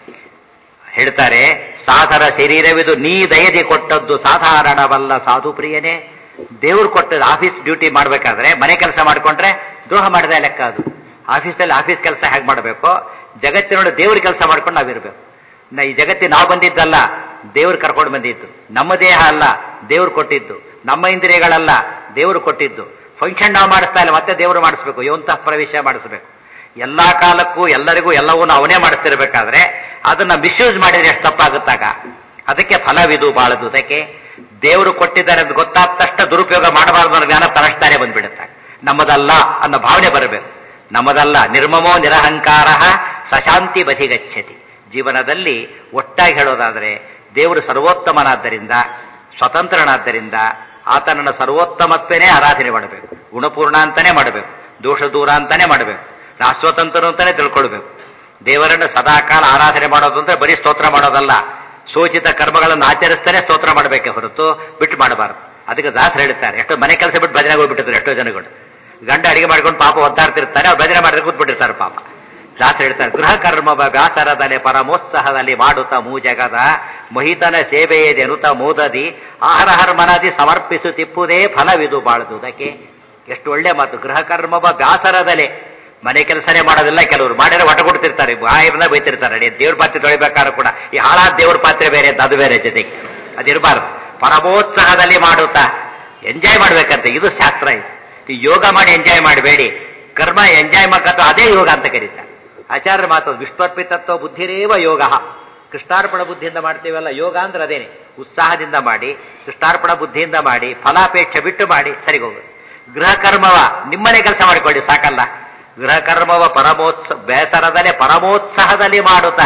ಹೇಳ್ತಾರೆ, ಸಾಧರ ಶರೀರವಿದು ನೀ ದಯದಿ ಕೊಟ್ಟದ್ದು ಸಾಧಾರಣವಲ್ಲ ಸಾಧು ಪ್ರಿಯನೇ. ದೇವ್ರು ಕೊಟ್ಟದ್ದು ಆಫೀಸ್ ಡ್ಯೂಟಿ ಮಾಡ್ಬೇಕಾದ್ರೆ ಮನೆ ಕೆಲಸ ಮಾಡ್ಕೊಂಡ್ರೆ ದ್ರೋಹ ಮಾಡಿದ ಲೆಕ್ಕ ಅದು. ಆಫೀಸಲ್ಲಿ ಆಫೀಸ್ ಕೆಲಸ ಹೇಗೆ ಮಾಡಬೇಕು, ಜಗತ್ತಿನೊಳಗೆ ದೇವ್ರ ಕೆಲಸ ಮಾಡ್ಕೊಂಡು ನಾವಿರ್ಬೇಕು. ಈ ಜಗತ್ತಿಗೆ ನಾವು ಬಂದಿದ್ದಲ್ಲ, ದೇವ್ರು ಕರ್ಕೊಂಡು ಬಂದಿದ್ದು. ನಮ್ಮ ದೇಹ ಅಲ್ಲ, ದೇವ್ರು ಕೊಟ್ಟಿದ್ದು. ನಮ್ಮ ಇಂದ್ರಿಯಗಳಲ್ಲ, ದೇವ್ರು ಕೊಟ್ಟಿದ್ದು. ಫಂಕ್ಷನ್ ನಾವು ಮಾಡಿಸ್ತಾ ಇಲ್ಲ, ಮತ್ತೆ ದೇವರು ಮಾಡಿಸ್ಬೇಕು, ಯೋಂತಹ ಪ್ರವೇಶ ಮಾಡಿಸ್ಬೇಕು. ಎಲ್ಲಾ ಕಾಲಕ್ಕೂ ಎಲ್ಲರಿಗೂ ಎಲ್ಲವೂ ಅವನೇ ಮಾಡಿಸ್ತಿರ್ಬೇಕಾದ್ರೆ ಅದನ್ನ ಮಿಸ್ಯೂಸ್ ಮಾಡಿದ್ರೆ ಎಷ್ಟು ತಪ್ಪಾಗುತ್ತಾಗ. ಅದಕ್ಕೆ ಫಲವಿದು ಬಾಳದುದಕ್ಕೆ. ದೇವರು ಕೊಟ್ಟಿದ್ದಾರೆ ಅಂತ ಗೊತ್ತಾದ ತಕ್ಷಣ ದುರುಪಯೋಗ ಮಾಡಬಾರ್ದು ಅನ್ನೋ ಜ್ಞಾನ ತರಸ್ತಾನೆ ಬಂದ್ಬಿಡುತ್ತಾಗ. ನಮ್ಮದಲ್ಲ ಅನ್ನೋ ಭಾವನೆ ಬರಬೇಕು. ನಮ್ಮದಲ್ಲ, ನಿರ್ಮಮೋ ನಿರಹಂಕಾರ ಸಶಾಂತಿ ಬಧಿಗಚ್ಚತಿ. ಜೀವನದಲ್ಲಿ ಒಟ್ಟಾಗಿ ಹೇಳೋದಾದ್ರೆ, ದೇವರು ಸರ್ವೋತ್ತಮನಾದ್ದರಿಂದ, ಸ್ವತಂತ್ರನಾದ್ದರಿಂದ ಆತನನ್ನ ಸರ್ವೋತ್ತಮತ್ವನೇ ಆರಾಧನೆ ಮಾಡಬೇಕು. ಗುಣಪೂರ್ಣ ಅಂತಾನೆ ಮಾಡಬೇಕು, ದೋಷ ದೂರ ಅಂತಾನೆ ಮಾಡಬೇಕು, ಸ್ವತಂತ್ರನು ಅಂತಾನೆ ತಿಳ್ಕೊಳ್ಬೇಕು. ದೇವರನ್ನು ಸದಾಕಾಲ ಆರಾಧನೆ ಮಾಡೋದು ಅಂದ್ರೆ ಬರೀ ಸ್ತೋತ್ರ ಮಾಡೋದಲ್ಲ, ಸೂಚಿತ ಕರ್ಮಗಳನ್ನು ಆಚರಿಸ್ತಾನೆ ಸ್ತೋತ್ರ ಮಾಡಬೇಕೆ ಹೊರತು ಬಿಟ್ಟು ಮಾಡಬಾರದು. ಅದಕ್ಕೆ ದಾಸರು ಹೇಳ್ತಾರೆ, ಎಷ್ಟೋ ಮನೆ ಕೆಲಸ ಬಿಟ್ಟು ಭಜನೆಗೆ ಹೋಗ್ಬಿಟ್ಟಿರ್ತಾರೆ ಎಷ್ಟೋ ಜನಗಳು. ಗಂಡ ಅಡಿಗೆ ಮಾಡ್ಕೊಂಡು ಪಾಪ ಒದ್ದಾಡ್ತಿರ್ತಾರೆ, ಅವ್ರು ಭಜನೆ ಮಾಡಿದ್ರೆ ಕೂತ್ಬಿಟ್ಟಿರ್ತಾರೆ ಪಾಪ. ದಾಸರು ಹೇಳ್ತಾರೆ, ಗೃಹ ಕರ್ಮ ವ್ಯಾಸರದಲೆ ಪರಮೋತ್ಸಾಹದಲ್ಲಿ ಮಾಡುತ್ತ ಮೂಜಗದ ಮಹಿತನ ಸೇವೆಯದೆ ಅನುತ ಮೋದದಿ ಆಹಾರ ಮನದಿ ಸಮರ್ಪಿಸುತ್ತಿಪ್ಪುದೇ ಫಲವಿದು ಬಾಳುವುದಕ್ಕೆ. ಎಷ್ಟು ಒಳ್ಳೆ ಮಾತು. ಗೃಹ ಕರ್ಮ ವ್ಯಾಸರದಲೆ, ಮನೆ ಕೆಲಸನೇ ಮಾಡೋದಿಲ್ಲ ಕೆಲವರು, ಮಾಡಿದ್ರೆ ಒಟ ಕೊಡ್ತಿರ್ತಾರೆ, ಬಾಯಿನ ಬೈತಿರ್ತಾರೆ. ದೇವ್ರ ಪಾತ್ರೆ ತೊಳಿಬೇಕಾದ್ರೂ ಕೂಡ ಈ ಹಾಳಾದ ದೇವ್ರ ಪಾತ್ರೆ ಬೇರೆ ಅದು ಬೇರೆ, ಜೊತೆಗೆ ಅದಿರಬಾರ್ದು. ಪರಮೋತ್ಸಾಹದಲ್ಲಿ ಮಾಡುತ್ತಾ ಎಂಜಾಯ್ ಮಾಡ್ಬೇಕಂತ, ಇದು ಶಾಸ್ತ್ರ. ಇದು ಈ ಯೋಗ ಮಾಡಿ ಎಂಜಾಯ್ ಮಾಡಬೇಡಿ, ಕರ್ಮ ಎಂಜಾಯ್ ಮಾಡೋ ಅದೇ ಯೋಗ ಅಂತ ಕರೀತಾರೆ ಆಚಾರ್ಯ ಮಾತು. ವಿಶ್ವರ್ಪಿತತ್ವ ಬುದ್ಧಿರೇವ ಯೋಗ. ಕೃಷ್ಣಾರ್ಪಣ ಬುದ್ಧಿಯಿಂದ ಮಾಡ್ತೀವಲ್ಲ ಯೋಗ ಅಂದ್ರೆ ಅದೇನೆ. ಉತ್ಸಾಹದಿಂದ ಮಾಡಿ, ಕೃಷ್ಣಾರ್ಪಣ ಬುದ್ಧಿಯಿಂದ ಮಾಡಿ, ಫಲಾಪೇಕ್ಷೆ ಬಿಟ್ಟು ಮಾಡಿ, ಸರಿ ಹೋಗುತ್ತೆ. ಗೃಹ ಕರ್ಮವ ನಿಮ್ಮನೆ ಕೆಲಸ ಮಾಡಿಕೊಳ್ಳಿ ಸಾಕಲ್ಲ. ಗೃಹ ಕರ್ಮವ ಬೇಸರದಲ್ಲೇ ಪರಮೋತ್ಸಾಹದಲ್ಲಿ ಮಾಡುತ್ತಾ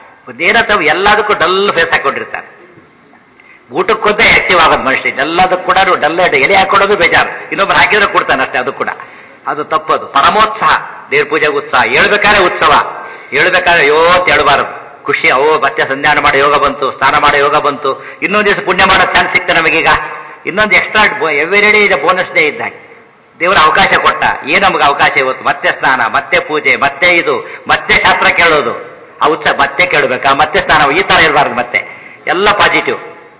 ಏನಂತ ಎಲ್ಲದಕ್ಕೂ ಡಲ್ ಫೇಸ್ ಹಾಕೊಂಡಿರ್ತಾರೆ. ಊಟಕ್ಕೊಂತ ಆಕ್ಟಿವ್ ಆಗೋದು ಮನುಷ್ಯ, ಎಲ್ಲದಕ್ಕೂ ಕೂಡ ಡಲ್ ಎಲೆ ಹಾಕೊಳ್ಳೋದು ಬೇಜಾರು, ಇನ್ನೊಬ್ರು ಹಾಕಿದ್ರೆ ಕೊಡ್ತಾನೆ ಅಷ್ಟೇ. ಅದು ಕೂಡ ಅದು ತಪ್ಪದು. ಪರಮೋತ್ಸಾಹ, ದೇವ್ರ ಪೂಜೆಗೆ ಉತ್ಸಾಹ. ಹೇಳ್ಬೇಕಾದ್ರೆ ಉತ್ಸವ, ಹೇಳ್ಬೇಕಾದ್ರೆ ಅಯ್ಯೋ ಅಂತ ಹೇಳ್ಬಾರದು. ಖುಷಿ, ಮತ್ತೆ ಸಂಧ್ಯಾನ ಮಾಡೋ ಯೋಗ ಬಂತು, ಸ್ನಾನ ಮಾಡೋ ಯೋಗ ಬಂತು, ಇನ್ನೊಂದು ದಿವಸ ಪುಣ್ಯ ಮಾಡೋ ಚಾನ್ಸ್ ಸಿಕ್ತ ನಮಗೀಗ. ಇನ್ನೊಂದು ಎಕ್ಸ್ಟ್ರಾ ಎವ್ರಿ ಡೇ ಇದೆ ಬೋನಸ್ ಡೇ ಇದ್ದಾಗ ದೇವರ ಅವಕಾಶ ಕೊಟ್ಟ. ಏನ್ ನಮ್ಗೆ ಅವಕಾಶ ಇವತ್ತು? ಮತ್ತೆ ಸ್ನಾನ, ಮತ್ತೆ ಪೂಜೆ, ಮತ್ತೆ ಇದು, ಮತ್ತೆ ಶಾಸ್ತ್ರ ಕೇಳೋದು, ಆ ಉತ್ಸವ ಮತ್ತೆ ಕೇಳಬೇಕಾ, ಮತ್ತೆ ಸ್ನಾನ, ಈ ತರ ಇರಬಾರ್ದು. ಮತ್ತೆ ಎಲ್ಲ ಪಾಸಿಟಿವ್.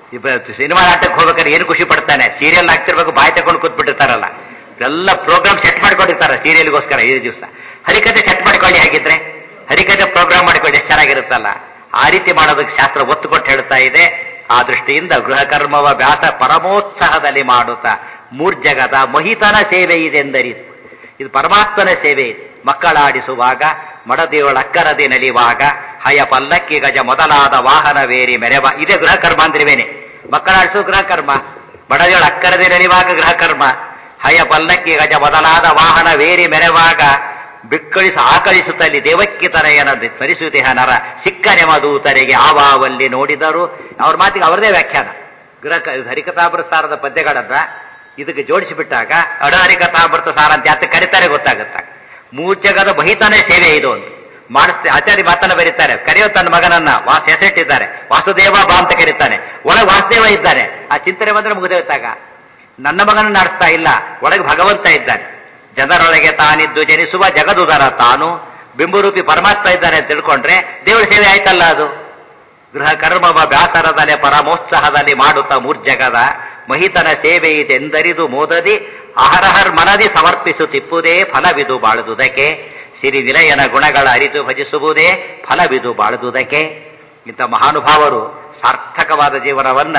ಸಿನಿಮಾ ನಾಟಕಕ್ಕೆ ಹೋಗ್ಬೇಕಾದ್ರೆ ಏನು ಖುಷಿ ಪಡ್ತಾನೆ, ಸೀರಿಯಲ್ ಆಗ್ತಿರ್ಬೇಕು ಬಾಯಿ ತಗೊಂಡು ಕೂತ್ಬಿಟ್ಟಿರ್ತಾರಲ್ಲ, ಎಲ್ಲ ಪ್ರೋಗ್ರಾಮ್ ಸೆಟ್ ಮಾಡ್ಕೊಂಡಿರ್ತಾರೆ ಸೀರಿಯಲ್ಗೋಸ್ಕರ ಈ ದಿವಸ. ಹರಿಕತೆ ಸೆಟ್ ಮಾಡ್ಕೊಳ್ಳಿ, ಹಾಗಿದ್ರೆ ಹರಿಕತೆ ಪ್ರೋಗ್ರಾಮ್ ಮಾಡ್ಕೊಳ್ಳಿ, ಎಷ್ಟು ಚೆನ್ನಾಗಿರುತ್ತಲ್ಲ. ಆ ರೀತಿ ಮಾಡೋದಕ್ಕೆ ಶಾಸ್ತ್ರ ಒತ್ತು ಕೊಟ್ಟು ಹೇಳ್ತಾ ಇದೆ. ಆ ದೃಷ್ಟಿಯಿಂದ ಗೃಹ ಕರ್ಮವ ವ್ಯಾಸ ಪರಮೋತ್ಸಾಹದಲ್ಲಿ ಮಾಡುತ್ತಾ ಮೂರ್ಜಗದ ಮಹಿತನ ಸೇವೆ ಇದೆ ಎಂದರಿತು. ಇದು ಪರಮಾತ್ಮನ ಸೇವೆ ಇದೆ. ಮಕ್ಕಳಾಡಿಸುವಾಗ, ಮಡದಿಯೊಳಕ್ಕರದಿ ನಲಿವಾಗ, ಹಯ ಪಲ್ಲಕ್ಕಿ ಗಜ ಮೊದಲಾದ ವಾಹನವೇರಿ ಮೆರೆವ, ಇದೇ ಗೃಹ ಕರ್ಮ ಅಂದ್ರಿವೇನೆ. ಮಕ್ಕಳಾಡಿಸೋ ಗೃಹ ಕರ್ಮ, ಮಡದಿಯೊಳಕ್ಕರದಿ ನಲಿವಾಗ ಗೃಹ ಕರ್ಮ, ಹಯ ಪಲ್ಲಕ್ಕಿ ಗಜ ಮೊದಲಾದ ವಾಹನವೇರಿ ಮೆರೆವಾಗ, ಬಿಕ್ಕಳಿಸು ಆಕಳಿಸುತ್ತಲ್ಲಿ ದೇವಕ್ಕಿ ತನಯನ ತರಿಸುತಿಹ ನರ ಸಿಕ್ಕನೆಮದೂತರಿಗೆ ಆವಾವಲ್ಲಿ ನೋಡಿದರು. ಅವ್ರ ಮಾತಿಗೆ ಅವರದೇ ವ್ಯಾಖ್ಯಾನ. ಹರಿಕಥಾಮೃತ ಸಾರದ ಪದ್ಯಗಳನ್ನ ಇದಕ್ಕೆ ಜೋಡಿಸಿಬಿಟ್ಟಾಗ ಅಡಹರಿಕಥಾಮೃತ ಸಾರ ಅಂತ ಯಾತ ಕರೀತಾರೆ ಗೊತ್ತಾಗುತ್ತ. ಮೂರ್ಜಗದ ಬಹಿತಾನೆ ಸೇವೆ ಇದು ಅಂತ ಮಾಡಿಸ್ತೇ. ಆಚಾರ್ಯ ಮಾತನ್ನ ಬರೀತಾರೆ, ಕರೆಯೋ ತನ್ನ ಮಗನನ್ನ ಹೆಸರಿಟ್ಟಿದ್ದಾರೆ, ವಾಸುದೇವ ಬಾ ಅಂತ ಕರೀತಾನೆ, ಒಳಗೆ ವಾಸುದೇವ ಇದ್ದಾನೆ. ಆ ಚಿಂತನೆ ಬಂದ್ರೆ ಮುಗಿದೋಯ್ತಾಗ ನನ್ನ ಮಗನನ್ನ ಆಡಿಸ್ತಾ ಇಲ್ಲ, ಒಳಗೆ ಭಗವಂತ ಇದ್ದಾನೆ. ಜನರೊಳಗೆ ತಾನಿದ್ದು ಜನಿಸುವ ಜಗದುದರ ತಾನು ಬಿಂಬರೂಪಿ ಪರಮಾತ್ಮ ಇದ್ದಾನೆ ಅಂತ ತಿಳ್ಕೊಂಡ್ರೆ ದೇವರ ಸೇವೆ ಆಯ್ತಲ್ಲ ಅದು. ಗೃಹ ಕರ್ಮವ ವ್ಯಾಸರದಲೆ ಪರಮೋತ್ಸಾಹದಲ್ಲಿ ಮಾಡುತ್ತಾ ಮೂರ್ಜಗದ ಮಹಿತನ ಸೇವೆ ಇದೆಂದರಿದು ಮೋದದಿ ಅಹರಹರ್ ಮನದಿ ಸಮರ್ಪಿಸುತ್ತಿಪ್ಪುದೇ ಫಲವಿದು ಬಾಳುವುದಕ್ಕೆ, ಸಿರಿ ವಿಲಯನ ಗುಣಗಳ ಅರಿತು ಭಜಿಸುವುದೇ ಫಲವಿದು ಬಾಳುವುದಕ್ಕೆ. ಇಂಥ ಮಹಾನುಭಾವರು ಸಾರ್ಥಕವಾದ ಜೀವನವನ್ನ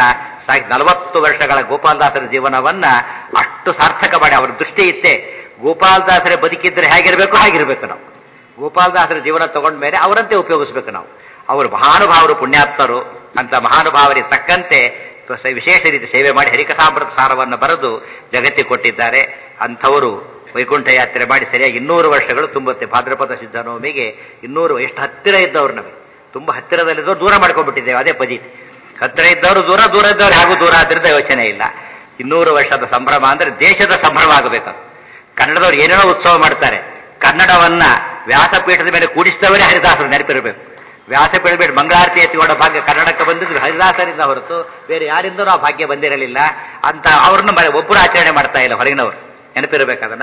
40 ವರ್ಷಗಳ ಗೋಪಾಲದಾಸರ ಜೀವನವನ್ನ ಅಷ್ಟು ಸಾರ್ಥಕ ಮಾಡಿ, ಅವರ ದೃಷ್ಟಿ ಇತ್ತೆ. ಗೋಪಾಲದಾಸರೇ ಬದುಕಿದ್ರೆ ಹೇಗಿರ್ಬೇಕು ಹಾಗಿರ್ಬೇಕು ನಾವು. ಗೋಪಾಲದಾಸರ ಜೀವನ ತಗೊಂಡ ಮೇಲೆ ಅವರಂತೆ ಉಪಯೋಗಿಸ್ಬೇಕು ನಾವು. ಅವರು ಮಹಾನುಭಾವರು, ಪುಣ್ಯಾತ್ಮರು. ಅಂತ ಮಹಾನುಭಾವರಿಗೆ ತಕ್ಕಂತೆ ವಿಶೇಷ ರೀತಿ ಸೇವೆ ಮಾಡಿ ಹರಿಕಥಾಮೃತ ಸಾರವನ್ನು ಬರೆದು ಜಗತ್ತಿಗೆ ಕೊಟ್ಟಿದ್ದಾರೆ. ಅಂಥವರು ವೈಕುಂಠ ಯಾತ್ರೆ ಮಾಡಿ ಸರಿಯಾಗಿ 200 ವರ್ಷಗಳು ತುಂಬುತ್ತೆ. ಭಾದ್ರಪದ ಸಿದ್ಧನವಮಿಗೆ 200, ಎಷ್ಟು ಹತ್ತಿರ ಇದ್ದವ್ರು ನಮಗೆ, ತುಂಬಾ ಹತ್ತಿರದಲ್ಲಿದ್ದವ್ರು ದೂರ ಮಾಡ್ಕೊಂಡ್ಬಿಟ್ಟಿದ್ದೇವೆ. ಅದೇ ಪದ್ಧತಿ. ಹತ್ತಿರ ಇದ್ದವರು ದೂರ, ದೂರ ಇದ್ದವ್ರು ಹಾಗೂ ದೂರ ಆದ್ರಿಂದ ಯೋಚನೆ ಇಲ್ಲ. 200 ವರ್ಷದ ಸಂಭ್ರಮ ಅಂದ್ರೆ ದೇಶದ ಸಂಭ್ರಮ ಆಗಬೇಕು. ಕನ್ನಡದವ್ರು ಏನೇನೋ ಉತ್ಸವ ಮಾಡ್ತಾರೆ. ಕನ್ನಡವನ್ನ ವ್ಯಾಸಪೀಠದ ಮೇಲೆ ಕೂಡಿಸಿದವರೇ ಹರಿದಾಸರು ನೆನಪಿರಬೇಕು. ವ್ಯಾಸಪೀಠ ಬಿಟ್ಟು ಮಂಗಳಾರತಿ ಎತ್ತಿಕೊಂಡ ಭಾಗ್ಯ ಕನ್ನಡಕ್ಕೆ ಬಂದಿದ್ರು ಹರಿದಾಸರಿಂದ ಹೊರತು ಬೇರೆ ಯಾರಿಂದನೂ ಆ ಭಾಗ್ಯ ಬಂದಿರಲಿಲ್ಲ ಅಂತ ಅವ್ರನ್ನ ಒಬ್ಬರು ಆಚರಣೆ ಮಾಡ್ತಾ ಇಲ್ಲ, ಹೊರಗಿನವರು. ನೆನಪಿರಬೇಕು ಅದನ್ನ.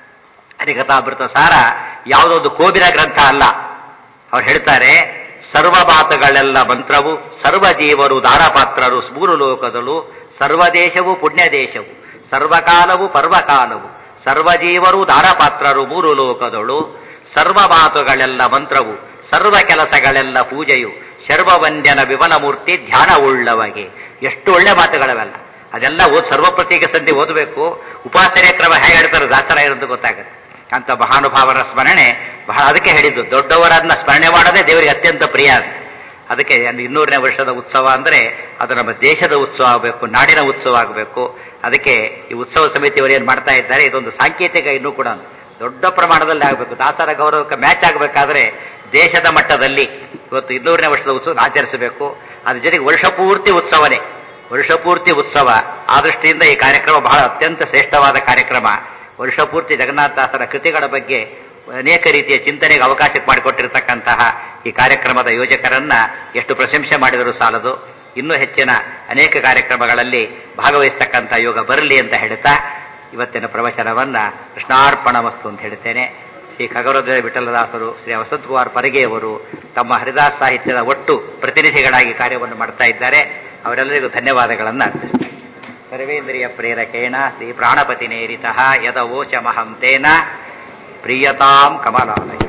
ಹರಿಕಥಾಮೃತ ಸಾರ ಯಾವುದೊಂದು ಕೋಬಿನ ಗ್ರಂಥ ಅಲ್ಲ. ಅವ್ರು ಹೇಳ್ತಾರೆ, ಸರ್ವ ಮಾತುಗಳೆಲ್ಲ ಮಂತ್ರವು, ಸರ್ವ ಜೀವರು ದಾರಪಾತ್ರರು, 3 ಲೋಕದಳು, ಸರ್ವದೇಶವು ಪುಣ್ಯ ದೇಶವು, ಸರ್ವಕಾಲವು ಪರ್ವಕಾಲವು, ಸರ್ವಜೀವರು ದಾರಪಾತ್ರರು 3 ಲೋಕದಳು, ಸರ್ವ ಮಾತುಗಳೆಲ್ಲ ಮಂತ್ರವು, ಸರ್ವ ಕೆಲಸಗಳೆಲ್ಲ ಪೂಜೆಯು, ಶರ್ವವಂದ್ಯನ ವಿಮಲ ಮೂರ್ತಿ ಧ್ಯಾನ ಉಳ್ಳವಗೆ. ಎಷ್ಟು ಒಳ್ಳೆ ಮಾತುಗಳವೆಲ್ಲ. ಅದೆಲ್ಲ ಸರ್ವಪ್ರತೀಕ ಸಂಧಿ ಓದಬೇಕು. ಉಪಾಸನೆ ಕ್ರಮ ಹೇಗೆ ಹೇಳ್ತಾರೆ ದಾಸರ ಇರೋದು ಗೊತ್ತಾಗುತ್ತೆ. ಅಂತ ಮಹಾನುಭಾವರ ಸ್ಮರಣೆ ಬಹಳ. ಅದಕ್ಕೆ ಹೇಳಿದ್ದು, ದೊಡ್ಡವರನ್ನ ಸ್ಮರಣೆ ಮಾಡೋದೇ ದೇವರಿಗೆ ಅತ್ಯಂತ ಪ್ರಿಯ ಅಂತ. ಅದಕ್ಕೆ 200ನೇ ವರ್ಷದ ಉತ್ಸವ ಅಂದ್ರೆ ಅದು ನಮ್ಮ ದೇಶದ ಉತ್ಸವ ಆಗಬೇಕು, ನಾಡಿನ ಉತ್ಸವ ಆಗಬೇಕು. ಅದಕ್ಕೆ ಈ ಉತ್ಸವ ಸಮಿತಿಯವರು ಏನ್ ಮಾಡ್ತಾ ಇದ್ದಾರೆ, ಇದೊಂದು ಸಾಂಕೇತಿಕ ಇನ್ನೂ ಕೂಡ ದೊಡ್ಡ ಪ್ರಮಾಣದಲ್ಲಿ ಆಗಬೇಕು. ದಾಸರ ಗೌರವಕ್ಕೆ ಮ್ಯಾಚ್ ಆಗಬೇಕಾದ್ರೆ ದೇಶದ ಮಟ್ಟದಲ್ಲಿ ಇವತ್ತು 200ನೇ ವರ್ಷದ ಉತ್ಸವ ಆಚರಿಸಬೇಕು. ಅದ್ರ ಜೊತೆಗೆ ವರ್ಷಪೂರ್ತಿ ಉತ್ಸವನೇ, ವರ್ಷಪೂರ್ತಿ ಉತ್ಸವ. ಆ ದೃಷ್ಟಿಯಿಂದ ಈ ಕಾರ್ಯಕ್ರಮ ಬಹಳ ಅತ್ಯಂತ ಶ್ರೇಷ್ಠವಾದ ಕಾರ್ಯಕ್ರಮ. ವರ್ಷಪೂರ್ತಿ ಜಗನ್ನಾಥದಾಸರ ಕೃತಿಗಳ ಬಗ್ಗೆ ಅನೇಕ ರೀತಿಯ ಚಿಂತನೆಗೆ ಅವಕಾಶ ಮಾಡಿಕೊಟ್ಟಿರತಕ್ಕಂತಹ ಈ ಕಾರ್ಯಕ್ರಮದ ಯೋಜಕರನ್ನ ಎಷ್ಟು ಪ್ರಶಂಸೆ ಮಾಡಿದರೂ ಸಾಲದು. ಇನ್ನೂ ಹೆಚ್ಚಿನ ಅನೇಕ ಕಾರ್ಯಕ್ರಮಗಳಲ್ಲಿ ಭಾಗವಹಿಸ್ತಕ್ಕಂಥ ಯೋಗ ಬರಲಿ ಅಂತ ಹೇಳ್ತಾ ಇವತ್ತಿನ ಪ್ರವಚನವನ್ನ ಕೃಷ್ಣಾರ್ಪಣ ವಸ್ತು ಅಂತ ಹೇಳ್ತೇನೆ. ಶ್ರೀ ಖಗವರದ ವಿಠಲದಾಸರು, ಶ್ರೀ ವಸಂತ ಕುಮಾರ್ ಪರಗೆಯವರು ತಮ್ಮ ಹರಿದಾಸ ಸಾಹಿತ್ಯದ ಒಟ್ಟು ಪ್ರತಿನಿಧಿಗಳಾಗಿ ಕಾರ್ಯವನ್ನು ಮಾಡ್ತಾ ಇದ್ದಾರೆ. ಅವರೆಲ್ಲರಿಗೂ ಧನ್ಯವಾದಗಳನ್ನು ಅರ್ಪಿಸ್ತಾರೆ. ಸರ್ವೇಂದ್ರಿಯ ಪ್ರೇರಕೇಣ ಶ್ರೀ ಪ್ರಾಣಪತಿ ನೇರಿತಃ ಯದವೋಚ ಮಹಂತೇನ ಪ್ರಿಯತಾಂ ಕಮಲಾಲಯ.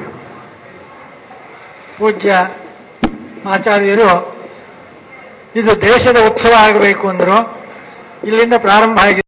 ಪೂಜ್ಯ ಆಚಾರ್ಯರು ಇದು ದೇಶದ ಉತ್ಸವ ಆಗಬೇಕು ಅಂದರು. ಇಲ್ಲಿಂದ ಪ್ರಾರಂಭ ಆಗಿದೆ.